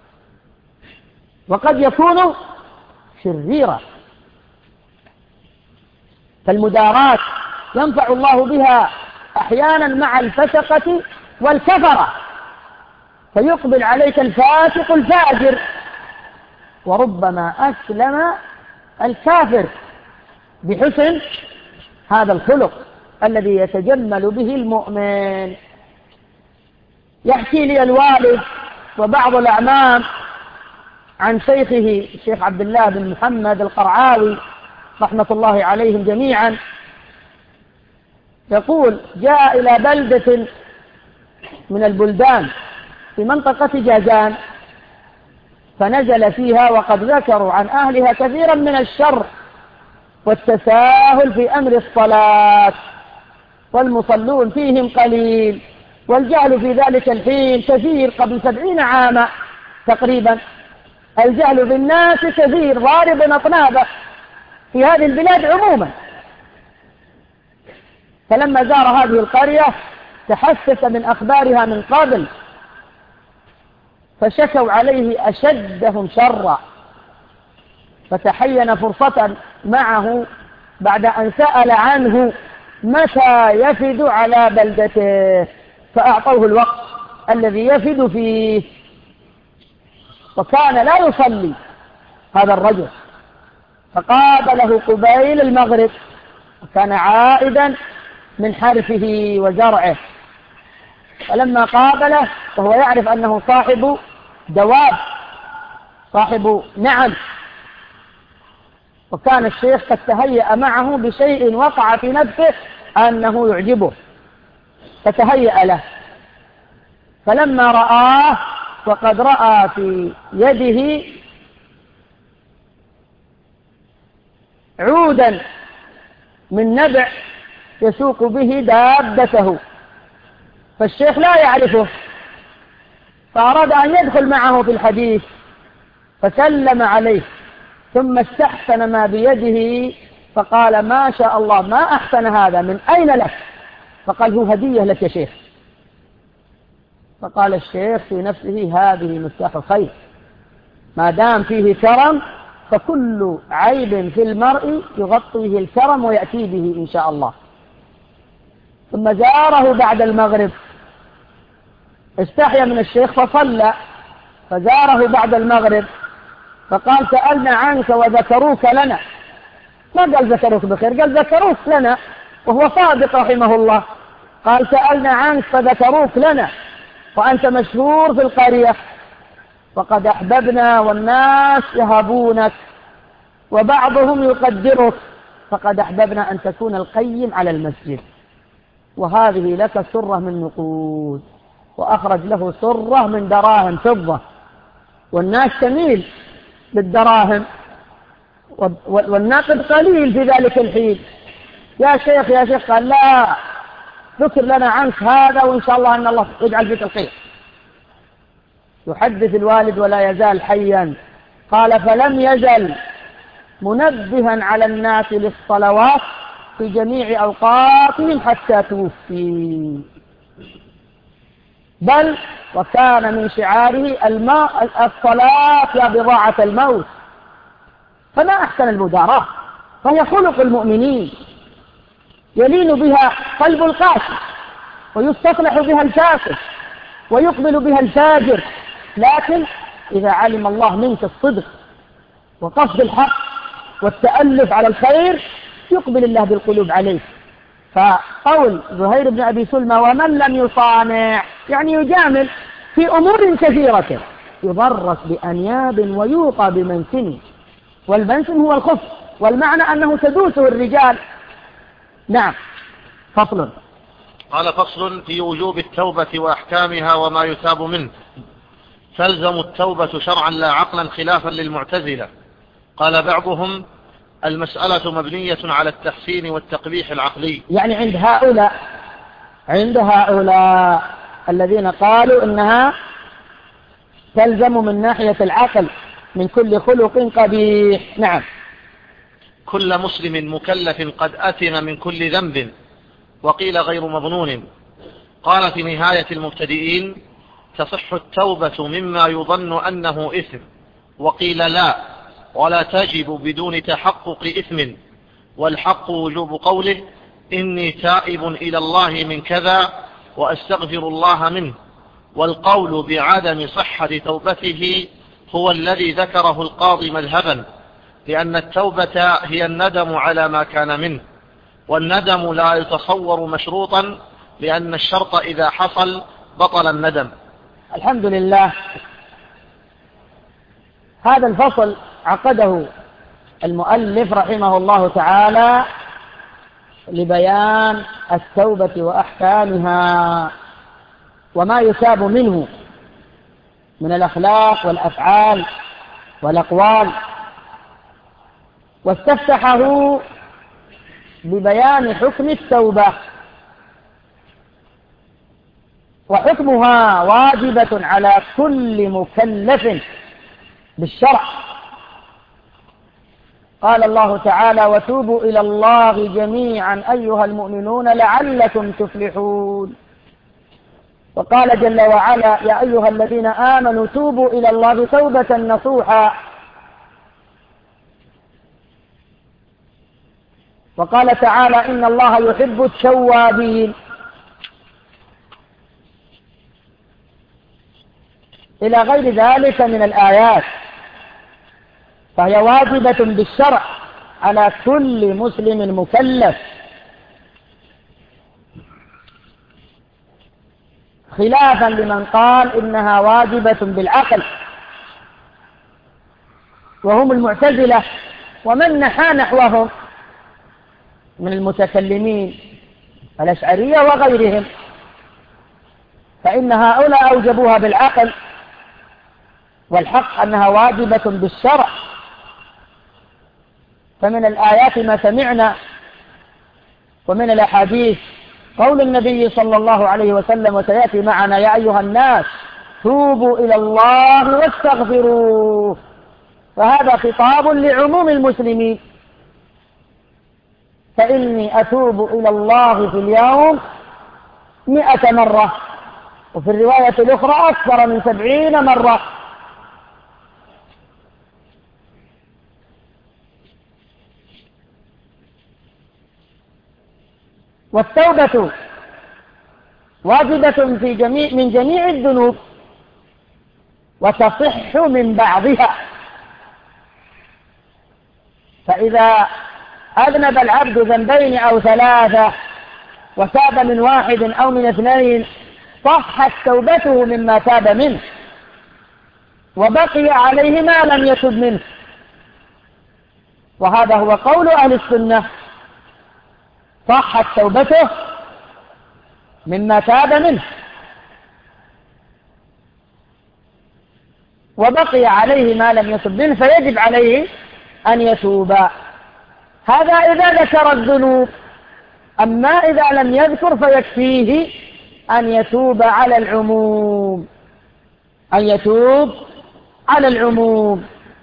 وقد يكون شريرا. فالمدارات ينفع الله بها أحيانا مع الفسقة والكفرة، فيقبل عليك الفاسق الفاجر، وربما أسلم الكافر بحسن هذا الخلق الذي يتجمل به المؤمن. يحكي لي الوالد وبعض الأعمام عن شيخه الشيخ عبد الله بن محمد القرعاوي رحمة الله عليهم جميعا، يقول: جاء إلى بلدة من البلدان في منطقة جازان، فنزل فيها وقد ذكروا عن أهلها كثيرا من الشر والتساهل في أمر الصلاة، والمصلون فيهم قليل، والجهل في ذلك الحين كثير، قبل سبعين عاما تقريبا الجهل بالناس كثير ضارب أطنابه في هذه البلاد عموما. فلما زار هذه القرية تحسس من أخبارها من قبل، فشكوا عليه أشدهم شرا، فتحين فرصة معه بعد أن سأل عنه متى يفد على بلدته، فأعطوه الوقت الذي يفد فيه. وكان لا يصلي هذا الرجل، فقابله قبيل المغرب، وكان عائدا من حرفه وزرعه. فلما قابله وهو يعرف أنه صاحب دواب صاحب نعم، وكان الشيخ قد تهيأ معه بشيء وقع في نفسه أنه يعجبه، فتهيأ له. فلما رآه وقد رأى في يده عودا من نبع يسوق به دابته، فالشيخ لا يعرفه، فأراد أن يدخل معه في الحديث، فسلم عليه ثم استحسن ما بيده، فقال ما شاء الله ما أحسن هذا، من أين لك؟ فقال هو هدية لك يا شيخ. فقال الشيخ في نفسه هذه مفتاح الخير، ما دام فيه كرم فكل عيب في المرء يغطيه الكرم ويأتي به إن شاء الله. ثم زاره بعد المغرب، استحيا من الشيخ فصلى، فزاره بعد المغرب فقال سألنا عنك وذكروك لنا. ما قال ذكروك بخير، قال ذكروك لنا، وهو صادق رحمه الله. قال سألنا عنك فذكروك لنا، وأنت مشهور في القرية، وقد أحببنا والناس يهابونك وبعضهم يقدرك، فقد أحببنا أن تكون القيم على المسجد، وهذه لك سرة من نقود. وأخرج له سرة من دراهم فضة، والناس تميل بالدراهم، والنقد قليل في ذلك الحين. يا شيخ يا شيخ، قال لا، ذكر لنا عنك هذا وإن شاء الله أن الله يجعل فيك الخير. يحدث الوالد ولا يزال حيا. قال فلم يزل منبها على الناس للصلوات في جميع أوقاتهم حتى توفي، بل وكان من شعاره الماء الصلاة يا بضاعة الموت. فما أحسن المداراة، فهي خلق المؤمنين، يلين بها قلب القاسي، ويستصلح بها الفاسد، ويقبل بها الفاجر. لكن إذا علم الله منك الصدق وقصد الحق والتألف على الخير يقبل الله بالقلوب عليه. فقول زهير بن أبي سلمى ومن لم يصانع يعني يجامل في أمور كثيرة، يضرس بأنياب ويوقى بمنسن، والمنسن هو الخف، والمعنى أنه تدوسه الرجال. نعم. فصل. قال فصل في وجوب التوبة وأحكامها وما يثاب منه. تلزم التوبة شرعا لا عقلا خلافا للمعتزلة. قال بعضهم المسألة مبنية على التحسين والتقبيح العقلي، يعني عند هؤلاء عند هؤلاء الذين قالوا إنها تلزم من ناحية العقل من كل خلق قبيح. نعم. كل مسلم مكلف قد أثم من كل ذنب، وقيل غير مظنون. قال في نهاية المبتدئين تصح التوبة مما يظن أنه إثم، وقيل لا، ولا تجب بدون تحقق إثم، والحق وجوب قوله إني تائب إلى الله من كذا وأستغفر الله منه، والقول بعدم صحة توبته هو الذي ذكره القاضي مذهبا، لأن التوبة هي الندم على ما كان منه، والندم لا يتصور مشروطا، لأن الشرط إذا حصل بطل الندم. الحمد لله. هذا الفصل عقده المؤلف رحمه الله تعالى لبيان التوبة وأحكامها وما يثاب منه من الأخلاق والأفعال والأقوال، واستفتحه ببيان حكم التوبة، وحكمها واجبة على كل مكلف بالشرع. قال الله تعالى: وتوبوا إلى الله جميعا أيها المؤمنون لعلكم تفلحون. وقال جل وعلا: يا أيها الذين آمنوا توبوا إلى الله توبة نصوحا. وقال تعالى: إن الله يحب التوابين. إلى غير ذلك من الآيات، فهي واجبة بالشرع على كل مسلم مكلف، خلافا لمن قال إنها واجبة بالعقل، وهم المعتزلة ومن نحى نحوهم من المتكلمين الأشعرية وغيرهم، فإن هؤلاء أوجبوها بالعقل، والحق أنها واجبة بالشرع. فمن الآيات ما سمعنا، ومن الأحاديث قول النبي صلى الله عليه وسلم، وسيأتي معنا: يا أيها الناس توبوا إلى الله واستغفروه. فهذا خطاب لعموم المسلمين، فإني أتوب إلى الله في اليوم مئة مرة، وفي الرواية الأخرى أكثر من سبعين مرة. والتوبة واجبة في جميع من جميع الذنوب، وتصح من بعضها. فإذا أذنب العبد ذنبين أو ثلاثة وتاب من واحد أو من اثنين صحت توبته مما تاب منه، وبقي عليه ما لم يتب منه. وهذا هو قول أهل السنة: صحت توبته مما تاب منه، وبقي عليه ما لم يتب منه، فيجب عليه أن يتوب. هذا إذا ذكر الذنوب. أما إذا لم يذكر فيكفيه أن يتوب على العموم، أن يتوب على العموم.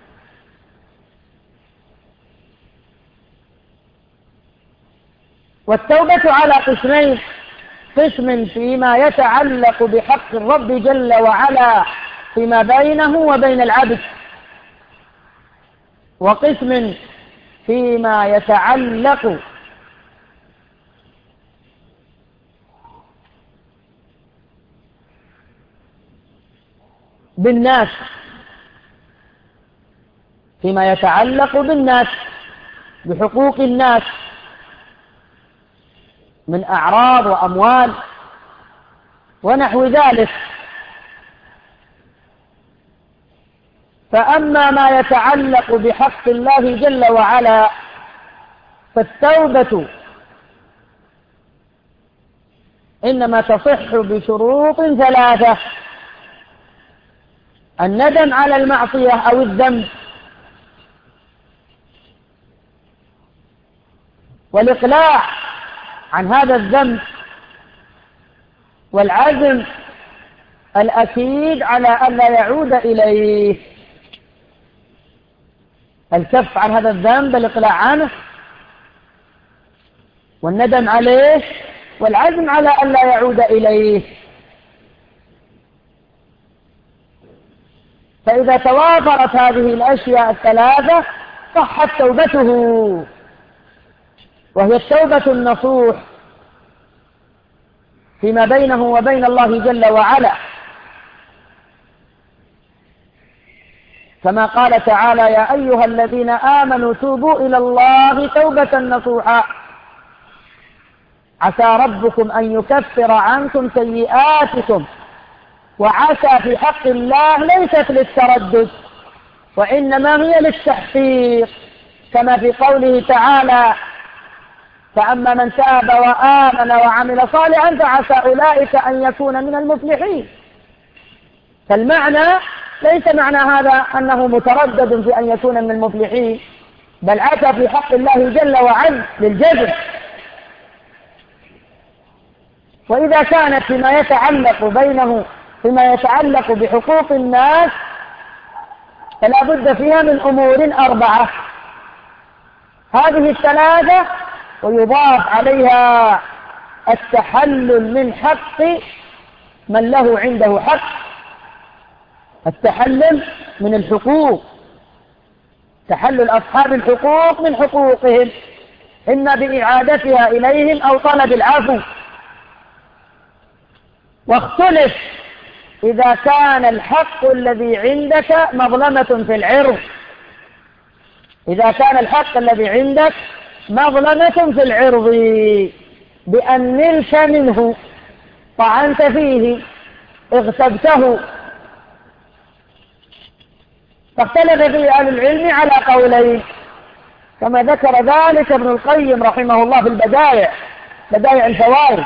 والتوبة على قسمين: قسم فيما يتعلق بحق الرب جل وعلا فيما بينه وبين العبد، وقسم فيما يتعلق بالناس، فيما يتعلق بالناس بحقوق الناس من أعراض وأموال ونحو ذلك. فأما ما يتعلق بحق الله جل وعلا فالتوبة إنما تصح بشروط ثلاثة: الندم على المعصية أو الذنب، والإقلاع عن هذا الذنب، والعزم الأكيد على ألا يعود إليه. الكف عن هذا الذنب، الإقلاع عنه، والندم عليه، والعزم على ألا يعود إليه. فإذا توافرت هذه الأشياء الثلاثة صحت توبته، وهي التوبة النصوح فيما بينه وبين الله جل وعلا، كما قال تعالى: يا أيها الذين آمنوا توبوا إلى الله توبة نصوحا عسى ربكم أن يكفر عنكم سيئاتكم. وعسى في حق الله ليست للتردد، وإنما هي للتحقيق، كما في قوله تعالى: فأما من تاب وآمن وعمل صالحا فعسى أولئك أن يكون من المفلحين. فالمعنى ليس معنى هذا أنه متردد في أن يكون من المفلحين، بل أتى في حق الله جل وعلا للجزم. وإذا كانت فيما يتعلق بينه فيما يتعلق بحقوق الناس فلا بد فيها من أمور أربعة، هذه الثلاثة ويضاف عليها التحلل من حق من له عنده حق، التحلل من الحقوق، تحلل أصحاب الحقوق من حقوقهم إما بإعادتها إليهم أو طلب العفو. واختلف إذا كان الحق الذي عندك مظلمة في العرض، إذا كان الحق الذي عندك مظلمة في العرض بأن نلت منه، طعنت فيه، اغتبته، فاختلف فيه أهل العلم على قولين كما ذكر ذلك ابن القيم رحمه الله في البدائع، بدائع الفوائد.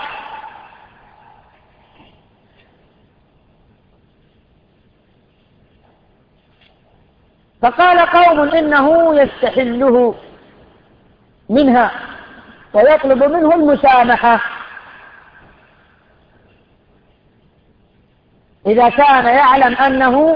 فقال قوم إنه يستحله منها ويطلب منه المسامحة إذا كان يعلم أنه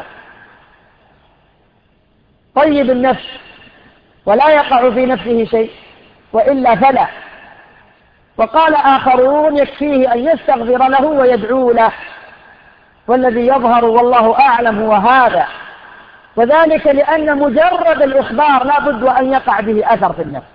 طيب النفس ولا يقع في نفسه شيء، وإلا فلا. وقال آخرون يكفيه أن يستغفر له ويدعو له، والذي يظهر والله أعلم هو هذا، وذلك لأن مجرد الإخبار لا بد أن يقع به أثر في النفس،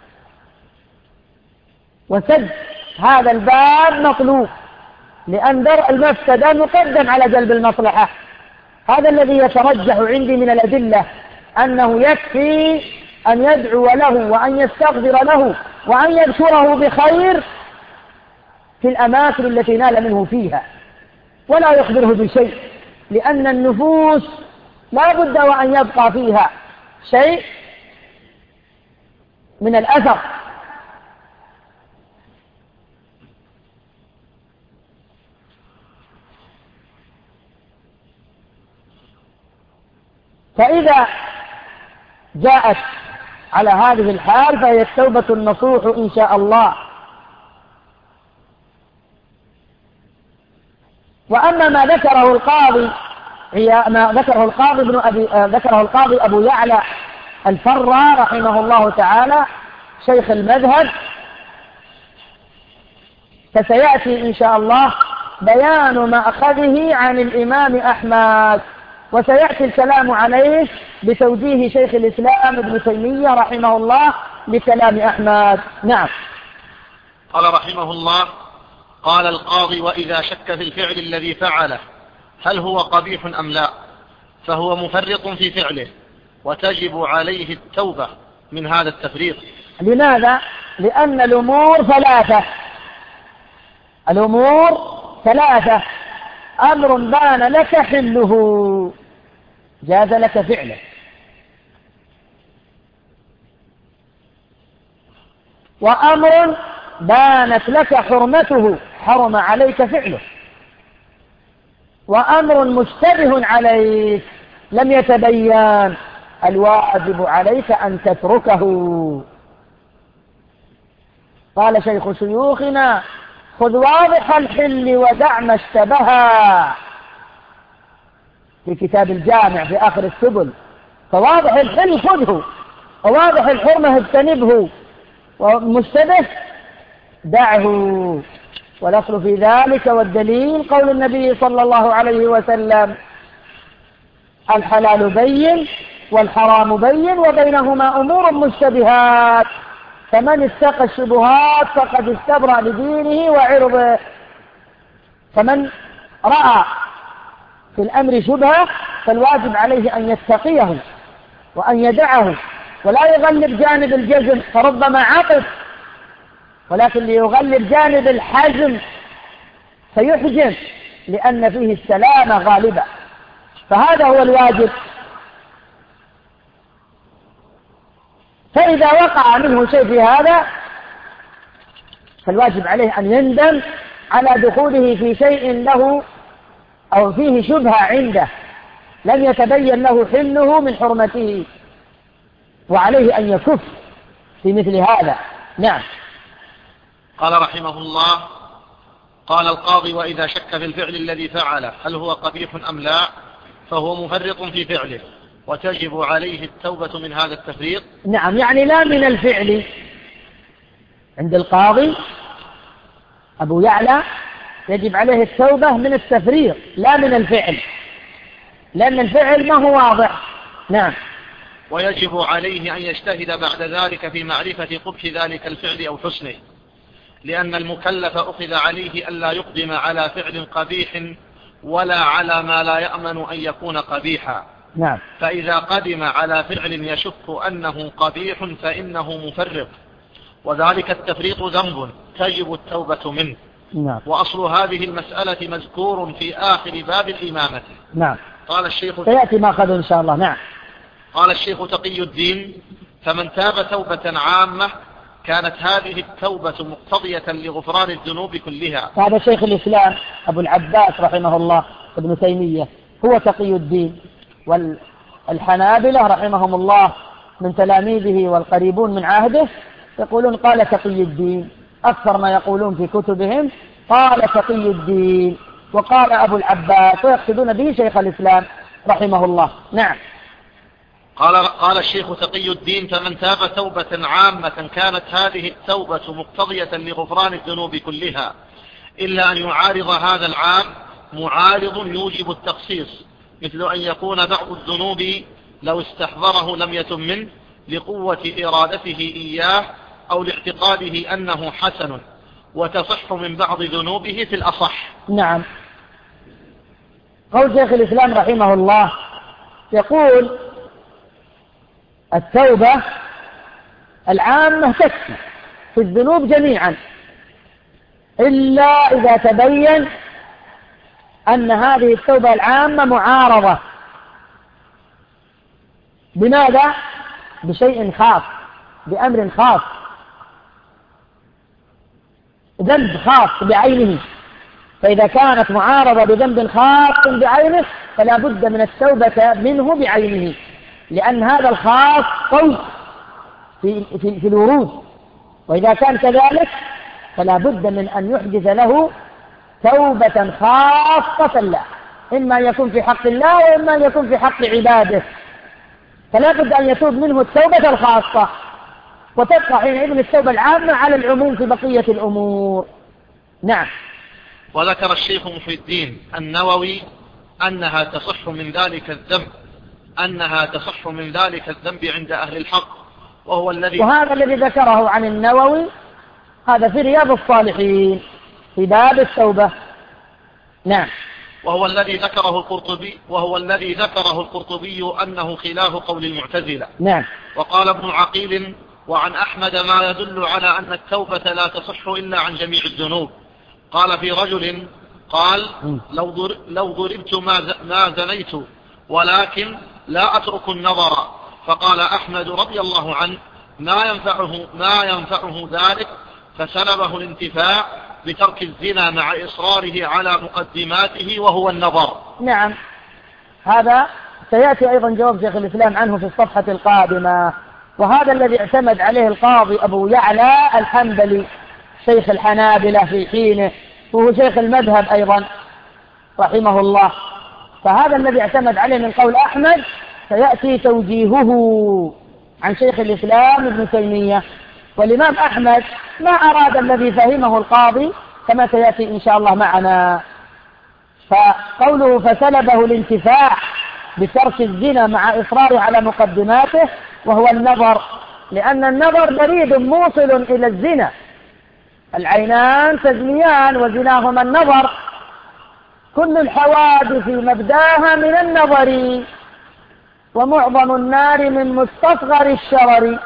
وسد هذا الباب مطلوب لأن درء المفسدة مقدم على جلب المصلحة. هذا الذي يترجح عندي من الأدلة، أنه يكفي أن يدعو له وأن يستغفر له وأن يذكره بخير في الأماكن التي نال منه فيها، ولا يخبره بشيء، لأن النفوس لا بد وأن يبقى فيها شيء من الأثر. فإذا جاءت على هذه الحال فهي التوبة النصوح إن شاء الله. وأما ما ذكره القاضي ما ذكره القاضي ابن أبي ذكره القاضي أبو يعلى الفرا رحمه الله تعالى شيخ المذهب، فسيأتي إن شاء الله بيان ما أخذه عن الإمام أحمد، وسيأتي الكلام عليه بتوجيه شيخ الإسلام ابن تيمية رحمه الله لكلام أحمد. نعم. قال رحمه الله: قال القاضي: وإذا شك في الفعل الذي فعله هل هو قبيح أم لا، فهو مفرط في فعله وتجب عليه التوبة من هذا التفريط. لماذا؟ لأن الأمور ثلاثة، الأمور ثلاثة: أمر بان لك حله جاز لك فعله، وأمر بانت لك حرمته حرم عليك فعله، وأمر مشتبه عليك لم يتبين الواجب عليك أن تتركه. قال شيخ شيوخنا: خذ واضح الحل ودع ما اشتبها، في كتاب الجامع في آخر السبل. فواضح الحل خذه، وواضح الحرمة اجتنبه، ومشتبه دعه. والأصل في ذلك والدليل قول النبي صلى الله عليه وسلم: الحلال بين والحرام بين وبينهما أمور مشتبهات، فمن اتقى الشبهات فقد استبرأ لدينه وعرضه. فمن رأى في الأمر شبهة فالواجب عليه أن يتقيه وأن يدعه، ولا يغلب جانب الجزم فربما عقد، ولكن ليغلب جانب الحزم فيحجم، لأن فيه السلامة غالبة. فهذا هو الواجب. فإذا وقع منه شيء في هذا فالواجب عليه أن يندم على دخوله في شيء له أو فيه شبهة عنده لم يتبين له حله من حرمته، وعليه أن يكف في مثل هذا. نعم. قال رحمه الله: قال القاضي: وإذا شك في الفعل الذي فعله هل هو قبيح أم لا، فهو مفرط في فعله وتجب عليه التوبة من هذا التفريط. نعم، يعني لا من الفعل. عند القاضي أبو يعلى يجب عليه التوبة من التفريط لا من الفعل، لأن الفعل ما هو واضح. نعم. ويجب عليه أن يجتهد بعد ذلك في معرفة قبح ذلك الفعل أو حسنه، لأن المكلف أخذ عليه ألا يقدم على فعل قبيح ولا على ما لا يأمن أن يكون قبيحا. نعم. فإذا قدم على فعل يشك أنه قبيح فإنه مفرط، وذلك التفريط ذنب تجب التوبة منه. نعم. وأصل هذه المسألة مذكور في آخر باب الإمامة. نعم. قال الشيخ سيأتي ما أخذ إن شاء الله. نعم. قال الشيخ تقي الدين: فمن تاب توبة عامة كانت هذه التوبة مقتضية لغفران الذنوب كلها. هذا شيخ الإسلام أبو العباس رحمه الله ابن تيمية هو تقي الدين، والحنابلة رحمهم الله من تلاميذه والقريبون من عهده يقولون قال تقي الدين، أكثر ما يقولون في كتبهم قال تقي الدين وقال أبو العباس، ويقصدون به شيخ الإسلام رحمه الله. نعم. قال قال الشيخ تقي الدين: فمن تاب توبة عامة كانت هذه التوبة مقتضية لغفران الذنوب كلها، إلا أن يعارض هذا العام معارض يوجب التخصيص، مثل أن يكون بعض الذنوب لو استحضره لم يتم منه لقوة إرادته إياه أو لاعتقاده أنه حسن، وتصح من بعض ذنوبه في الأصح. نعم. قول شيخ الإسلام رحمه الله يقول: التوبة العامة تكفي في الذنوب جميعا، إلا إذا تبين أن هذه التوبة العامة معارضة. بماذا؟ بشيء خاص، بأمر خاص، ذنب خاص بعينه. فإذا كانت معارضة بذنب خاص بعينه فلا بد من التوبة منه بعينه، لأن هذا الخاص قوي في, في, في الورود. وإذا كان كذلك فلا بد من أن يحدث له توبة خاصة له، إما يكون في حق الله وإما يكون في حق عباده، فلا بد أن يتوب منه التوبة الخاصة، وتبقى حينئذ التوبة العامة على العموم في بقية الأمور. نعم. وذكر الشيخ محي الدين النووي أنها تصح من ذلك الذنب أنها تصح من ذلك الذنب عند أهل الحق، وهو الذي وهذا الذي ذكره عن النووي هذا في رياض الصالحين في باب التوبة. نعم. وهو الذي ذكره القرطبي وهو الذي ذكره القرطبي أنه خلاف قول المعتزلة. نعم. وقال ابن عقيل: وعن أحمد ما يدل على أن التوبة لا تصح إلا عن جميع الذنوب. قال في رجل قال: لو ضربت ما زنيت ولكن لا أترك النظر. فقال أحمد رضي الله عنه: ما ينفعه, ما ينفعه ذلك، فسلبه الانتفاع بترك الزنا مع إصراره على مقدماته وهو النظر. نعم. هذا سيأتي أيضا جواب شيخ الإسلام عنه في الصفحة القادمة، وهذا الذي اعتمد عليه القاضي أبو يعلى الحنبلي شيخ الحنابلة في حينه، وهو شيخ المذهب أيضا رحمه الله. فهذا الذي اعتمد عليه من قول أحمد سيأتي توجيهه عن شيخ الإسلام ابن تيمية. والإمام أحمد ما أراد الذي فهمه القاضي كما سيأتي إن شاء الله معنا. فقوله فسلبه الانتفاع بترك الزنا مع إصراره على مقدماته وهو النظر، لأن النظر بريد موصل إلى الزنا، العينان تزنيان وزناهما النظر، كل الحوادث مبداها من النظر، ومعظم النار من مستصغر الشرر،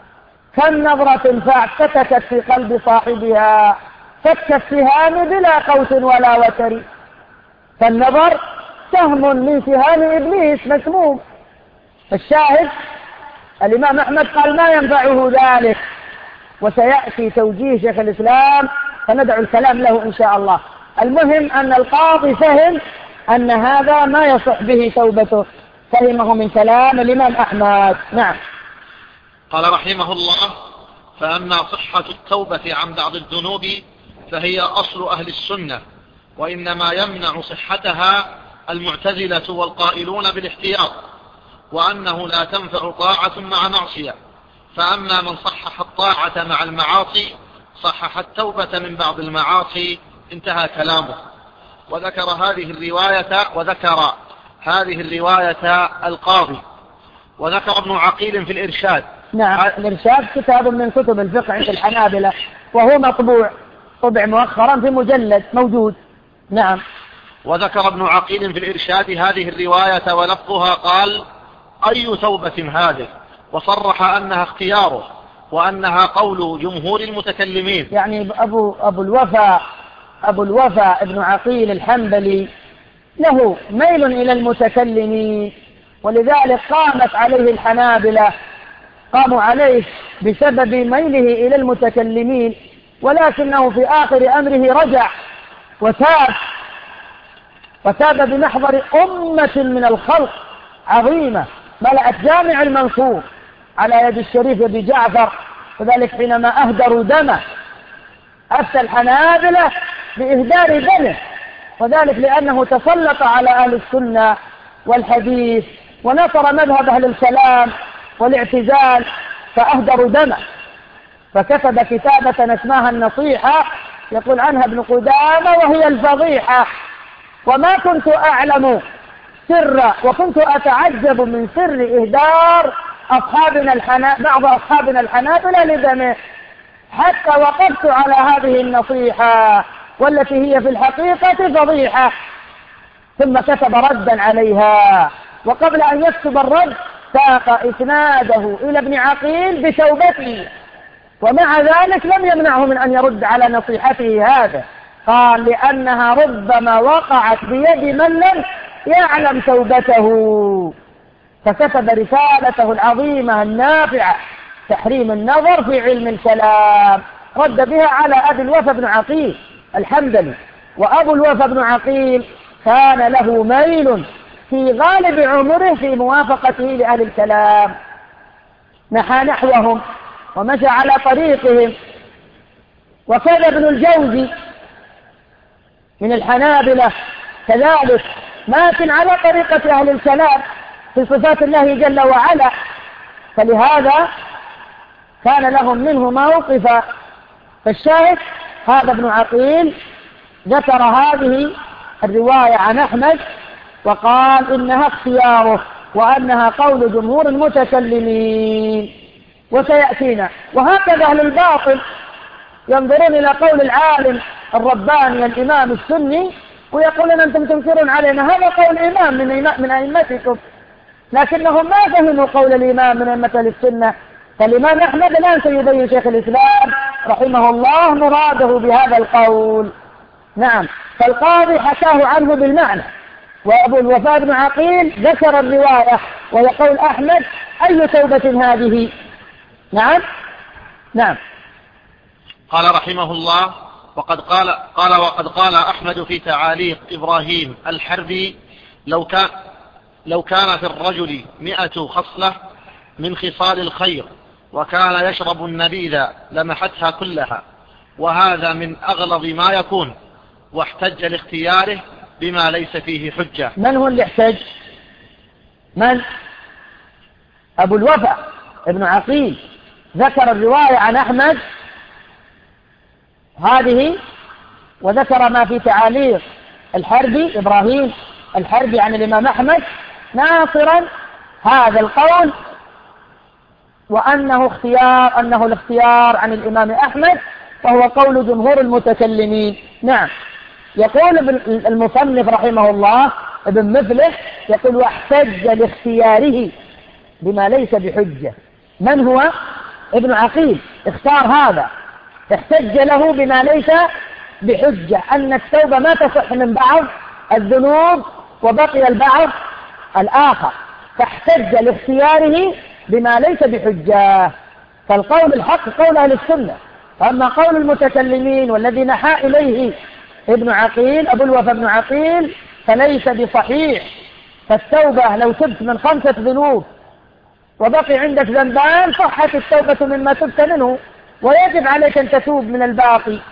كالنظرة فاعتككت في قلب صاحبها فالسهام بلا قوس ولا وتر. فالنظر سهم من سهام إبليس مسموم. الشاهد الإمام أحمد قال ما ينفعه ذلك، وسيأتي توجيه شيخ الإسلام فندع الكلام له إن شاء الله. المهم أن القاضي فهم أن هذا ما يصح به توبته، فهمه من كلام الإمام أحمد. نعم. قال رحمه الله: فأما صحة التوبة عن بعض الذنوب فهي أصل أهل السنة، وإنما يمنع صحتها المعتزلة والقائلون بالاحتياط، وأنه لا تنفع طاعة مع معصية. فأما من صحح الطاعة مع المعاصي صحح التوبة من بعض المعاصي. انتهى كلامه. وذكر هذه الرواية وذكر هذه الرواية القاضي، وذكر ابن عقيل في الإرشاد. نعم، الإرشاد كتاب من كتب الفقه عند الحنابلة، وهو مطبوع طبع مؤخرا في مجلد موجود. نعم. وذكر ابن عقيل في الإرشاد هذه الرواية ولفظها قال: أي توبة هذه؟ وصرح أنها اختياره وأنها قول جمهور المتكلمين. يعني أبو, أبو الوفا أبو الوفا ابن عقيل الحنبلي له ميل إلى المتكلمين، ولذلك قامت عليه الحنابلة، قاموا عليه بسبب ميله إلى المتكلمين، ولكنه في آخر أمره رجع وتاب وتاب بمحضر أمة من الخلق عظيمة ملأت جامع المنصور على يد الشريف أبي جعفر، وذلك حينما أهدروا دمه أفتى الحنابلة بإهدار دمه، وذلك لأنه تسلط على أهل السنة والحديث ونصر مذهب أهل الكلام والاعتزال فأهدروا دمه، فكتب كتابة اسمها النصيحة يقول عنها ابن قدامة وهي الفضيحة: وما كنت أعلم سر وكنت أتعجب من سر إهدار أصحابنا الحنا... بعض أصحابنا الحنابلة لدمه، حتى وقفت على هذه النصيحة والتي هي في الحقيقة فضيحة. ثم كتب ردا عليها، وقبل أن يكتب الرد ساق إسناده إلى ابن عقيل بتوبته، ومع ذلك لم يمنعه من أن يرد على نصيحته هذا، قال: لأنها ربما وقعت بيد من لم يعلم توبته. فكتب رسالته العظيمة النافعة تحريم النظر في علم الكلام، رد بها على أبي الوفا بن عقيل الحنبلي. وأبو الوفا بن عقيل كان له ميل في غالب عمره في موافقته لأهل الكلام، نحى نحوهم ومشى على طريقهم. وكان ابن الجوزي من الحنابلة كذلك مات على طريقة أهل الكلام في صفات الله جل وعلا، فلهذا كان لهم منه موقفا. فالشاهد هذا ابن عقيل ذكر هذه الرواية عن أحمد وقال إنها اختياره وأنها قول جمهور المتكلمين. وسيأتينا وهكذا أهل الباطل ينظرون إلى قول العالم الرباني الإمام السني ويقولون أنتم تنكرون علينا هذا قول إمام من, من أئمتكم، لكنهم ما فهموا قول الإمام من أئمة السنة. فالإمام أحمد الآن سيبين شيخ الإسلام رحمه الله مراده بهذا القول. نعم، فالقاضي حكاه عنه بالمعنى، وأبو الوفاء بن عقيل ذكر الرواية ويقول أحمد أي توبة هذه؟ نعم نعم. قال رحمه الله: وقد قال قال وقد قال أحمد في تعاليق إبراهيم الحربي: لو كان لو كان في الرجل مئة خصلة من خصال الخير وكان يشرب النبيذ لمحتها كلها، وهذا من أغلظ ما يكون، واحتج لاختياره بما ليس فيه حجة. من هو اللي احتج؟ من؟ أبو الوفا ابن عقيل ذكر الرواية عن أحمد هذه، وذكر ما في تعاليق الحربي إبراهيم الحربي عن الإمام أحمد ناصرا هذا القول، وأنه اختيار أنه الاختيار عن الإمام أحمد وهو قول جمهور المتكلمين. نعم. يقول المصنف رحمه الله ابن مفلح يقول: واحتج لاختياره بما ليس بحجة. من هو؟ ابن عقيل اختار هذا، احتج له بما ليس بحجة، أن التوبة ما تصح من بعض الذنوب وبقي البعض الآخر، فاحتج لاختياره بما ليس بحجة. فالقول الحق قول أهل السنة، فأما قول المتكلمين والذي نحى إليه ابن عقيل أبو الوفا بن عقيل فليس بصحيح. فالتوبة لو تبت من خمسة ذنوب وبقي عندك ذنبان صحت التوبة مما تبت منه، ويجب عليك أن تتوب من الباقي.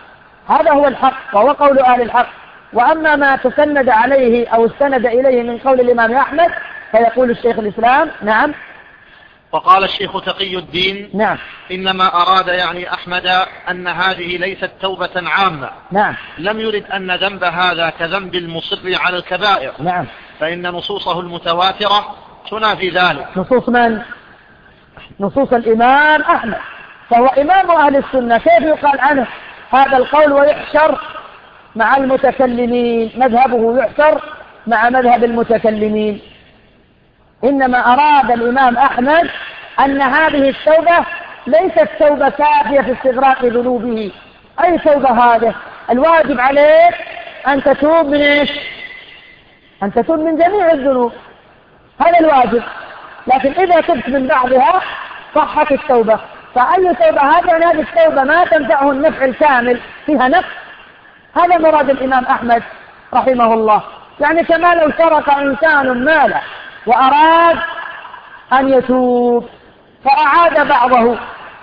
هذا هو الحق وهو قول أهل الحق. وأما ما تسند عليه أو استند إليه من قول الإمام أحمد فيقول الشيخ الإسلام نعم. وقال الشيخ تقي الدين نعم إنما أراد يعني أحمد أن هذه ليست توبة عامة. نعم لم يرد أن ذنب هذا كذنب المصر على الكبائر. نعم فإن نصوصه المتواترة تنافي ذلك. نصوص من؟ نصوص الإمام أحمد، فهو إمام أهل السنة. كيف يقال عنه هذا القول ويحشر مع المتكلمين؟ مذهبه يحشر مع مذهب المتكلمين. إنما أراد الإمام أحمد أن هذه التوبة ليست توبة كافية في استغراق ذنوبه. أي توبة هذه؟ الواجب عليك أن تتوب من إيش؟ أن تتوب من جميع الذنوب، هذا الواجب. لكن إذا تبت من بعضها صحت التوبة. فأي توبة هذه؟ يعني هذه التوبة ما تنفعه النفع الكامل، فيها نقص. هذا مراد الإمام أحمد رحمه الله. يعني كما لو سرق إنسان ماله وأراد أن يتوب فأعاد بعضه،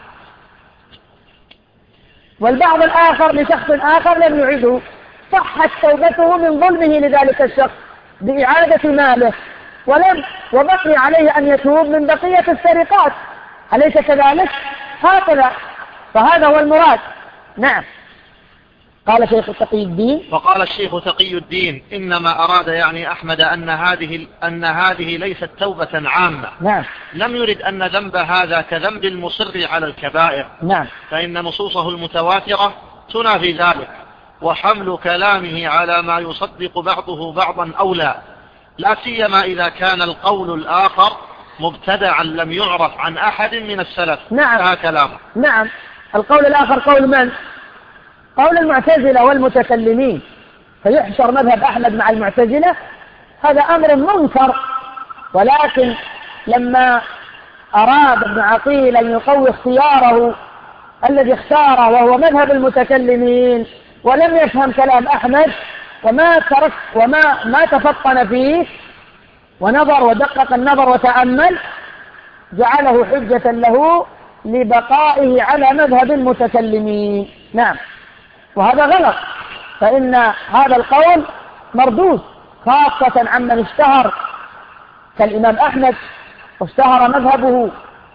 والبعض الآخر لشخص آخر لم يعيده، صحت توبته من ظلمه لذلك الشخص بإعادة ماله، ولم وبقي عليه أن يتوب من بقية السرقات، أليس كذلك؟ هكذا، فهذا هو المراد. نعم. قال شيخ تقي الدين وقال الشيخ تقي الدين إنما أراد يعني أحمد أن هذه أن هذه ليست توبة عامة. نعم. لم يرد أن ذنب هذا كذنب المصر على الكبائر. نعم. فإن نصوصه المتواترة تنافي ذلك، وحمل كلامه على ما يصدق بعضه بعضا أولى، لا سيما إذا كان القول الآخر مبتدعا لم يعرف عن أحد من السلف. نعم. كلامه. نعم. القول الآخر قول من؟ قول المعتزلة والمتكلمين. فيحشر مذهب أحمد مع المعتزلة، هذا أمر منكر. ولكن لما أراد ابن عقيل أن يقوي اختياره الذي اختاره وهو مذهب المتكلمين، ولم يفهم كلام أحمد وما ترك وما ما تفطن فيه ونظر ودقق النظر وتأمل، جعله حجة له لبقائه على مذهب المتكلمين. نعم. وهذا غلط، فإن هذا القول مردود، خاصة عمن اشتهر كالإمام أحمد واشتهر مذهبه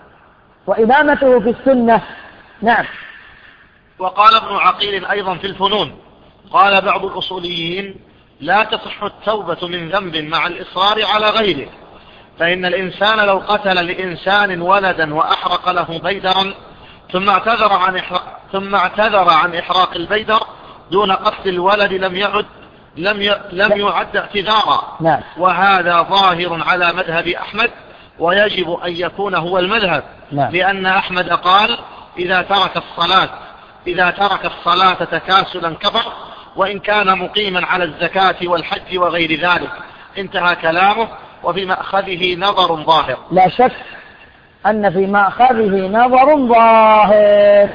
وإمامته في السنة. نعم. وقال ابن عقيل أيضا في الفنون، قال بعض الأصوليين لا تصح التوبة من ذنب مع الإصرار على غيره، فإن الإنسان لو قتل لإنسان ولدا وأحرق له بيدرا ثم اعتذر عن إحراق, ثم اعتذر عن إحراق البيدر دون قتل الولد لم يعد لم ي... لم يعد اعتذارا. نعم. وهذا ظاهر على مذهب أحمد، ويجب أن يكون هو المذهب. نعم. لأن أحمد قال إذا ترك الصلاة إذا ترك الصلاة تكاسلا كفر، وإن كان مقيما على الزكاة والحج وغير ذلك. انتهى كلامه. وفي مأخذه نظر ظاهر. لا شك أن في مأخذه نظر ظاهر.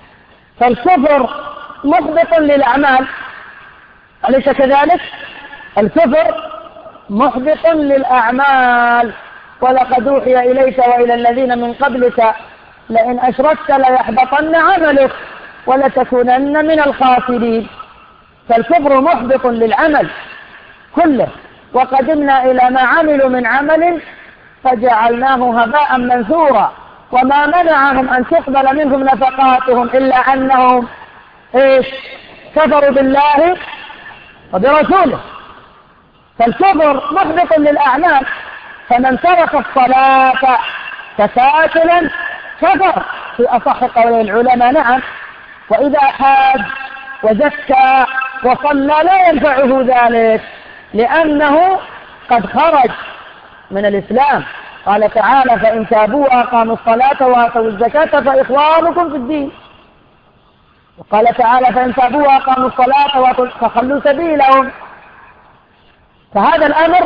فالكفر محبط للأعمال، أليس كذلك؟ الكفر محبط للأعمال. ولقد أوحي إليك وإلى الذين من قبلك لئن أشركت ليحبطن عملك ولتكونن من الخاسرين. فالكفر محبط للعمل كله. وقدمنا إلى ما عملوا من عمل فجعلناه هباء منثورا وما منعهم أن تقبل منهم نفقاتهم إلا أنهم إيش؟ كفروا بالله وبرسوله. فالكفر محبط للأعمال. فمن ترك الصلاة تكاسلا كفر في أصح قول العلماء. نعم. وإذا حاج وزكى وصلى لا ينفعه ذلك، لأنه قد خرج من الإسلام. قال تعالى فإن تابوا وأقاموا الصلاة وآتوا الزكاة فإخوانكم في الدين. وقال تعالى فإن تابوا وأقاموا الصلاة فخلوا سبيلهم. فهذا الأمر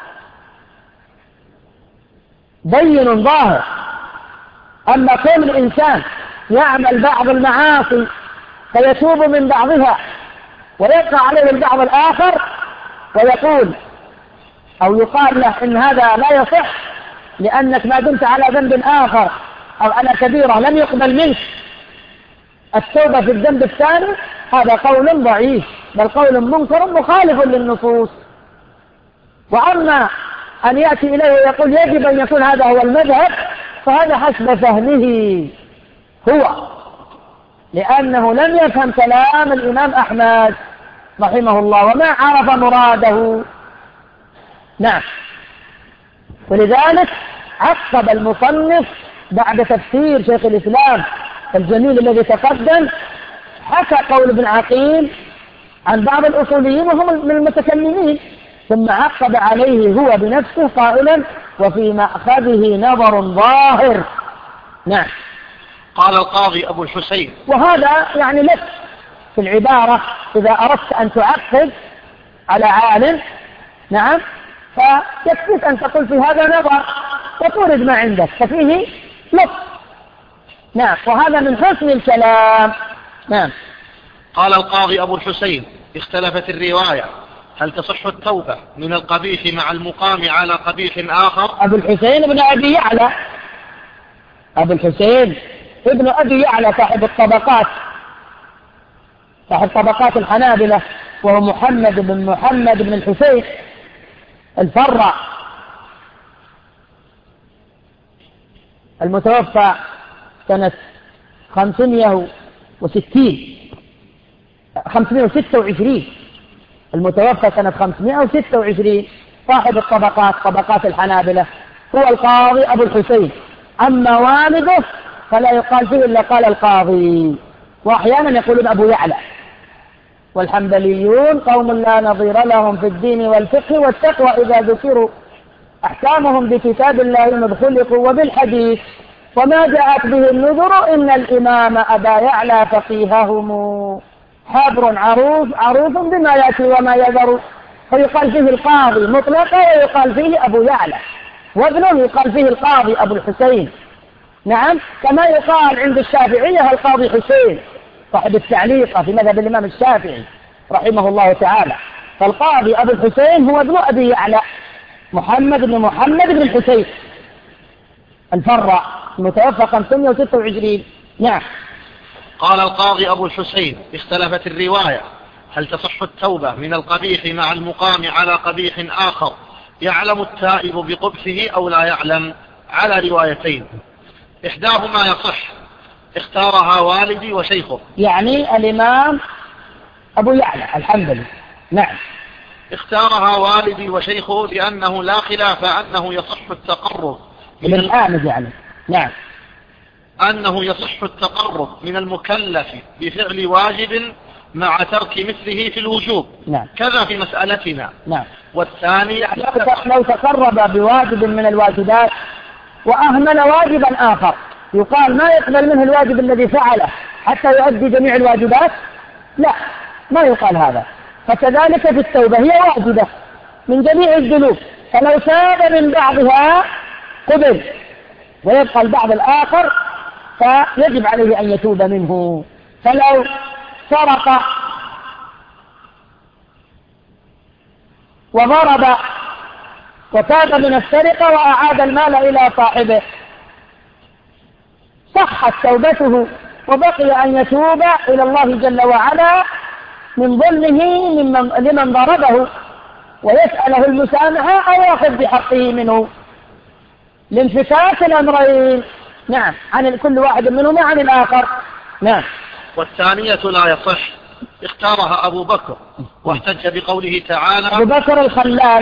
بين ظاهر. أما كون الإنسان يعمل بعض المعاصي فيتوب من بعضها ويبقى عليه البعض الآخر ويقول أو يقال له إن هذا لا يصح لأنك ما دمت على ذنب آخر أو على كبيرة لم يقبل منك، التوبة في الذنب الثاني هذا قول ضعيف، بل قول منكر مخالف للنصوص. وأما أن يأتي إليه ويقول يجب أن يكون هذا هو المذهب فهذا حسب فهمه هو، لأنه لم يفهم كلام الإمام أحمد رحمه الله وما عرف مراده. نعم. ولذلك عقب المصنف بعد تفسير شيخ الإسلام الجميل الذي تقدم حكى قول ابن عقيل عن بعض الأصوليين وهم من المتكلمين، ثم عقب عليه هو بنفسه قائلا وفي مأخذه نظر ظاهر. نعم. قال القاضي أبو الحسين، وهذا يعني لك في العبارة إذا أردت أن تعقد على عالم، نعم، فيكفيك أن تقول في هذا نظر وتورد ما عندك ففيه لك. نعم. وهذا من حسن الكلام. نعم. قال القاضي أبو الحسين اختلفت الرواية هل تصح التوبة من القبيح مع المقام على قبيح آخر؟ أبو الحسين ابن أبي يعلى، أبو الحسين ابن أبي يعلى صاحب الطبقات، صاحب طبقات الحنابلة، وهو محمد بن محمد بن الحسين الفرع المتوفى سنة خمسمائة وستين خمسمائة وستة وعشرين، المتوفى سنة خمسمائة وستة وعشرين، صاحب الطبقات طبقات الحنابلة، هو القاضي أبو الحسين. أما والده فلا يقال فيه إلا قال القاضي، وأحيانا يقولون أبو يعلى. والحنبليون قوم لا نظير لهم في الدين والفقه والتقوى إذا ذكروا أحكامهم بكتاب الله إذ خلقوا وبالحديث وما جاءت به النذر إن الإمام أبا يعلى فقيههم حبر عروف عروف بما يأتي وما يذر، فيقال فيه القاضي مطلقا ويقال فيه أبو يعلى، وابنه يقال فيه القاضي أبو الحسين. نعم. كما يقال عند الشافعية القاضي حسين صاحب التعليق في مذهب الإمام الشافعي رحمه الله تعالى، فالقاضي أبو الحسين هو ابن أبي يعلى محمد بن محمد بن الحسين الفرع المتوفى خمسمائة وستة وعشرين. نعم. قال القاضي أبو الحسين اختلفت الرواية هل تصح التوبة من القبيح مع المقام على قبيح آخر يعلم التائب بقبحه أو لا يعلم على روايتين، إحداهما يصح اختارها والدي وشيخه، يعني الإمام أبو يعلى الحنبلي. نعم. اختارها والدي وشيخه لأنه لا خلاف أنه يصح التقرب من الآن يعني. نعم. أنه يصح التقرب من المكلف بفعل واجب مع ترك مثله في الوجوب. نعم. كذا في مسألتنا. نعم. والثاني لو تقرب بواجب من الواجبات وأهمل واجبا آخر يقال ما يقبل منه الواجب الذي فعله حتى يؤدي جميع الواجبات؟ لا، ما يقال هذا. فكذلك في التوبة هي واجبة من جميع الذنوب، فلو تاب من بعضها قبل ويبقى البعض الآخر فيجب عليه أن يتوب منه. فلو سرق وضرب وتاب من السرقة وأعاد المال إلى صاحبه صحت توبته وبقي أن يتوب إلى الله جل وعلا من ظلمه لمن ضربه ويسأله المسامحة أو يأخذ بحقه منه لانفكاك الأمرين. نعم. عن كل واحد منهما عن الآخر. نعم. والثانية لا يصح اختارها أبو بكر واحتج بقوله تعالى أبو بكر الخلال.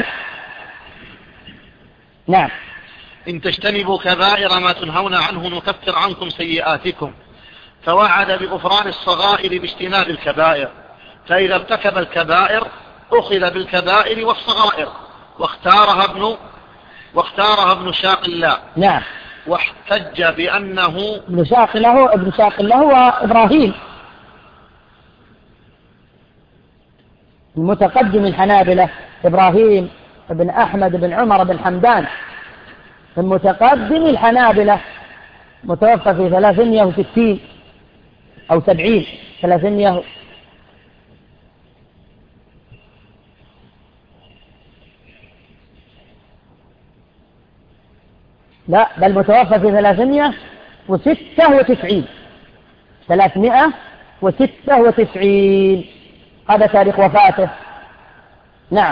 نعم. إن تجتنبوا كبائر ما تنهون عنه نكفر عنكم سيئاتكم، فوعد بغفران الصغائر باجتناب الكبائر، فإذا ارتكب الكبائر أخذ بالكبائر والصغائر، واختارها ابن واختارها ابن شاق الله. نعم. واحتج بأنه ابن شاق الله ابن شاق الله هو إبراهيم المتقدم الحنابلة، إبراهيم بن أحمد بن عمر بن حمدان المتقدم الحنابلة، متوفى في ثلاثمائة وستين أو سبعين ثلاثمائة لا بل متوفى في ثلاثمائة وستة وتسعين ثلاثمائة وستة وتسعين هذا تاريخ وفاته. نعم.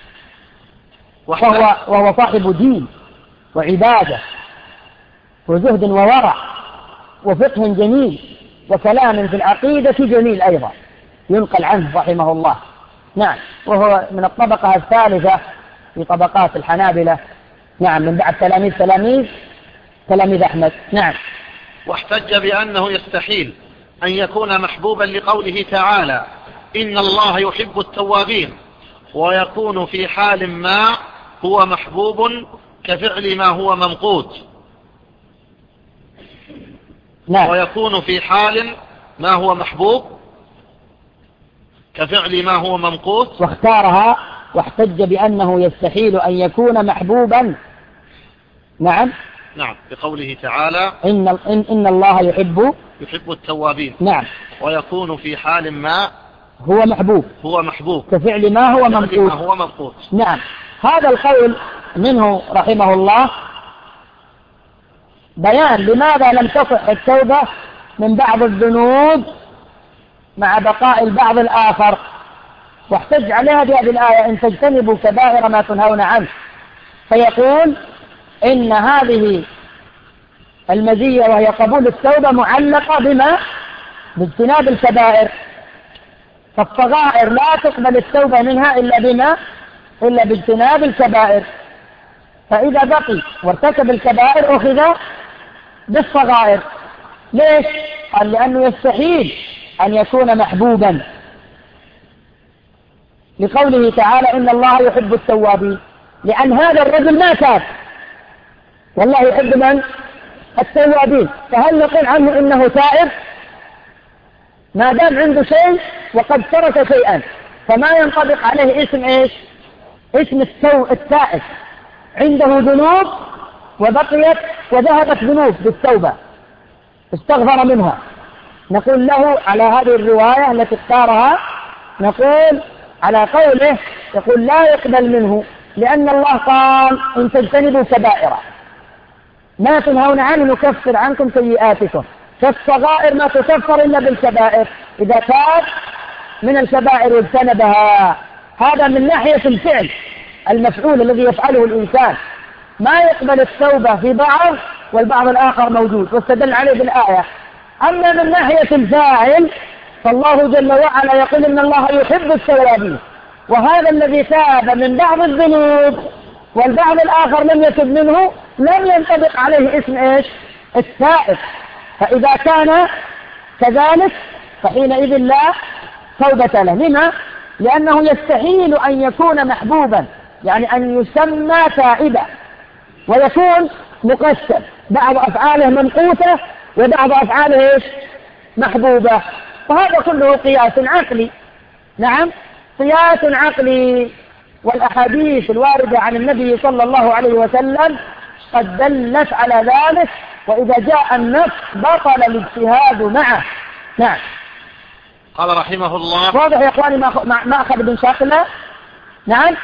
وهو, وهو صاحب دين وعبادة وزهد وورع وفقه جميل وكلام في العقيدة جميل أيضا ينقل عنه رحمه الله. نعم. وهو من الطبقة الثالثة في طبقات الحنابلة. نعم. من بعد تلاميذ تلاميذ تلاميذ أحمد. نعم. واحتج بأنه يستحيل أن يكون محبوبا لقوله تعالى إن الله يحب التوابين، ويكون في حال ما هو محبوب كفعل ما هو ممقوت. نعم. ويكون في حال ما هو محبوب كفعل ما هو ممقوت. واختارها واحتج بأنه يستحيل أن يكون محبوبا. نعم. نعم. بقوله تعالى إن, إن, إن الله يحب يحب التوابين. نعم. ويكون في حال ما هو محبوب هو محبوب كفعل ما هو ممقوت. ما هو ممقوت. نعم. هذا القول منه رحمه الله بيان لماذا لم تصح التوبة من بعض الذنوب مع بقاء البعض الآخر، واحتج عليها بهذه الآية إن تجتنبوا كبائر ما تنهون عنه، فيقول إن هذه المزية وهي قبول التوبة معلقة بما باجتناب الكبائر، فالصغائر لا تقبل التوبة منها إلا بما إلا باجتناب الكبائر، فإذا بقي وارتكب الكبائر أخذ بالصغائر. ليش؟ قال لأنه يستحيل أن يكون محبوبا لقوله تعالى إن الله يحب التوابين، لأن هذا الرجل ما تاب والله يحب من؟ التوابين، فهل نقول عنه إنه تائب؟ ما دام عنده شيء وقد ترك شيئا فما ينطبق عليه اسم إيش؟ اسم التو... التائب. عنده ذنوب وبقيت وذهبت ذنوب بالتوبة استغفر منها، نقول له على هذه الرواية التي اختارها نقول على قوله يقول لا يقبل منه، لأن الله قال إن تجتنبوا كبائر ما تنهون عنه نكفر عنكم سيئاتكم، فالصغائر ما تكفر إلا بالكبائر إذا تاب من الكبائر واجتنبها. هذا من ناحية الفعل المفعول الذي يفعله الإنسان، ما يقبل التوبة في بعض والبعض الآخر موجود واستدل عليه بالآية. أما من ناحية الفاعل فالله جل وعلا يقول إن الله يحب التوابين، وهذا الذي تاب من بعض الذنوب والبعض الآخر لم يتب منه لم ينطبق عليه اسم إيش؟ التائب. فإذا كان كذلك فحينئذ لا توبة له. لما؟ لأنه يستحيل أن يكون محبوبا، يعني أن يسمى تائبا ويكون مقسم، بعض أفعاله منقوطة وبعض أفعاله إيش؟ محبوبة، وهذا كله قياس عقلي. نعم، قياس عقلي. والأحاديث الواردة عن النبي صلى الله عليه وسلم قد دلت على ذلك، وإذا جاء النص بطل الاجتهاد معه. نعم. قال رحمه الله واضح يا إخواني ما أخذ بن شاقلة؟ نعم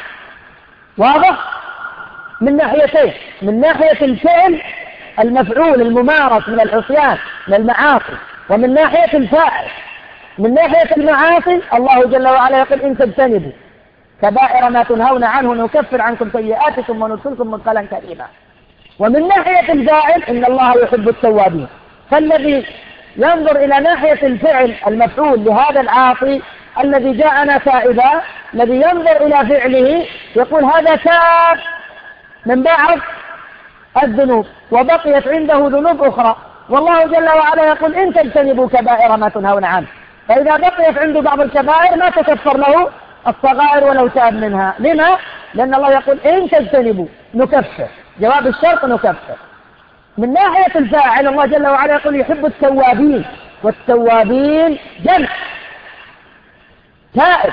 واضح. من ناحيتين، من ناحية الفعل المفعول الممارس من العصيان من المعاصي، ومن ناحية الفاعل. من ناحية المعاصي الله جل وعلا يقول إن تجتنبوا كبائر ما تنهون عنه نكفر عنكم سيئاتكم وندخلكم مدخلا كريما. ومن ناحية الفاعل إن الله يحب التوابين، فالذي ينظر إلى ناحية الفعل المفعول لهذا العاصي الذي جاءنا تائبا، الذي ينظر إلى فعله يقول هذا تاب من بعض الذنوب وبقيت عنده ذنوب أخرى، والله جل وعلا يقول إن تجتنبوا كبائر ما تنهون عنه، فإذا بقيت عنده بعض الكبائر ما تكفر له الصغائر ولو تاب منها. لما؟ لأن الله يقول إن تجتنبوا نكفر، جواب الشرط نكفر. من ناحية الفاعل الله جل وعلا يقول يحب التوابين، والتوابين جمع تائب.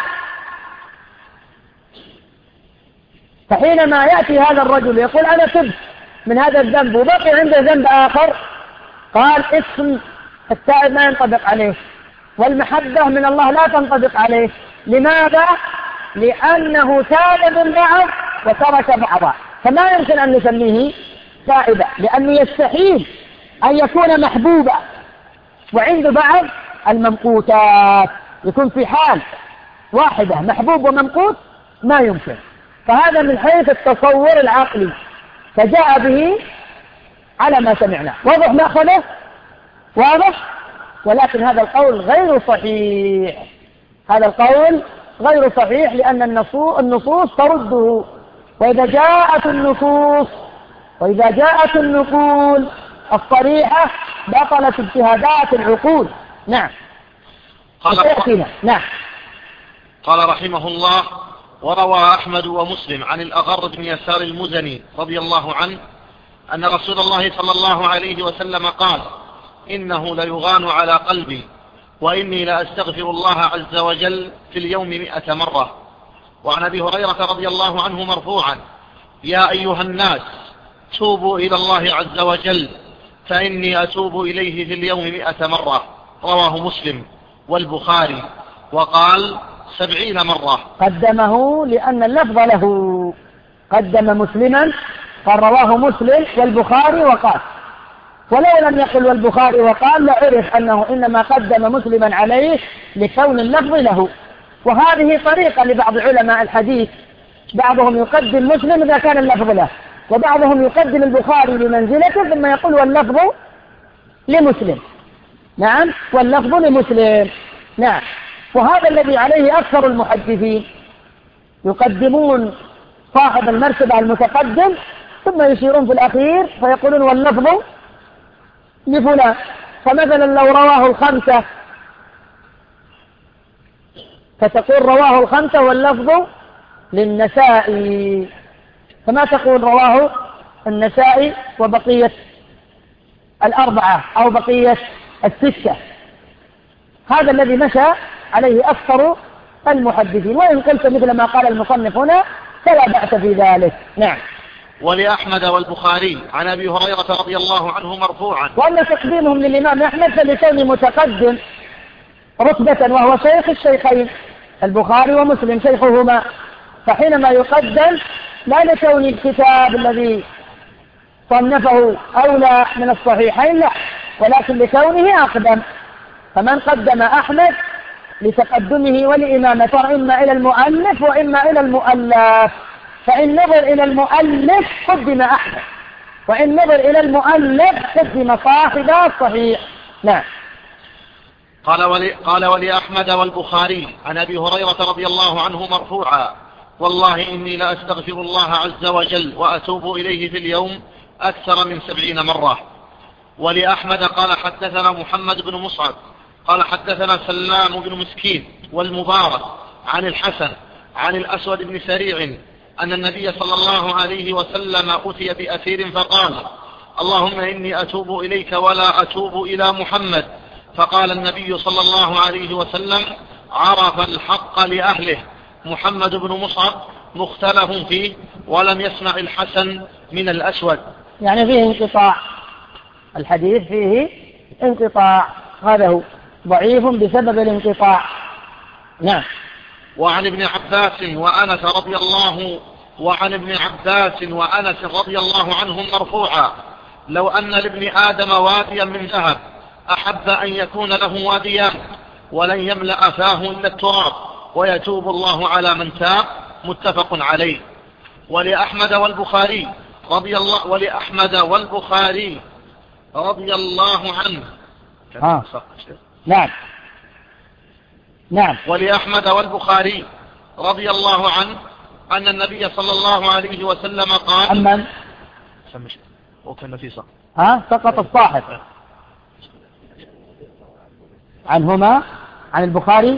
فحينما يأتي هذا الرجل يقول أنا تبت من هذا الذنب وبقي عنده ذنب آخر، قال اسم التائب ما ينطبق عليه، والمحبة من الله لا تنطبق عليه. لماذا؟ لأنه تاب من بعض وترك بعضا، فما يمكن أن نسميه تائبا، لأنه يستحيل أن يكون محبوبا وعند بعض الممقوتات يكون في حال واحدة محبوب وممقوت ما يمكن، فهذا من حيث التصور العقلي فجاء به على ما سمعنا. واضح مأخذه؟ واضح؟ ولكن هذا القول غير صحيح، هذا القول غير صحيح لأن النصوص ترده، وإذا جاءت النصوص وإذا جاءت النقول الصريحة بطلت اجتهادات العقول. نعم. قال, نعم. قال رحمه الله: وروى أحمد ومسلم عن الأغر بن يسار المزني رضي الله عنه أن رسول الله صلى الله عليه وسلم قال: إنه ليغان على قلبي وإني لأستغفر الله عز وجل في اليوم مئة مرة. وعن أبي هريرة رضي الله عنه مرفوعا: يا أيها الناس توبوا إلى الله عز وجل فإني أتوب إليه في اليوم مئة مرة. رواه مسلم والبخاري، وقال سبعين مرة. قدمه لأن اللفظ له، قدم مسلما قال رواه مسلم والبخاري وقال، ولو لم يقل والبخاري وقال لعرف أنه إنما قدم مسلما عليه لكون اللفظ له. وهذه طريقة لبعض علماء الحديث، بعضهم يقدم مسلم إذا كان اللفظ له، وبعضهم يقدم البخاري لمنزلته ثم يقول واللفظ لمسلم. نعم، واللفظ لمسلم. نعم، وهذا الذي عليه أكثر المحدثين، يقدمون صاحب المرتبة المتقدم ثم يشيرون في الأخير فيقولون واللفظ لفلان. فمثلا لو رواه الخمسة فتقول رواه الخمسة واللفظ للنسائي، فما تقول رواه النسائي وبقية الأربعة أو بقية الستة. هذا الذي مشى عليه أكثر المحدثين، وإن قلت مثل ما قال المصنف هنا فلا بأس في ذلك. نعم. ولأحمد والبخاري عن أبي هريرة رضي الله عنه مرفوعا: وأما تقديمهم للإمام أحمد فلكون متقدم رتبة وهو شيخ الشيخين البخاري ومسلم شيخهما، فحينما يقدم لا لكون الكتاب الذي صنفه أولى من الصحيحين لا، ولكن لكونه أقدم. فمن قدم أحمد لتقدمه ولإمامته إما إلى المؤلف وإما إلى المؤلف، فإن نظر إلى المؤلف قدم أحمد، وإن نظر إلى المؤلف قدم صاحب الصحيح. نعم. قال ولي قال ولأحمد والبخاري عن أبي هريرة رضي الله عنه مرفوعا: والله إني لأستغفر الله عز وجل وأتوب إليه في اليوم أكثر من سبعين مرة. ولأحمد قال حدثنا محمد بن مصعب قال حدثنا سلام بن مسكين والمبارك عن الحسن عن الأسود بن سريع أن النبي صلى الله عليه وسلم أتي بأسير فقال: اللهم إني أتوب إليك ولا أتوب إلى محمد. فقال النبي صلى الله عليه وسلم: عرف الحق لأهله. محمد بن مصعب مختلف فيه ولم يسمع الحسن من الأسود. يعني فيه انقطاع، الحديث فيه انقطاع، هذا هو ضعيف بسبب الانقطاع. نعم. وعن ابن عباس وأنس رضي الله وعن ابن عباس وأنس رضي الله عنهم مرفوعا: لو أن لابن آدم واديا من ذهب أحب أن يكون له واديان ولن يملأ فاه إلا التراب ويتوب الله على من تاب. متفق عليه. ولأحمد والبخاري رضي الله ولأحمد والبخاري رضي الله عنه آه. نعم نعم ولأحمد والبخاري رضي الله عنه أن النبي صلى الله عليه وسلم قال: أمن وكان في سقط ها سقط الصاحب عنهما عن البخاري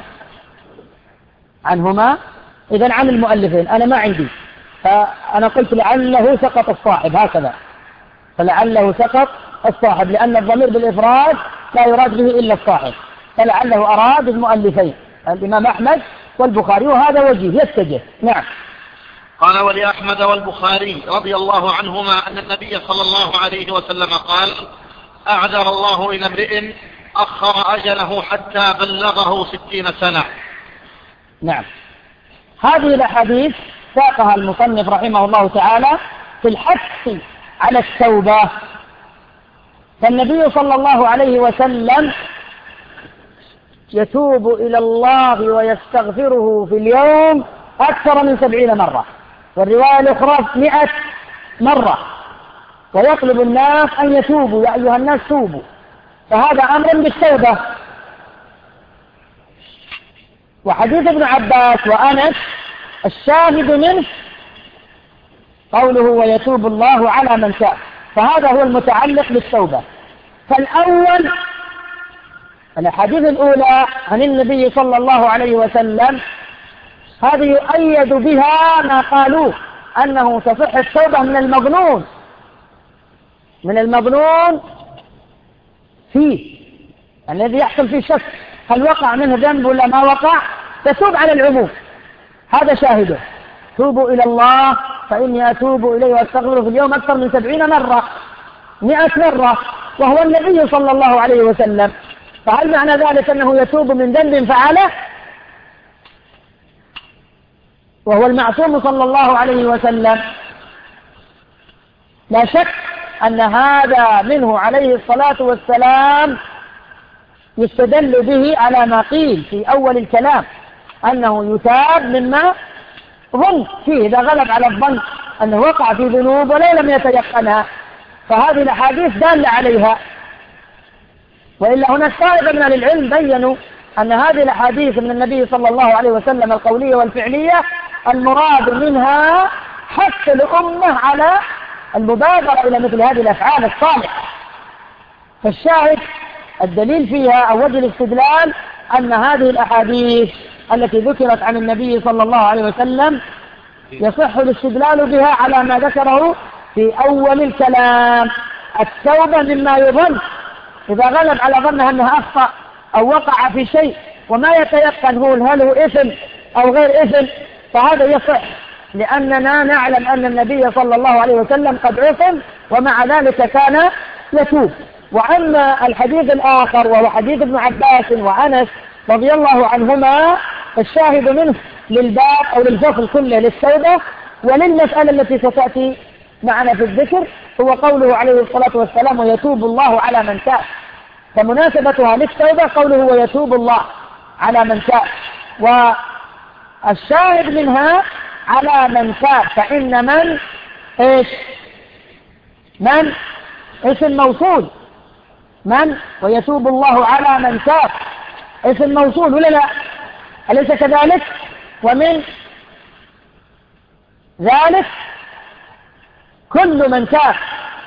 عنهما إذن عن المؤلفين. أنا ما عندي، فأنا قلت لعله سقط الصاحب هكذا، فلعله سقط الصاحب لأن الضمير بالإفراد لا يراد به إلا الصاحب، فلعله أراد المؤلفين الإمام أحمد والبخاري، وهذا وجيه يتجه. نعم. قال: ولأحمد والبخاري رضي الله عنهما أن النبي صلى الله عليه وسلم قال: أعذر الله إلى امرئ أخر أجله حتى بلغه ستين سنة. نعم. هذه الأحاديث ساقها المصنف رحمه الله تعالى في الحث على التوبة، فالنبي صلى الله عليه وسلم يتوب إلى الله ويستغفره في اليوم أكثر من سبعين مرة، والرواية الأخرى مئة مرة، ويطلب الناس أن يتوبوا، يا أيها الناس توبوا، فهذا أمر بالتوبة. وحديث ابن عباس وأنس الشاهد منه قوله ويتوب الله على من شاء، فهذا هو المتعلق بالتوبة. فالأول الأحاديث الأولى عن النبي صلى الله عليه وسلم هذه يؤيد بها ما قالوه أنه تصح التوبة من المظنون من المظنون فيه الذي يحصل فيه شك هل وقع منه ذنب ولا ما وقع، تتوب على العموم. هذا شاهده، توبوا إلى الله فإني أتوب إليه وأستغفره في اليوم أكثر من سبعين مرة، مئة مرة، وهو النبي صلى الله عليه وسلم. فهل معنى ذلك أنه يتوب من ذنب فعله وهو المعصوم صلى الله عليه وسلم؟ لا شك أن هذا منه عليه الصلاة والسلام يستدل به على ما قيل في أول الكلام أنه يتاب مما ظن فيه إذا غلب على الظن أنه وقع في ذنوب ولو لم يتيقنها، فهذه الأحاديث دالة عليها. وإلا هناك طائفة من العلم بيّنوا أن هذه الأحاديث من النبي صلى الله عليه وسلم القولية والفعلية المراد منها حث الأمة على المبادرة إلى مثل هذه الأفعال الصالحة. فالشاهد الدليل فيها أو وجه الاستدلال أن هذه الأحاديث التي ذكرت عن النبي صلى الله عليه وسلم يصح الاستدلال بها على ما ذكره في أول الكلام، التوبة مما يظن إذا غلب على ظنها أنها أخطأ أو وقع في شيء وما يتيقن هو هل هو إثم أو غير إثم، فهذا يصح لأننا نعلم أن النبي صلى الله عليه وسلم قد عصم ومع ذلك كان يتوب. وأما الحديث الآخر وهو حديث ابن عباس وأنس رضي الله عنهما الشاهد منه للباب أو للفصل كله للتوبة وللمسألة التي ستأتي معنا في الذكر هو قوله عليه الصلاة والسلام ويتوب الله على من تاب، فمناسبتها للتوبة قوله ويتوب الله على من تاب، والشاهد منها على من تاب، فإن من إيش من اسم موصول، من ويتوب الله على من تاب اسم موصول ولا لا؟ أليس كذلك؟ ومن ذلك كل من تاب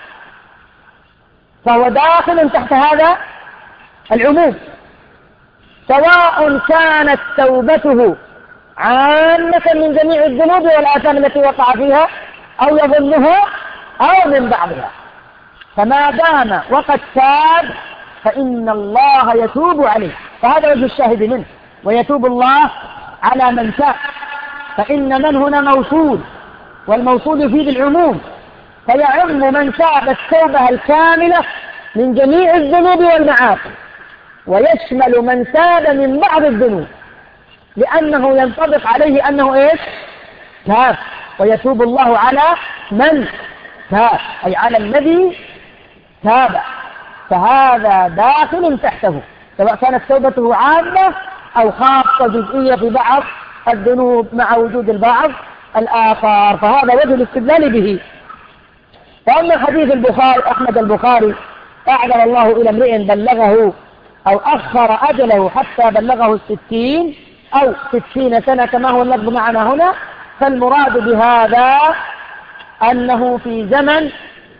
فهو داخل تحت هذا العموم، سواء كانت توبته عامة من جميع الذنوب والآثام التي وقع فيها أو يظنها أو من بعضها، فما دام وقد تاب فإن الله يتوب عليه. فهذا وجه الشاهد منه ويتوب الله على من تاب، فإن من هنا موصول والموصول يفيد العموم، فيعم من تاب التوبة الكاملة من جميع الذنوب والمعاصي، ويشمل من تاب من بعض الذنوب لأنه ينطبق عليه أنه إيش؟ تاب. ويتوب الله على من تاب أي على الذي تاب، فهذا داخل تحته سواء كانت توبته عامة أو خاصة جزئية في بعض الذنوب مع وجود البعض الآخر، فهذا وجه الاستدلال به. وأما حديث البخاري أحمد البخاري أعذر الله إلى امرئ بلغه أو أخر أجله حتى بلغه الستين أو ستين سنة كما هو اللفظ معنا هنا، فالمراد بهذا أنه في زمن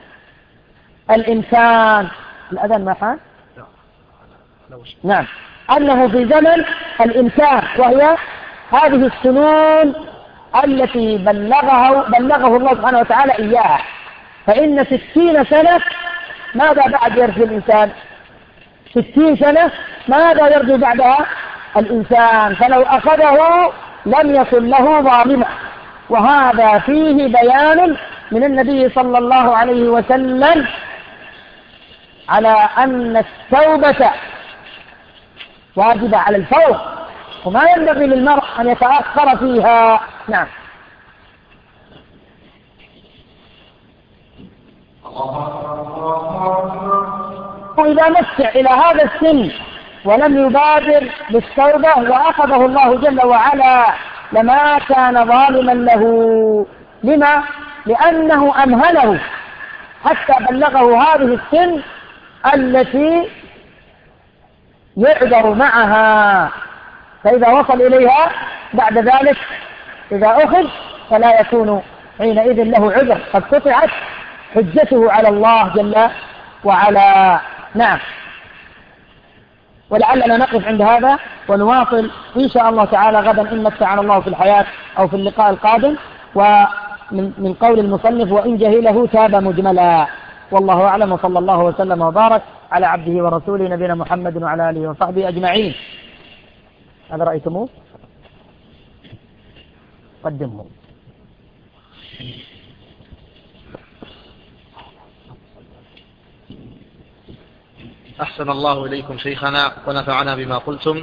الإنسان الأذان ما حان؟ نعم، أنه في زمن الإنسان وهي هذه السنون التي بلغه بلغه الله سبحانه وتعالى إياها، فإن ستين سنة ماذا بعد يرجو الإنسان؟ ستين سنة ماذا يرجو بعدها الإنسان؟ فلو أخذه لم يصل له ظالما، وهذا فيه بيان من النبي صلى الله عليه وسلم على أن التوبة واجبة على الفور وما ينبغي للمرء أن يتأخر فيها. نعم. وإذا مسع إلى هذا السن ولم يبادر بالتوبة وأخذه الله جل وعلا لما كان ظالما له. لما؟ لأنه أمهله حتى بلغه هذه السن التي يعذر معها، فإذا وصل إليها بعد ذلك إذا أخذ فلا يكون حينئذ له عذر، قد قطعت حجته على الله جل وعلا. نعم. ولعلنا نقف عند هذا ونواصل إن شاء الله تعالى غدا إن متعنا الله في الحياة أو في اللقاء القادم. ومن من قول المصنف وإن جهله تاب مجملا. والله أعلم، وصلى الله وسلم وبارك على عبده ورسوله نبينا محمد وعلى آله وصحبه أجمعين. هذا رأيتموه؟ قدمه. أحسن الله إليكم شيخنا ونفعنا بما قلتم.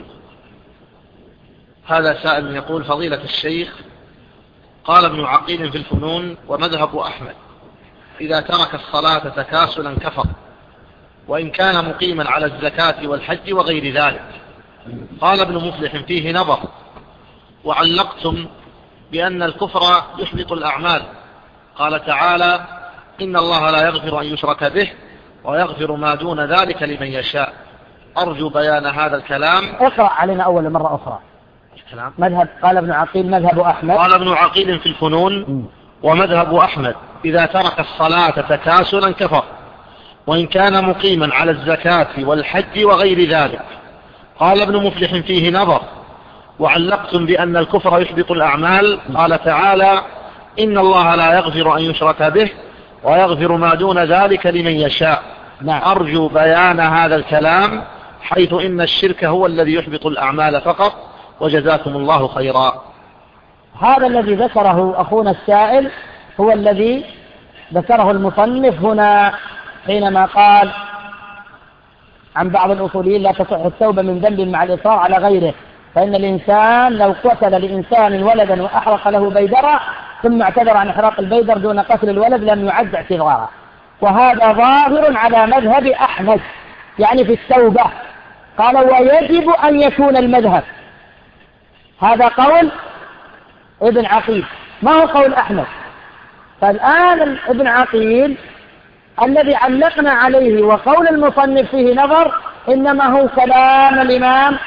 هذا سائل يقول: فضيلة الشيخ، قال ابن عقيل في الفنون ومذهب أحمد إذا ترك الصلاة تكاسلا كفر، وإن كان مقيما على الزكاة والحج وغير ذلك. قال ابن مفلح فيه نظر، وعلقتم بأن الكفر يحبط الأعمال. قال تعالى: إن الله لا يغفر أن يشرك به ويغفر ما دون ذلك لمن يشاء. أرجو بيان هذا الكلام. اقرأ علينا أول مرة أخرى. الكلام. مذهب قال ابن عقيل مذهب أحمد. قال ابن عقيل في الفنون م. ومذهب أحمد إذا ترك الصلاة تكاسلا كفر، وإن كان مقيما على الزكاة والحج وغير ذلك. قال ابن مفلح فيه نظر، وعلقتم بأن الكفر يحبط الأعمال. قال تعالى: إن الله لا يغفر أن يشرك به ويغفر ما دون ذلك لمن يشاء. نعم. أرجو بيان هذا الكلام، حيث إن الشرك هو الذي يحبط الأعمال فقط، وجزاكم الله خيرا. هذا الذي ذكره أخونا السائل هو الذي ذكره المصنف هنا حينما قال عن بعض الأصوليين: لا تصح التوبة من ذنب مع الإصرار على غيره، فإن الإنسان لو قتل لإنسان ولدا وأحرق له بيدرا ثم اعتذر عن إحراق البيدر دون قتل الولد لم يعد اعتذارا. وهذا ظاهر على مذهب أحمد، يعني في التوبة. قال: ويجب أن يكون المذهب. هذا قول ابن عقيل، ما هو قول أحمد. فالآن ابن عقيل الذي علقنا عليه وقول المصنف فيه نظر إنما هو كلام الإمام،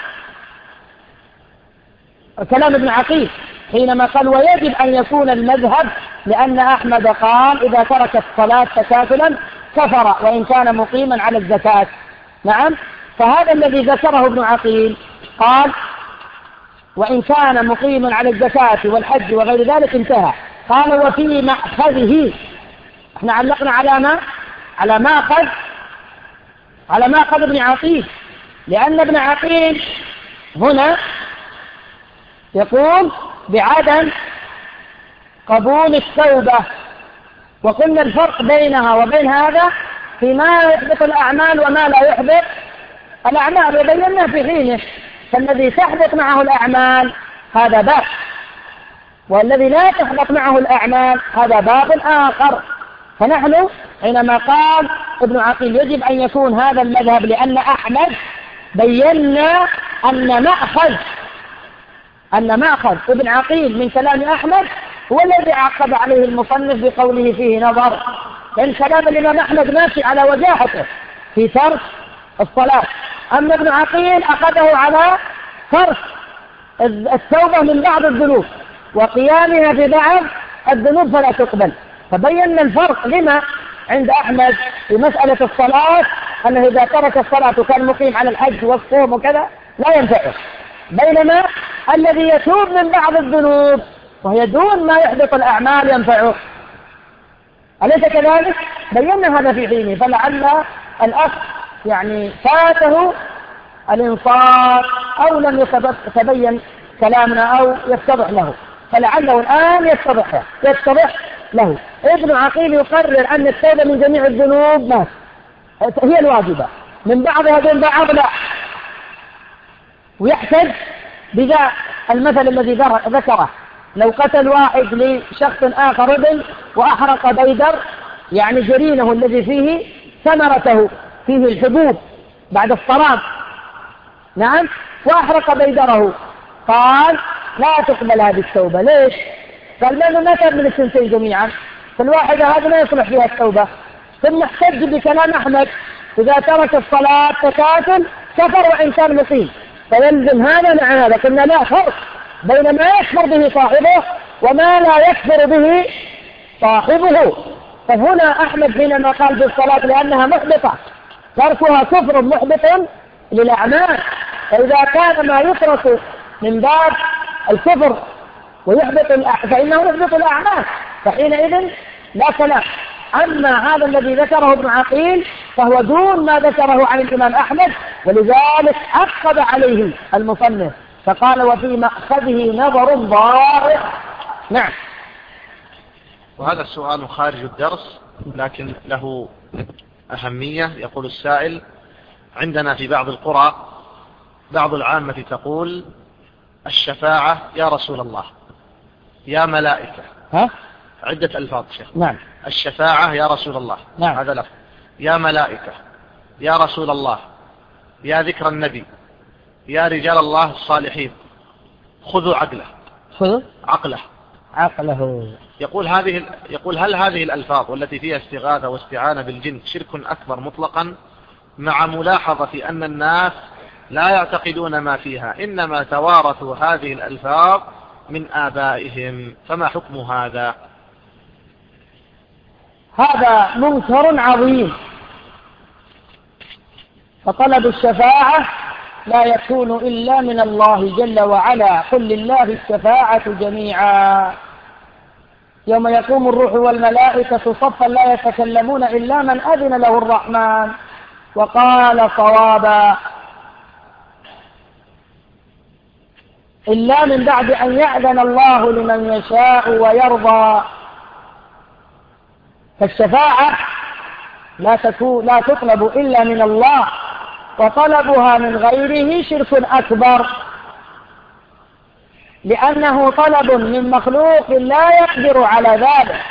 كلام ابن عقيل حينما قال: ويجب أن يكون المذهب، لأن أحمد قال: إذا ترك الصلاة تكاسلا كفر وإن كان مقيما على الزكاة. نعم. فهذا الذي ذكره ابن عقيل قال: وإن كان مقيما على الزكاة والحج وغير ذلك انتهى. قال: وفي مأخذه. احنا علقنا على ما على ماخذ على ماخذ ابن عقيل، لأن ابن عقيل هنا يقول بعدم قبول التوبة، وقلنا الفرق بينها وبين هذا فيما يحبط الأعمال وما لا يحبط الأعمال، وبينا في حينه. فالذي تحبط معه الأعمال هذا باب، والذي لا تحبط معه الأعمال هذا باب آخر. فنحن حينما قال ابن عقيل يجب أن يكون هذا المذهب، لأن أحمد بينا أن مأخذ أن مأخذ ابن عقيل من كلام أحمد هو الذي عقب عليه المصنف بقوله فيه نظر، لأن كلام الإمام أحمد ماشي على وجاهته في ترك الصلاة، أما ابن عقيل أخذه على ترك التوبة من بعض الذنوب وقيامها في بعض الذنوب فلا تقبل. فبينا الفرق لما عند أحمد في مسألة الصلاة، أنه إذا ترك الصلاة وكان مقيم على الحج والصوم وكذا لا ينفعه، بينما الذي يتوب من بعض الذنوب وهي دون ما يحبط الأعمال ينفعه. أليس كذلك؟ بينا هذا في حينه، فلعل الأخ يعني فاته الإنصاف أو لم يتبين كلامنا أو يتضح له، فلعله الآن يتضح له. يتضح له ابن عقيل يقرر أن التوبة من جميع الذنوب ما هي الواجبة، من بعضها دون بعض لا، ويحتج بذا المثل الذي ذكره: لو قتل واحد لشخص آخر ابن وأحرق بيدر، يعني جرينه الذي فيه ثمرته، فيه الحبوب بعد الصراب، نعم، وأحرق بيدره، قال لا تقبل هذه التوبة. ليش؟ قال لأنه ما كان من السنتين جميعا، فالواحدة هذا ما يصلح فيها التوبة. ثم احتج بكلام أحمد إذا ترك الصلاة تكاسل كفر وإن كان مقيم، فيلزم هذا مع هذا. قلنا لا فرق بين ما يكفر به صاحبه وما لا يكفر به صاحبه. فهنا أحمد حينما قال بالصلاة لأنها محبطة، تركها كفر محبط للأعمال، فإذا كان ما يترك من باب الكفر ويحبط فإنه يحبط الأعمال، فحينئذ لا كلام. أما هذا الذي ذكره ابن عقيل فهو دون ما ذكره عن الإمام أحمد، ولذلك عقب عليه المصنف فقال وفي مأخذه نظر ضائع. نعم. وهذا السؤال خارج الدرس لكن له أهمية. يقول السائل: عندنا في بعض القرى بعض العامة تقول الشفاعة يا رسول الله، يا ملائكة، ها؟ عدة ألفاظ شيخ. نعم. الشفاعة يا رسول الله، نعم. هذا لفظ. يا ملائكة، يا رسول الله، يا ذكر النبي، يا رجال الله الصالحين، خذوا عقله. خذوا عقله عقله. يقول هذه يقول هل هذه الألفاظ والتي فيها استغاثة واستعانة بالجن شرك أكبر مطلقا، مع ملاحظة أن الناس لا يعتقدون ما فيها، إنما توارثوا هذه الألفاظ من آبائهم، فما حكم هذا؟ هذا منكر عظيم. فطلب الشفاعة لا يكون إلا من الله جل وعلا، قل لله الشفاعة جميعا. يوم يقوم الروح والملائكة صفا لا يتكلمون إلا من أذن له الرحمن وقال صوابا، إلا من بعد أن يأذن الله لمن يشاء ويرضى. فالشفاعة لا تكون لا تطلب إلا من الله، وطلبها من غيره شرك أكبر، لأنه طلب من مخلوق لا يقدر على ذلك،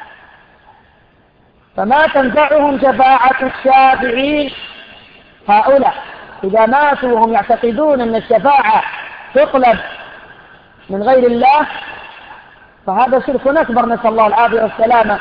فما تنفعهم شفاعة الشافعين. هؤلاء إذا ماتوا وهم يعتقدون أن الشفاعة تطلب من غير الله فهذا شرك أكبر، نسأل الله العافية والسلامة.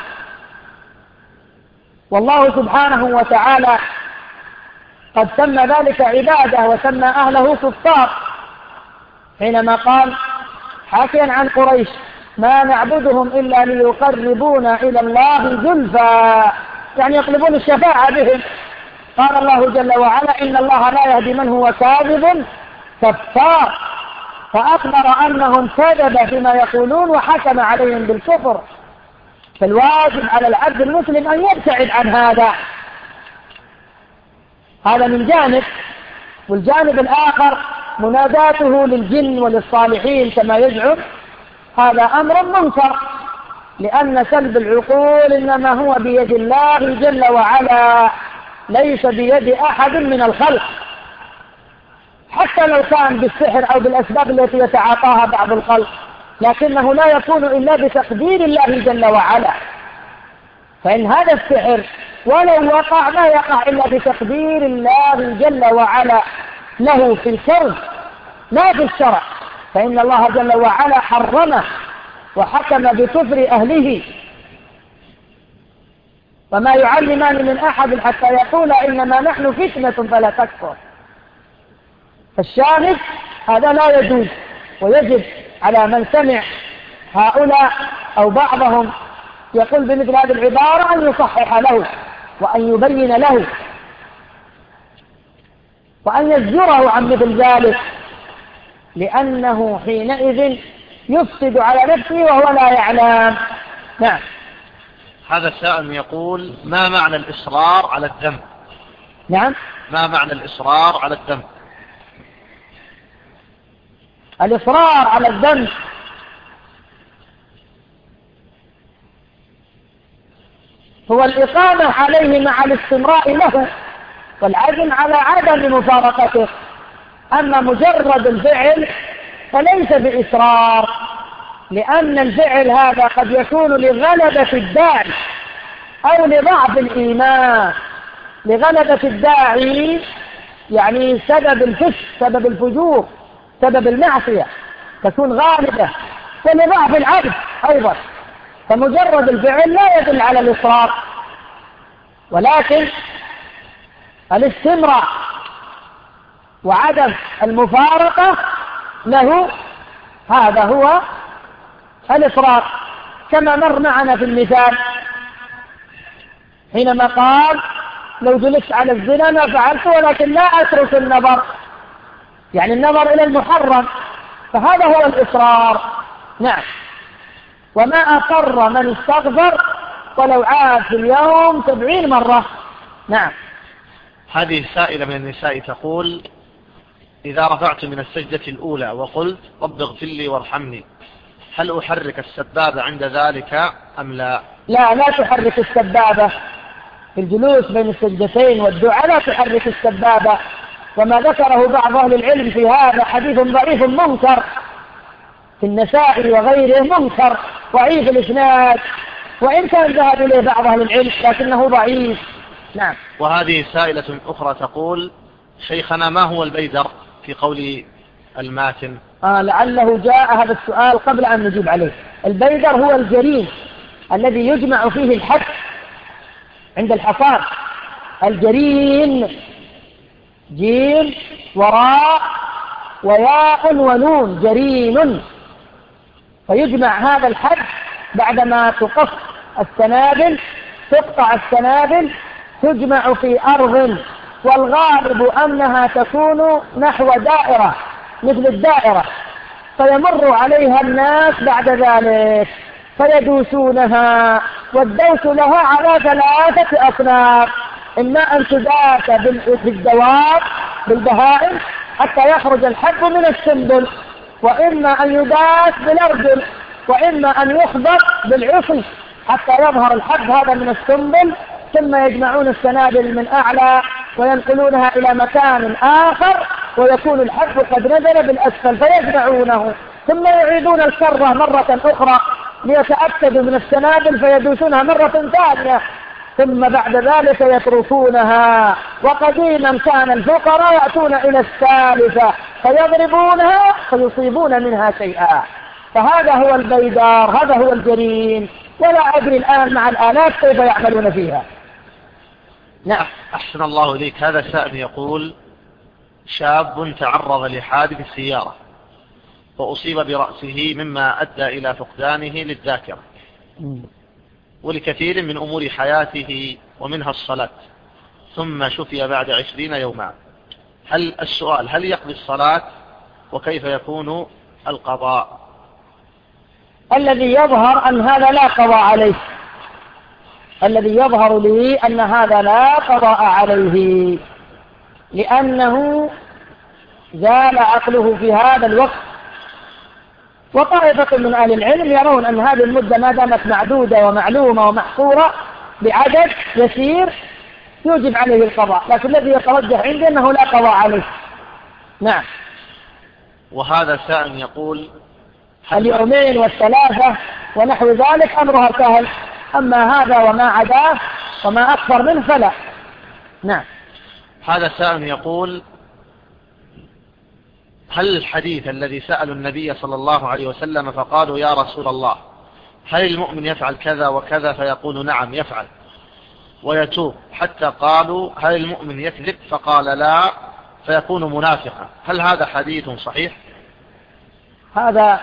والله سبحانه وتعالى قد سمى ذلك عبادة وسمى أهله كفار، حينما قال حكيا عن قريش ما نعبدهم إلا ليقربونا إلى الله زلفى، يعني يطلبون الشفاعة بهم. قال الله جل وعلا إن الله لا يهدي من هو كاذب كفار، فأخبر أنهم كذب فيما يقولون وحكم عليهم بالكفر. فالواجب على العبد المسلم أن يبتعد عن هذا. هذا من جانب، والجانب الآخر مناداته للجن وللصالحين كما يزعم، هذا أمر منكر، لأن سلب العقول إنما هو بيد الله جل وعلا، ليس بيد أحد من الخلق، حتى لو كان بالسحر أو بالأسباب التي يتعاطاها بعض الخلق، لكنه لا يكون إلا بتقدير الله جل وعلا. فإن هذا السحر ولو وقع ما يقع إلا بتقدير الله جل وعلا له في الكون لا في الشرع، فإن الله جل وعلا حرمه وحكم بكفر أهله. وما يعلمان من أحد حتى يقول إنما نحن فتنة فلا تكفر. فالشاهد هذا لا يجوز، ويجب على من سمع هؤلاء أو بعضهم يقول بمثل هذه العبارة أن يصحح له وأن يبين له وأن يزجره عن مثل ذلك، لأنه حينئذ يفسد على نفسه وهو لا يعلم. نعم. هذا السائل يقول ما معنى الإصرار على الذنب؟ نعم. ما معنى الإصرار على الذنب؟ الإصرار على الذنب هو الإقامة عليه مع الاستمراء له والعزم على عدم مفارقته. أما مجرد الفعل فليس بإصرار، لأن الفعل هذا قد يكون لغلبة الداعي أو لضعف الإيمان. لغلبة الداعي يعني سبب الفسق، سبب الفجور، سبب المعصية تكون غالبة، ولضعف العبد أيضا، فمجرد الفعل لا يدل على الإصرار، ولكن الاستمرار وعدم المفارقة له، هذا هو الإصرار، كما مر معنا في المثال حينما قال لو جلست على الزنا ما فعلت ولكن لا أترك النظر، يعني النظر إلى المحرم، فهذا هو الإصرار. نعم. وما أقر من استغفر ولو عاد في اليوم سبعين مرة. نعم. هذه سائلة من النساء تقول: إذا رفعت من السجدة الأولى وقلت رب اغفر لي وارحمني، هل أحرك السبابة عند ذلك أم لا؟ لا، لا تحرك السبابة في الجلوس بين السجدتين والدعاء، لا تحرك السبابة، وما ذكره بعض أهل العلم في هذا حديث ضعيف منكر في النسائي وغيره، منكر ضعيف الإسناد، وإن كان ذهب إليه بعض أهل العلم لكنه ضعيف. نعم. وهذه سائلة أخرى تقول: شيخنا، ما هو البيدر في قول الماتن؟ آه لعله جاء هذا السؤال قبل أن نجيب عليه. البيدر هو الجرين الذي يجمع فيه الحد عند الحصاد، الجرين جيم وراء وياء ونون، جرين، فيجمع هذا الحد بعدما تقص السنابل، تقطع السنابل، تجمع في أرض، والغالب أنها تكون نحو دائرة مثل الدائرة، فيمر عليها الناس بعد ذلك فيدوسونها، والدوس لها على ثلاثة أصناف: إما أن تداس بالدواب بالبهائم حتى يخرج الحب من السنبل، وإما أن يداس بالأرجل، وإما أن يخبط بالعصي حتى يظهر الحب هذا من السنبل، ثم يجمعون السنابل من أعلى وينقلونها إلى مكان آخر ويكون الحب قد نزل بالأسفل فيجمعونه، ثم يعيدون الكرة مرة أخرى ليتأكدوا من السنابل فيدوسونها مرة ثانية، ثم بعد ذلك يتركونها. وقديما كان الفقراء يأتون إلى الثالثة فيضربونها فيصيبون منها شيئا، فهذا هو البيدار، هذا هو الجرين، ولا أدري الآن مع الآلات كيف يعملون فيها. نعم. أحسن الله إليك. هذا سائل يقول: شاب تعرض لحادث السيارة وأصيب برأسه مما أدى إلى فقدانه للذاكرة ولكثير من أمور حياته ومنها الصلاة، ثم شفي بعد عشرين يوما. هل السؤال هل يقضي الصلاة وكيف يكون القضاء؟ الذي يظهر أن هذا لا قضاء عليه، الذي يظهر لي أن هذا لا قضاء عليه، لأنه زال عقله في هذا الوقت. وطائفة من أهل العلم يرون أن هذه المدة ما دامت معدودة ومعلومة ومحصورة بعدد يسير يوجب عليه القضاء، لكن الذي يترجح عندي أنه لا قضاء عليه. نعم. وهذا سائل يقول: اليومين والثلاثة ونحو ذلك أمرها سهل، أما هذا وما عداه وما أكثر منه فلا. نعم. هذا سائل يقول: هل الحديث الذي سألوا النبي صلى الله عليه وسلم فقالوا يا رسول الله هل المؤمن يفعل كذا وكذا، فيقول نعم يفعل ويتوب، حتى قالوا هل المؤمن يكذب فقال لا فيكون منافقا، هل هذا حديث صحيح؟ هذا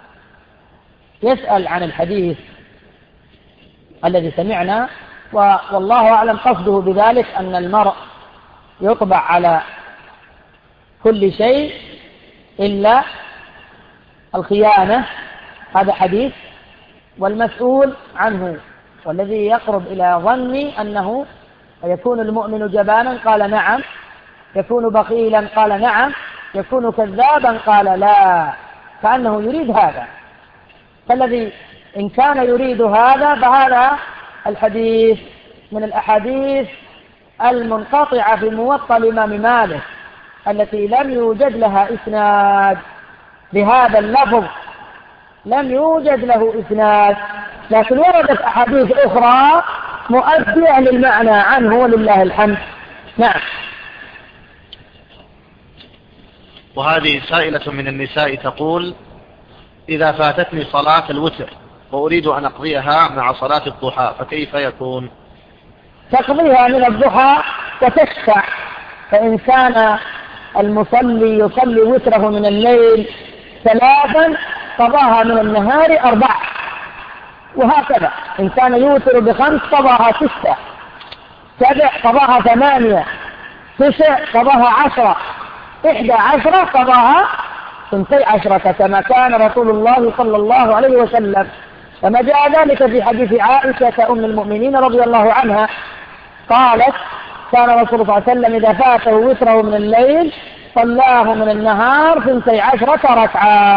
يسأل عن الحديث الذي سمعنا، والله أعلم قصده بذلك أن المرء يطبع على كل شيء إلا الخيانة، هذا حديث، والمسؤول عنه والذي يقرب إلى ظني أنه يكون المؤمن جبانا قال نعم، يكون بخيلا قال نعم، يكون كذابا قال لا، كأنه يريد هذا. فالذي إن كان يريد هذا فهذا الحديث من الأحاديث المنقطعة في موطأ الإمام مالك التي لم يوجد لها إسناد بهذا اللفظ، لم يوجد له إسناد، لكن وردت أحاديث أخرى مؤدية للمعنى عنه ولله الحمد. نعم. وهذه سائلة من النساء تقول: إذا فاتتني صلاة الوتر وأريد أن أقضيها مع صلاة الضحى فكيف يكون؟ تقضيها من الضحى وتشفع، فإن كان المصلي يصلي وتره من الليل ثلاثا قضاها من النهار أربعة، وهكذا إن كان يوتر بخمس قضاها ستة، سبع قضاها ثمانية، تسع قضاها عشرة، إحدى عشرة قضاها ثنتي عشرة، كما كان رسول الله صلى الله عليه وسلم. كما جاء ذلك في حديث عائشة أم المؤمنين رضي الله عنها قالت: كان رسول الله صلى الله عليه وسلم إذا فاته وتره من الليل صلاه من النهار ثنتي عشرة ركعة،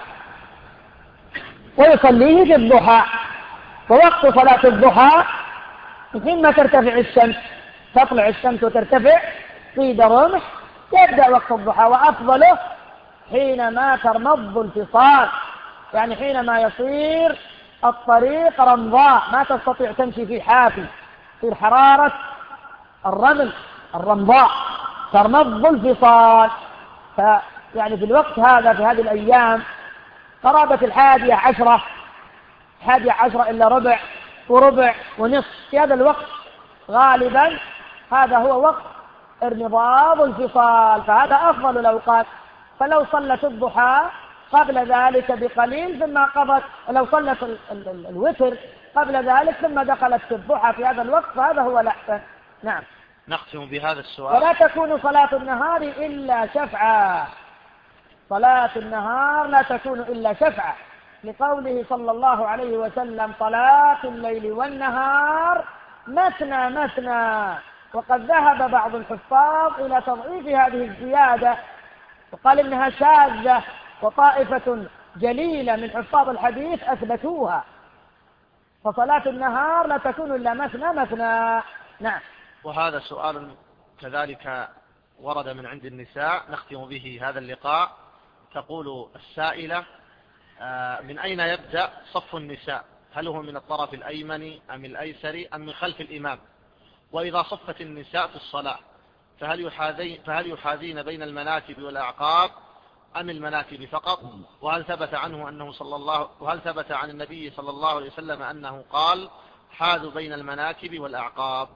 ويصليه في الضحى. ووقت صلاة الضحى حينما ترتفع الشمس، تطلع الشمس وترتفع قيد رمح، يبدأ وقت الضحى، وأفضله حينما ترمض الفصال، يعني حينما يصير الطريق رمضاء ما تستطيع تمشي في حافي، في حرارة الرمل الرمضاء ترمض الفصال. فيعني في الوقت هذا في هذه الأيام قرابة الحادية عشرة حادية عشرة إلا ربع وربع ونصف، في هذا الوقت غالبا هذا هو وقت ارمضاض الفصال، فهذا أفضل الأوقات. فلو صلت الضحى قبل ذلك بقليل ثم قضت، لو صلت ال ال ال الوتر قبل ذلك ثم دخلت في الضحى في هذا الوقت فهذا هو الأحسن. نعم. نختم بهذا السؤال. ولا تكون صلاة النهار إلا شفعا، صلاة النهار لا تكون إلا شفعا، لقوله صلى الله عليه وسلم: صلاة الليل والنهار مثنى مثنى. وقد ذهب بعض الحفاظ إلى تضعيف هذه الزيادة وقال إنها شاذة، وطائفة جليلة من حفاظ الحديث أثبتوها. فصلاة النهار لا تكون إلا مثنى مثنى. نعم. وهذا سؤال كذلك ورد من عند النساء نختم به هذا اللقاء. تقول السائلة: من أين يبدأ صف النساء؟ هل هو من الطرف الأيمن أم الأيسر أم من خلف الإمام؟ وإذا صفت النساء في الصلاة فهل يحاذين, فهل يحاذين بين المناكب والأعقاب أم المناكب فقط؟ وهل ثبت عنه أنه صلى الله وهل ثبت عن النبي صلى الله عليه وسلم أنه قال: حاذوا بين المناكب والأعقاب؟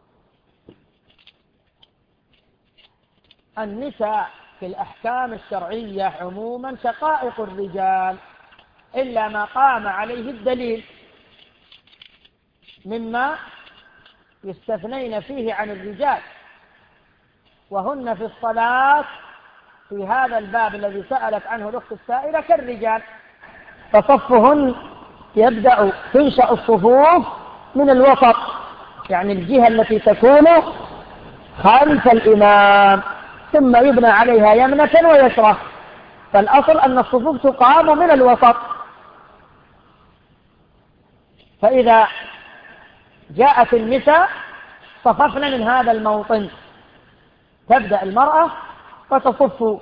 النساء في الأحكام الشرعية عموما شقائق الرجال إلا ما قام عليه الدليل مما يستثنين فيه عن الرجال، وهن في الصلاة في هذا الباب الذي سألت عنه الأخت السائلة كالرجال، فصفهن يبدأ تنشأ الصفوف من الوسط، يعني الجهة التي تكون خلف الإمام، ثم يبنى عليها يمنة ويسرة. فالأصل أن الصفوف تقام من الوسط. فإذا جاءت النساء صففنا من هذا الموطن، تبدأ المرأة وتصف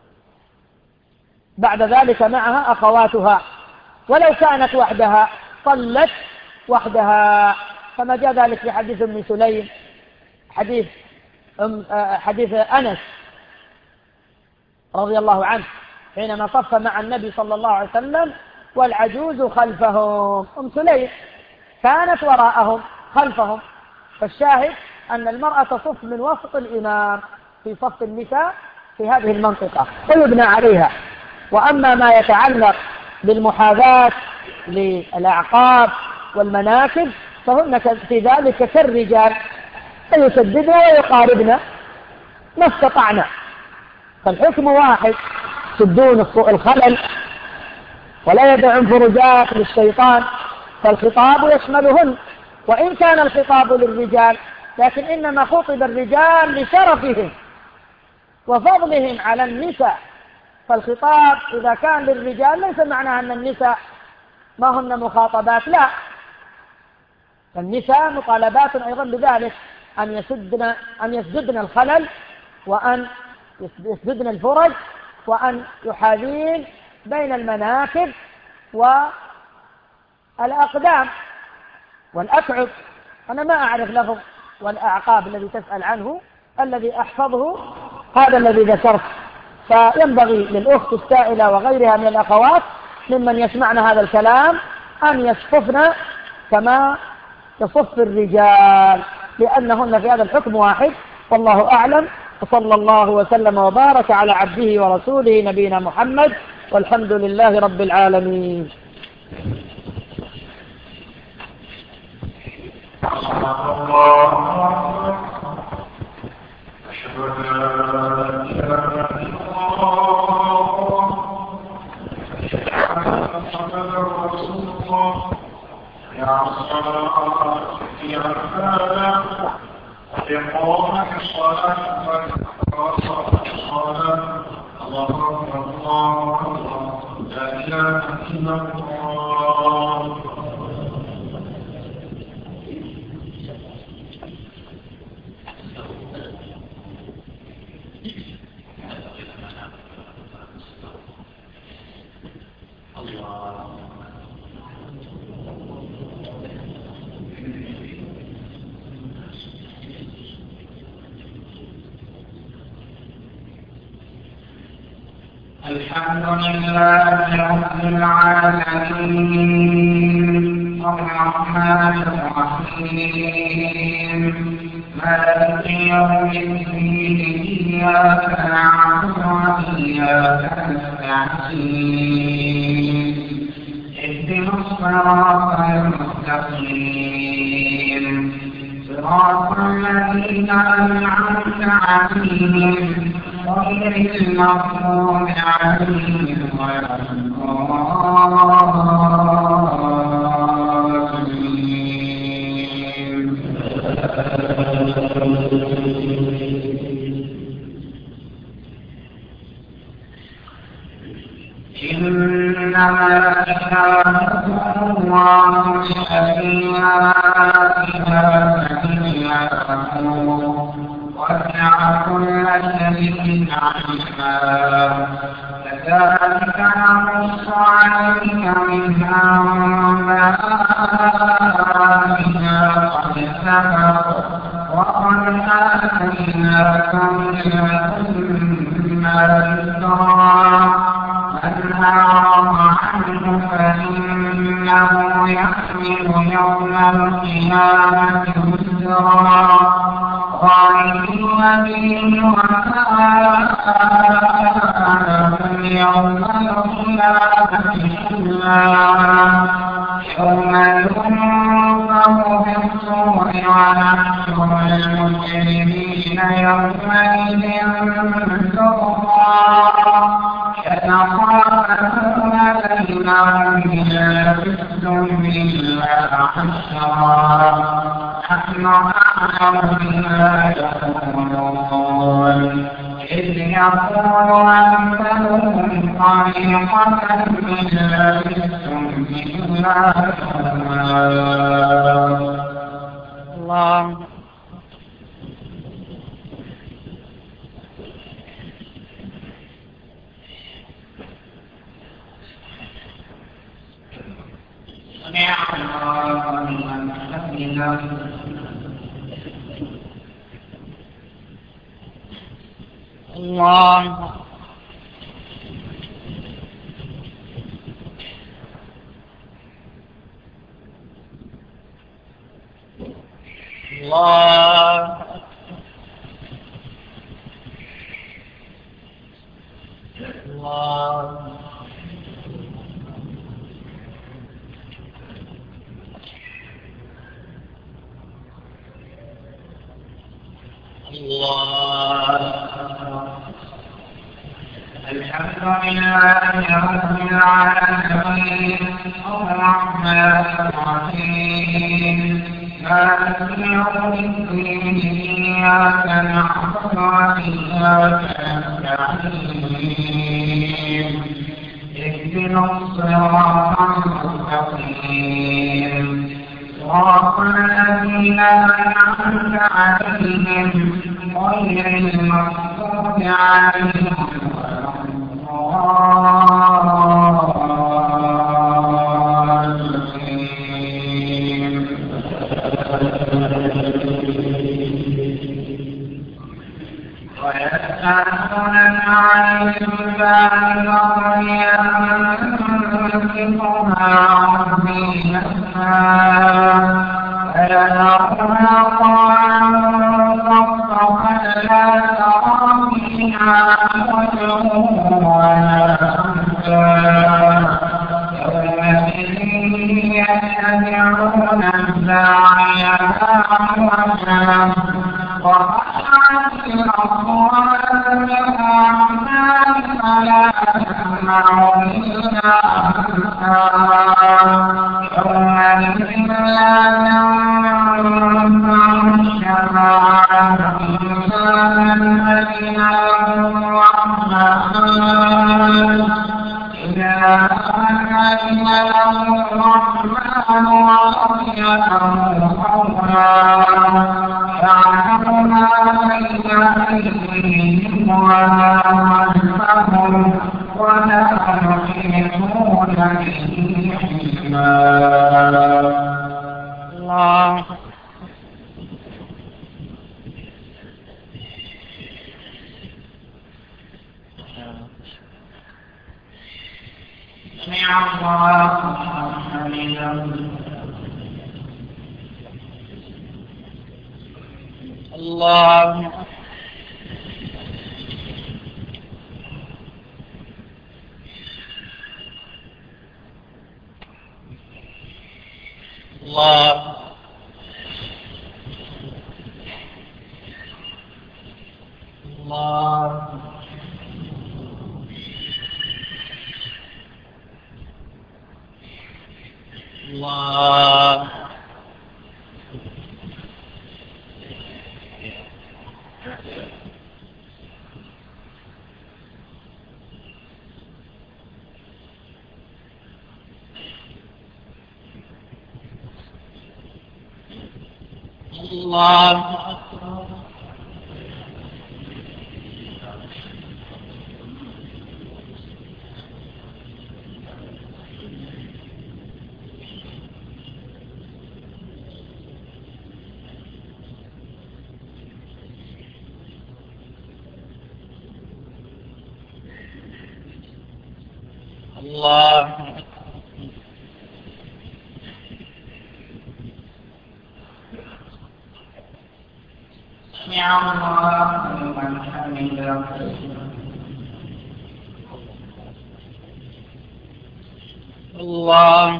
بعد ذلك معها أخواتها، ولو كانت وحدها صلت وحدها، كما جاء ذلك في حديث ام سليم، حديث أم حديث أنس رضي الله عنه حينما صف مع النبي صلى الله عليه وسلم والعجوز خلفهم، ام سليم كانت وراءهم خلفهم. فالشاهد أن المرأة تصف من وسط الإمام في صف النساء في هذه المنطقة ويبنى عليها. وأما ما يتعلق بالمحاذاة للأعقاب والمناكب فهن في ذلك كالرجال، فيسددن ويقاربن ما استطعنا، فالحكم واحد: سدون الخلل ولا يدعون فرجات للشيطان، فالخطاب يشملهن، وإن كان الخطاب للرجال لكن إنما خطب الرجال لشرفهم وفضلهم على النساء. فالخطاب إذا كان للرجال ليس معناه أن النساء ما هن مخاطبات، لا، النساء مطالبات أيضا بذلك، أن يسدن أن يسددن الخلل، وأن يسددن الفرج، وأن يحاذين بين المناكب والأقدام والأكعب. أنا ما أعرف لفظ والأعقاب الذي تسأل عنه، الذي أحفظه هذا الذي ذكرت، فينبغي للأخت السائلة وغيرها من الأخوات ممن يسمعن هذا الكلام أن يصففن كما يصف الرجال، لأنهن في هذا الحكم واحد، والله أعلم. وصلى الله وسلم وبارك على عبده ورسوله نبينا محمد، والحمد لله رب العالمين. الحمد لله رب العالمين الرحمن الرحيم مالك يوم الدين إياك نعبد وإياك نستعين اهدنا الصراط المستقيم صراط الذين أنعمت عليهم غير المغضوب عليهم ولا الضالين. إنما إلهكم الله الذي لا إله إلا هو وسع كل شيء علما كذلك نقص عليك من أنبائها قد سبق وقد آتيناك من لدنا ذكرا من أعرض عنه فإنه يحمل يوم القيامة وزرا خالدين فيه وكان يوم القيامة إلا يوم ينفخ في الصور ونحشر المجرمين يومئذ زرقا يتخافتون بينهم إن لبثتم إلا عشرا نحن أعلم بما يقولون إذ يقول أمثلهم طريقة إن لبثتم إلا الله. الله الله الله الحمد لله رب العالمين الرحمن الرحيم مالك يوم الدين إياك نعبد وإياك نستعين اهدنا الصراط المستقيم صراط الذين أنعمت عليهم غير المغضوب عليهم ولا يسألونك عن الجبال فقل ينسفها ربي نسفا فيذرها قاعا صفصفا لا ترى فيها عوجا ولا أمتا يومئذ يتبعون الداعي أعوجا وخشعت الأصوات للرحمن فلا تسمع إلا همسا يومئذ لا تنفع الشفاعة إلا من أذن له الرحمن إذا أذن له الرحمن ورضي له قولا يعلم ما بين أيديهم وما خلفهم ولا يحيطون به علما. الله سمع الله حمده. الله الله الله الله الله أكبر. الله سمع الله لمن حمده. الله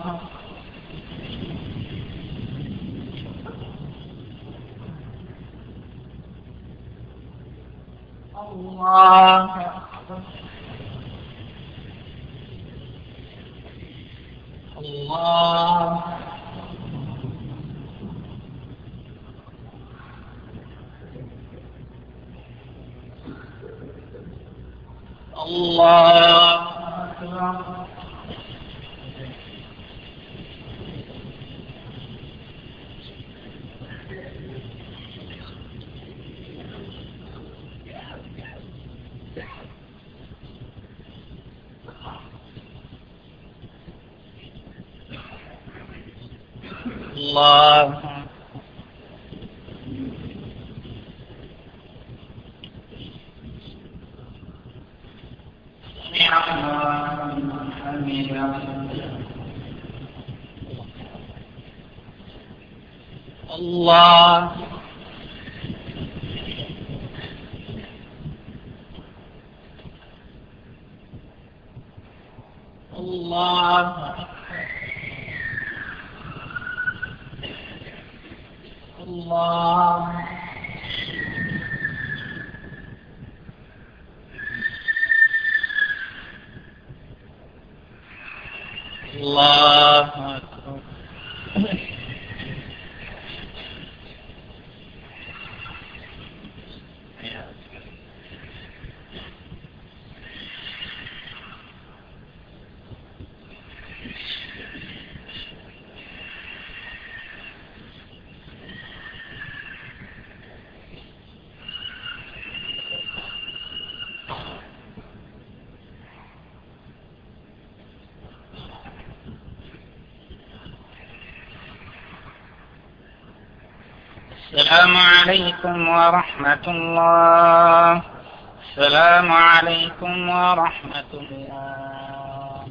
الله الله الله أكبر. الله سمع الله لمن حمده. الله الله الله الله أكبر. السلام عليكم ورحمة الله. السلام عليكم ورحمة الله.